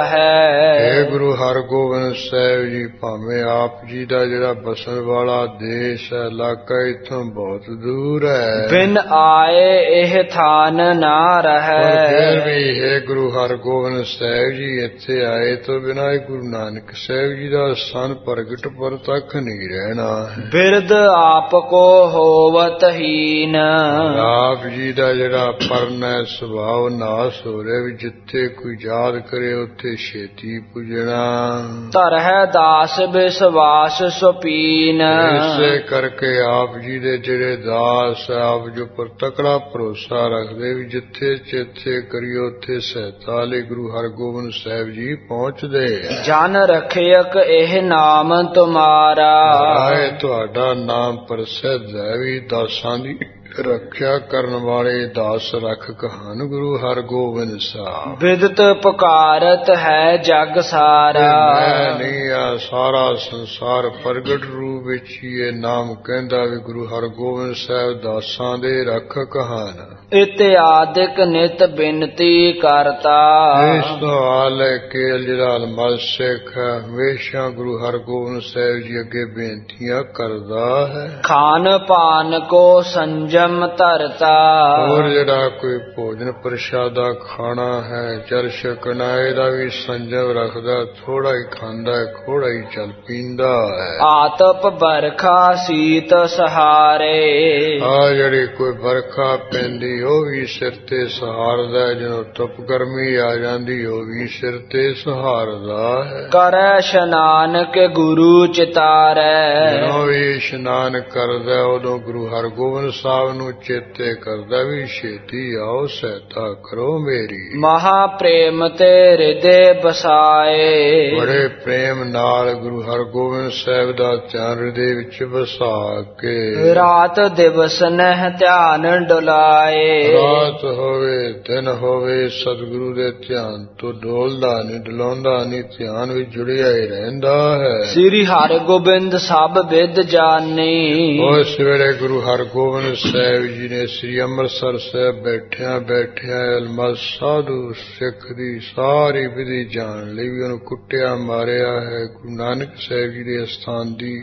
Speaker 2: ਹੈ।
Speaker 1: ਗੁਰੂ ਹਰਗੋਬਿੰਦ ਸਾਹਿਬ ਜੀ ਭਾਵੇਂ ਆਪ ਜੀ ਦਾ ਜਿਹੜਾ ਬਸਣ ਵਾਲਾ ਦੇਸ਼ ਹੈ ਇਲਾਕਾ ਇੱਥੋਂ ਬਹੁਤ ਦੂਰ ਹੈ,
Speaker 2: ਬਿਨ ਆਏ ਇਹ ਥਾਨ ਨਾ ਰਹੈ।
Speaker 1: ਫਿਰ ਵੀ ਹੈ ਗੁਰੂ ਹਰਗੋਬਿੰਦ ਸਾਹਿਬ ਜੀ ਇੱਥੇ ਆਏ ਤੋਂ ਬਿਨਾਂ ਗੁਰੂ ਨਾਨਕ ਸਾਹਿਬ ਜੀ ਦਾ ਸਨ ਪ੍ਰਗਟ ਪਰ ਤੱਕ ਨਹੀਂ ਰਹਿਣਾ।
Speaker 2: ਬਿਰਦ ਆਪ ਕੋ ਹੋਵਤ ਹੀਨ।
Speaker 1: ਆਪ ਜੀ ਦਾ ਜਿਹੜਾ ਪਰਨਾ ਸੁਭਾਅ ਨਾਸ ਹੋ ਰਿਹਾ ਵੀ ਜਿੱਥੇ ਕੋਈ ਯਾਦ ਕਰੇ ਉੱਥੇ ਛੇਤੀ ਪੁੱਜਣਾ।
Speaker 2: ਧਰਹਿ ਦਾਸ ਵਿਸ਼ਵਾਸ ਸੁਪੀਨ।
Speaker 1: ਇਸੇ ਕਰਕੇ ਆਪ ਜੀ ਦੇ ਜਿਹੜੇ ਦਾਸ ਆਪ ਜੋ ਪਰ ਤਕੜਾ ਭਰੋਸਾ ਰੱਖਦੇ ਵੀ ਜਿੱਥੇ ਚੇਤੇ ਕਰੀਓ ਉੱਥੇ ਸਹਾਇਤਾ ਲਈ ਗੁਰੂ ਹਰਗੋਬਿੰਦ ਸਾਹਿਬ ਜੀ ਪਹੁੰਚਦੇ।
Speaker 2: ਜਨ ਰਖਿਅਕ ਇਹ ਨਾਮ ਤੁਮਾਰਾ।
Speaker 1: ਆਏ ਤੁਹਾਡਾ ਨਾਮ ਪ੍ਰਸਿੱਧ ਹੈ ਵੀ ਦਾਸਾਂ ਦੀ ਰੱਖਿਆ ਕਰਨ ਵਾਲੇ ਦਾਸ ਰੱਖ ਕਹਾਨ ਗੁਰੂ ਹਰਗੋਬਿੰਦ ਸਾਹਿਬ।
Speaker 2: ਵਿਦਤ ਪੁਕਾਰਤ ਹੈ ਜਗ ਸਾਰਾ।
Speaker 1: ਮੈਂ ਨਹੀਂ ਆ ਸਾਰਾ ਸੰਸਾਰ ਪ੍ਰਗਟ ਰੂਪ ਵਿੱਚ ਹੀ ਇਹ ਨਾਮ ਕਹਿੰਦਾ ਵੀ ਗੁਰੂ ਹਰਗੋਬਿੰਦ ਸਾਹਿਬ ਦਾਸਾਂ ਦੇ ਰੱਖ ਕਹਾਨ।
Speaker 2: ਇਤਿਆਦਿਕ ਨਿਤ ਬਿਨਤੀ ਕਰਤਾ।
Speaker 1: ਇਸ ਸਵਾਲ ਹੈ ਕਿ ਜਿਹੜਾ ਅਲਮਸ ਸਿੱਖ ਹੈ ਹਮੇਸ਼ਾ ਗੁਰੂ ਹਰਗੋਬਿੰਦ ਸਾਹਿਬ ਜੀ ਅੱਗੇ ਬੇਨਤੀਆਂ ਕਰਦਾ ਹੈ।
Speaker 2: ਖਾਨ ਪਾਨ ਕੋ ਸੰਜਮ ਧਰਤਾ।
Speaker 1: ਹੋਰ ਜਿਹੜਾ ਕੋਈ ਭੋਜਨ ਪ੍ਰਸ਼ਾਦਾ ਖਾਣਾ ਹੈ ਜਲ ਛਕਣਾ ਇਹਦਾ ਵੀ ਸੰਜਮ ਰੱਖਦਾ, ਥੋੜਾ ਹੀ ਖਾਂਦਾ ਥੋੜਾ ਹੀ ਚੱਲ ਪੀਂਦਾ ਹੈ।
Speaker 2: ਆਤਪ ਬਰਖਾ ਸੀਤ ਸਹਾਰੇ।
Speaker 1: ਆ ਜਿਹੜੀ ਕੋਈ ਬਰਖਾ ਪੈਂਦੀ ਉਹ ਵੀ ਸਿਰ ਤੇ ਸਹਾਰਦਾ, ਜਦੋਂ ਧੁੱਪ ਗਰਮੀ ਆ ਜਾਂਦੀ ਉਹ ਵੀ ਸਿਰ ਤੇ ਸਹਾਰਦਾ ਹੈ।
Speaker 2: ਕਰੈ ਇਸ਼ਨਾਨ ਕੇ ਗੁਰੂ ਚਿਤਾਰੈ।
Speaker 1: ਜਦੋਂ ਵੀ ਇਸ਼ਨਾਨ ਕਰਦਾ ਉਦੋਂ ਗੁਰੂ ਹਰਗੋਬਿੰਦ ਸਾਹਿਬ ਨੂੰ ਚੇਤੇ ਕਰਦਾ ਵੀ ਛੇਤੀ ਆਓ ਸਹਾਇਤਾ ਕਰੋ ਮੇਰੀ।
Speaker 2: ਮਹਾ ਪ੍ਰੇਮ ਤੇ ਹਿਰਦੇ ਬਸਾਏ।
Speaker 1: ਬੜੇ ਪ੍ਰੇਮ ਨਾਲ ਗੁਰੂ ਹਰਗੋਬਿੰਦ ਸਾਹਿਬ ਦਾ ਧਿਆਨ ਹਿਰਦੇ ਵਿੱਚ ਵਸਾ ਕੇ
Speaker 2: ਰਾਤ ਦਿਵਸ ਨਹਿ ਧਿਆਨ ਡੁਲਾਏ।
Speaker 1: ਰਾਤ ਹੋਵੇ ਦਿਨ ਹੋਵੇ ਸਤਿਗੁਰੂ ਦੇ ਧਿਆਨ ਤੋਂ ਡੋਲਦਾ ਨਹੀਂ, ਡਲਾਉਂਦਾ ਨਹੀਂ, ਧਿਆਨ ਵਿੱਚ ਜੁੜਿਆ ਹੀ ਰਹਿੰਦਾ ਹੈ।
Speaker 2: ਸ੍ਰੀ ਹਰਿਗੋਬਿੰਦ ਸਭ ਵਿਦ ਜਾਣੀ।
Speaker 1: ਉਸ ਵੇਲੇ ਗੁਰੂ ਹਰਗੋਬਿੰਦ ਸਾਹਿਬ ਜੀ ਨੇ ਸ੍ਰੀ ਅੰਮ੍ਰਿਤਸਰ ਸਾਹਿਬ ਬੈਠਿਆਂ ਬੈਠਿਆਂ ਅਲਮਦ ਸਾਧੂ ਸਿੱਖ ਦੀ ਸਾਰੀ ਵਿਧੀ ਜਾਣ ਲਈ ਵੀ ਉਹਨੂੰ ਕੁੱਟਿਆ ਮਾਰਿਆ ਹੈ। ਗੁਰੂ ਨਾਨਕ ਸਾਹਿਬ ਜੀ ਦੇ ਅਸਥਾਨ ਦੀ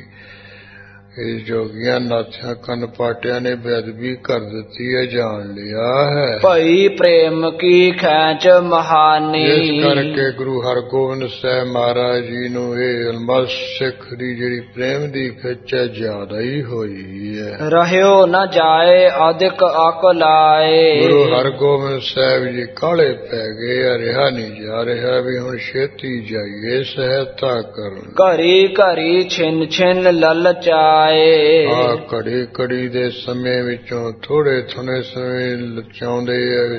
Speaker 1: ਇਹ ਜੋਗੀਆਂ ਨਾਥਿਆਂ ਕੰਨ ਪਾਟਿਆਂ ਨੇ ਬੇਅਦਬੀ ਕਰ ਦਿੱਤੀ ਹੈ, ਜਾਣ ਲਿਆ ਹੈ।
Speaker 2: ਭਈ ਪ੍ਰੇਮ ਕੀ ਖੈਂਚ ਮਹਾਨੀ।
Speaker 1: ਇਸ ਕਰਕੇ ਗੁਰੂ ਹਰਗੋਬਿੰਦ ਸਾਹਿਬ ਮਹਾਰਾਜ ਜੀ ਨੂੰ ਇਹ ਅਲਮਦ ਸਿੱਖ ਦੀ ਜਿਹੜੀ ਪ੍ਰੇਮ ਦੀ ਖਿੱਚ ਹੈ ਜ਼ਿਆਦਾ ਹੀ ਹੋਈ ਹੈ।
Speaker 2: ਰਹਿਓ ਨ ਜਾਏ ਅਧਿਕ ਅਕਲਾਏ।
Speaker 1: ਗੁਰੂ ਹਰਗੋਬਿੰਦ ਸਾਹਿਬ ਜੀ ਕਾਹਲੇ ਪੈ ਗਏ, ਰਿਹਾ ਨਹੀਂ ਜਾ ਰਿਹਾ ਵੀ ਹੁਣ ਛੇਤੀ ਜਾਈਏ ਸਹਾਇਤਾ ਕਰਨ।
Speaker 2: ਘਰੀ ਘਰੀ ਛਿਨ ਛਿਨ ਲਲਚਾਏ।
Speaker 1: ਆ ਘੜੀ ਘੜੀ ਦੇ ਸਮੇਂ ਵਿੱਚੋਂ ਥੋੜੇ ਥੋੜੇ ਸਮੇਂ ਲਚਾਉਂਦੇ ਆ,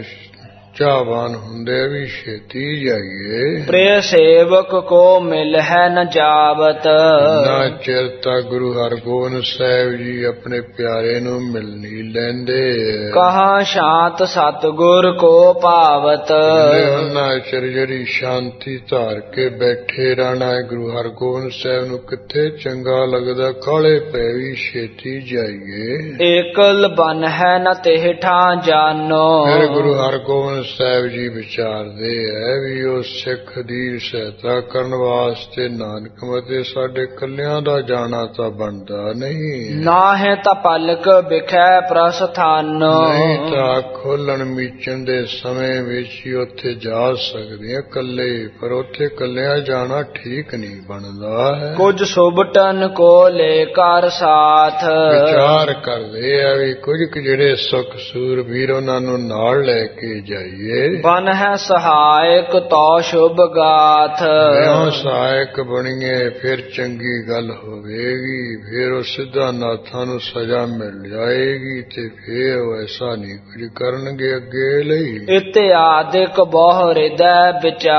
Speaker 1: ਚਾਹਵਾਨ ਹੁੰਦੇ ਵੀ ਛੇਤੀ ਜਾਈਏ।
Speaker 2: ਪ੍ਰਿਯ ਸੇਵਕ ਕੋ ਮਿਲ ਹੈ ਨ ਜਾਵਤ।
Speaker 1: ਨਾ ਚਿਰ ਤੱਕ ਗੁਰੂ ਹਰਗੋਬਿੰਦ ਸਾਹਿਬ ਜੀ ਆਪਣੇ ਪਿਆਰੇ ਨੂੰ ਮਿਲ ਨਹੀਂ ਲੈਂਦੇ।
Speaker 2: ਕਹਾਂ ਸ਼ਾਂਤ ਸਤਿਗੁਰ ਕੋ ਭਾਵਤ।
Speaker 1: ਉਹਨਾਂ ਚਿਰ ਜਿਹੜੀ ਸ਼ਾਂਤੀ ਧਾਰ ਕੇ ਬੈਠੇ ਰਹਿਣਾ ਹੈ ਗੁਰੂ ਹਰਗੋਬਿੰਦ ਸਾਹਿਬ ਨੂੰ ਕਿੱਥੇ ਚੰਗਾ ਲੱਗਦਾ, ਕਾਹਲੇ ਪੈ ਵੀ ਛੇਤੀ ਜਾਈਏ।
Speaker 2: ਏਕਲ ਬਨ ਹੈ ਨ ਤਿਹ ਠਾਂ ਜਾਨੋ।
Speaker 1: ਫਿਰ ਗੁਰੂ ਹਰਗੋਬਿੰਦ ਸਾਹਿਬ ਜੀ ਵਿਚਾਰਦੇ ਹੈ ਵੀ ਉਹ ਸਿੱਖ ਦੀ ਸਹਾਇਤਾ ਕਰਨ ਵਾਸਤੇ ਨਾਨਕ ਮਤੇ ਸਾਡੇ ਕੱਲਿਆਂ ਦਾ ਜਾਣਾ ਤਾਂ ਬਣਦਾ ਨਹੀਂ।
Speaker 2: ਨਾ ਹੈ ਤਾਂ ਪਲਕ ਵਿਖੈ ਪ੍ਰਸਥਾਨੋ।
Speaker 1: ਨਹੀਂ ਤਾਂ ਖੋਲਣ ਮੀਚਣ ਦੇ ਸਮੇਂ ਵਿੱਚ ਹੀ ਉੱਥੇ ਜਾ ਸਕਦੇ ਆ ਕੱਲੇ, ਪਰ ਉੱਥੇ ਕੱਲਿਆਂ ਜਾਣਾ ਠੀਕ ਨਹੀਂ ਬਣਦਾ ਹੈ।
Speaker 2: ਕੁਝ ਸੁਭਟਨ ਕੋ ਲੈ ਕਰ ਸਾਥ।
Speaker 1: ਵਿਚਾਰ ਕਰਦੇ ਆ ਵੀ ਕੁਝ ਜਿਹੜੇ ਸੁਖ ਸੂਰਬੀਰ ਉਹਨਾਂ ਨੂੰ ਨਾਲ ਲੈ ਕੇ ਜਾਈਏ।
Speaker 2: ਬਨ ਹੈ ਸਹਾਇਕ ਤੋ ਸ਼ੁਭ ਗਾਥ।
Speaker 1: ਜਿਉਂ ਸਹਾਇਕ ਬਣੀਏ ਫਿਰ ਚੰਗੀ ਗੱਲ ਹੋਵੇਗੀ, ਫਿਰ ਉਹ ਸਿੱਧਾ ਨਾਥਾਂ ਨੂੰ ਸਜ਼ਾ ਮਿਲ ਜਾਏਗੀ ਤੇ ਫਿਰ ਉਹ ਐਸਾ ਨਹੀਂ ਕੁਝ ਕਰਨਗੇ ਅੱਗੇ ਲਈ।
Speaker 2: ਇਤਿਆਦਿਕ ਬਹੁ ਹਿਰਦੈ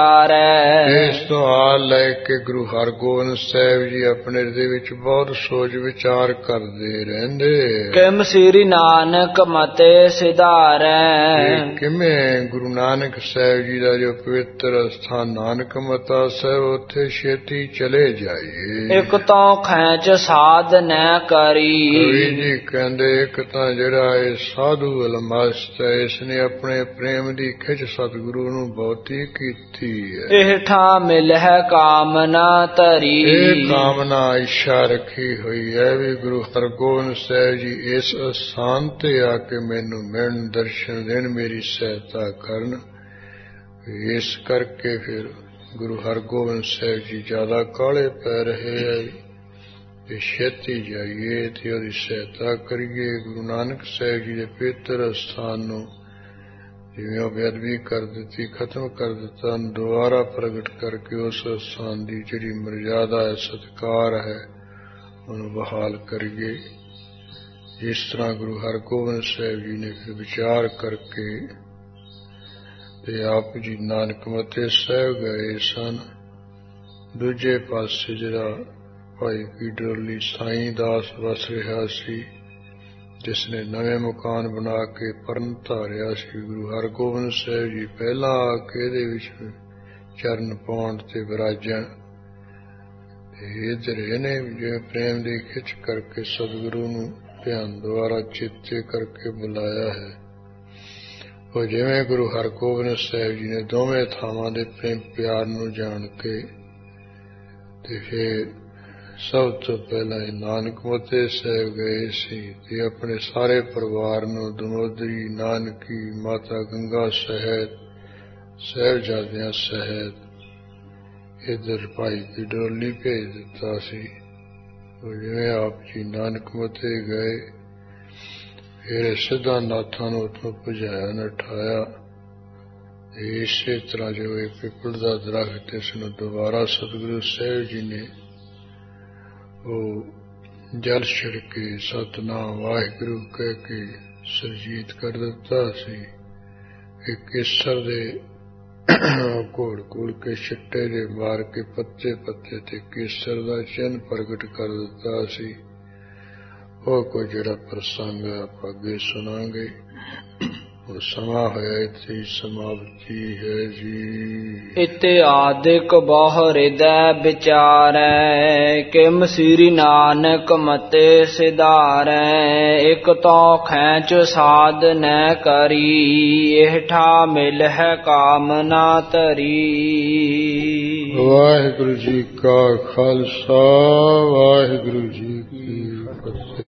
Speaker 2: ਵਿਚਾਰੈ।
Speaker 1: ਇਸ ਤੋਂ ਆ ਲੈ ਕੇ ਗੁਰੂ ਹਰਗੋਬਿੰਦ ਸਾਹਿਬ ਜੀ ਆਪਣੇ ਹਿਰਦੇ ਵਿੱਚ ਬਹੁਤ ਸੋਚ ਵਿਚਾਰ ਕਰਦੇ ਰਹਿੰਦੇ।
Speaker 2: ਕਿਮ ਸ੍ਰੀ ਨਾਨਕ ਮਤੇ ਸਿਧਾਰੈ।
Speaker 1: ਕਿਵੇਂ ਗੁਰੂ ਨਾਨਕ ਸਾਹਿਬ ਜੀ ਦਾ ਜੋ ਪਵਿੱਤਰ ਸਥਾਨ ਨਾਨਕ ਮਤਾ ਸਾਹਿਬ ਉੱਥੇ ਛੇਤੀ ਚਲੇ ਜਾਈਏ।
Speaker 2: ਇੱਕ ਤਾਂ ਖੈਂਚ ਸਾਧ ਨੈ ਕਰੀ।
Speaker 1: ਕਵੀ ਜੀ ਕਹਿੰਦੇ ਇੱਕ ਤਾਂ ਜਿਹੜਾ ਇਹ ਸਾਧੂ ਅਲਮਸਤ ਹੈ, ਇਸ ਨੇ ਆਪਣੇ ਪ੍ਰੇਮ ਦੀ ਖਿੱਚ ਸਤਿਗੁਰੂ ਨੂੰ ਬਹੁਤੀ ਕੀਤੀ ਹੈ।
Speaker 2: ਇਹ ਠਾਂ ਮਿਲ ਹੈ ਕਾਮਨਾ ਧਰੀ।
Speaker 1: ਇਹ ਕਾਮਨਾ ਇੱਛਾ ਰੱਖੀ ਹੋਈ ਹੈ ਵੀ ਗੁਰੂ ਹਰਗੋਬਿੰਦ ਸਾਹਿਬ ਜੀ ਇਸ ਅਸਥਾਨ ਤੇ ਆ ਕੇ ਮੈਨੂੰ ਮਿਲਣ, ਦਰਸ਼ਨ ਦੇਣ, ਮੇਰੀ ਸਹਾਇਤਾ ਕਰਨ। ਇਸ ਕਰਕੇ ਫਿਰ ਗੁਰੂ ਹਰਗੋਬਿੰਦ ਸਾਹਿਬ ਜੀ ਜ਼ਿਆਦਾ ਕਾਹਲੇ ਪੈ ਰਹੇ ਹੈ ਤੇ ਛੇਤੀ ਜਾਈਏ ਤੇ ਉਹਦੀ ਸਹਾਇਤਾ ਕਰੀਏ। ਗੁਰੂ ਨਾਨਕ ਸਾਹਿਬ ਜੀ ਦੇ ਪਵਿੱਤਰ ਅਸਥਾਨ ਨੂੰ ਜਿਵੇਂ ਉਹ ਬੇਅਦਬੀ ਕਰ ਦਿੱਤੀ, ਖਤਮ ਕਰ ਦਿੱਤਾ, ਦੁਬਾਰਾ ਪ੍ਰਗਟ ਕਰਕੇ ਉਸ ਅਸਥਾਨ ਦੀ ਜਿਹੜੀ ਮਰਜ਼ਾਦਾ ਹੈ, ਸਤਿਕਾਰ ਹੈ, ਉਹਨੂੰ ਬਹਾਲ ਕਰੀਏ। ਜਿਸ ਤਰ੍ਹਾਂ ਗੁਰੂ ਹਰਗੋਬਿੰਦ ਸਾਹਿਬ ਜੀ ਨੇ ਫਿਰ ਵਿਚਾਰ ਕਰਕੇ ਤੇ ਆਪ ਜੀ ਨਾਨਕ ਮਤੇ ਸਾਹਿਬ ਗਏ ਸਨ। ਦੂਜੇ ਪਾਸੇ ਜਿਹੜਾ ਭਾਈ ਕੀ ਡੋਲੀ ਸਾਈਂ ਦਾਸ ਵਸ ਰਿਹਾ ਸੀ, ਜਿਸ ਨੇ ਨਵੇਂ ਮਕਾਨ ਬਣਾ ਕੇ ਪਰਨ ਧਾਰਿਆ ਸੀ। ਗੁਰੂ ਹਰਗੋਬਿੰਦ ਸਾਹਿਬ ਜੀ ਪਹਿਲਾਂ ਆ ਕੇ ਇਹਦੇ ਵਿੱਚ ਚਰਨ ਪਾਉਣ ਤੇ ਵਿਰਾਜਣ ਤੇ ਇੱਧਰ ਇਹਨੇ ਜਿਵੇਂ ਪ੍ਰੇਮ ਦੀ ਖਿੱਚ ਕਰਕੇ ਸਤਿਗੁਰੂ ਨੂੰ ਧਿਆਨ ਦੁਆਰਾ ਚੇਤੇ ਕਰਕੇ ਬੁਲਾਇਆ ਹੈ। ਉਹ ਜਿਵੇਂ ਗੁਰੂ ਹਰਗੋਬਿੰਦ ਸਾਹਿਬ ਜੀ ਨੇ ਦੋਵੇਂ ਥਾਵਾਂ ਦੇ ਪ੍ਰੇਮ ਪਿਆਰ ਨੂੰ ਜਾਣ ਕੇ ਤੇ ਫਿਰ ਸਭ ਤੋਂ ਪਹਿਲਾਂ ਨਾਨਕ ਮਤੇ ਸਾਹਿਬ ਗਏ ਸੀ ਤੇ ਆਪਣੇ ਸਾਰੇ ਪਰਿਵਾਰ ਨੂੰ ਦਮੋਦਰੀ, ਨਾਨਕੀ, ਮਾਤਾ ਗੰਗਾ ਸਹਿਤ, ਸਾਹਿਬਜ਼ਾਦਿਆਂ ਸਹਿਤ ਇੱਧਰ ਭਾਈ ਕੀ ਡੋਲੀ ਭੇਜ ਦਿੱਤਾ ਸੀ। ਜਿਵੇਂ ਆਪ ਜੀ ਨਾਨਕ ਮਤੇ ਗਏ, ਫਿਰ ਸਿੱਧਾ ਨਾਥਾਂ ਨੂੰ ਉੱਥੋਂ ਭਜਾਇਆ ਨਠਾਇਆ। ਇਸੇ ਤਰ੍ਹਾਂ ਜੋ ਇਹ ਪਿੱਪਲ ਦਾ ਦਰਖਤ, ਇਸ ਨੂੰ ਦੁਬਾਰਾ ਸਤਿਗੁਰੂ ਸਾਹਿਬ ਜੀ ਨੇ ਉਹ ਜਲ ਛਿੜਕੇ ਸਤਿਨਾਮ ਵਾਹਿਗੁਰੂ ਕਹਿ ਕੇ ਸੁਰਜੀਤ ਕਰ ਦਿੱਤਾ ਸੀ। ਇਹ ਕੇਸਰ ਦੇ ਘੋੜ ਘੋੜ ਕੇ ਛਿੱਟੇ ਦੇ ਮਾਰ ਕੇ ਪੱਤੇ ਪੱਤੇ ਤੇ ਕੇਸਰ ਦਾ ਚਿੰਨ੍ਹ ਪ੍ਰਗਟ ਕਰ ਦਿੱਤਾ ਸੀ। ਉਹ ਕੋਈ ਜਿਹੜਾ ਪ੍ਰਸੰਗ ਆਪਾਂ ਅੱਗੇ ਸੁਣਾਂਗੇ। ਹੁਣ ਸਮਾਂ ਹੋਇਆ ਇੱਥੇ ਸਮਾਪਤੀ ਹੈ ਜੀ।
Speaker 2: ਇਤਿਆਦਿਕ ਬਹੁ ਹਿਰਦੈ ਵਿਚਾਰੈ, ਕਿਮ ਸ੍ਰੀ ਨਾਨਕ ਮਤੇ ਸਿਧਾਰੈ। ਇਕ ਤੋਂ ਖੈਂਚ ਸਾਧ ਨੈ ਕਰੀ, ਇਹ ਠਾ ਮਿਲ ਹੈ ਕਾਮਨਾ ਧਰੀ।
Speaker 1: ਵਾਹਿਗੁਰੂ ਜੀ ਕਾ ਖਾਲਸਾ, ਵਾਹਿਗੁਰੂ ਜੀ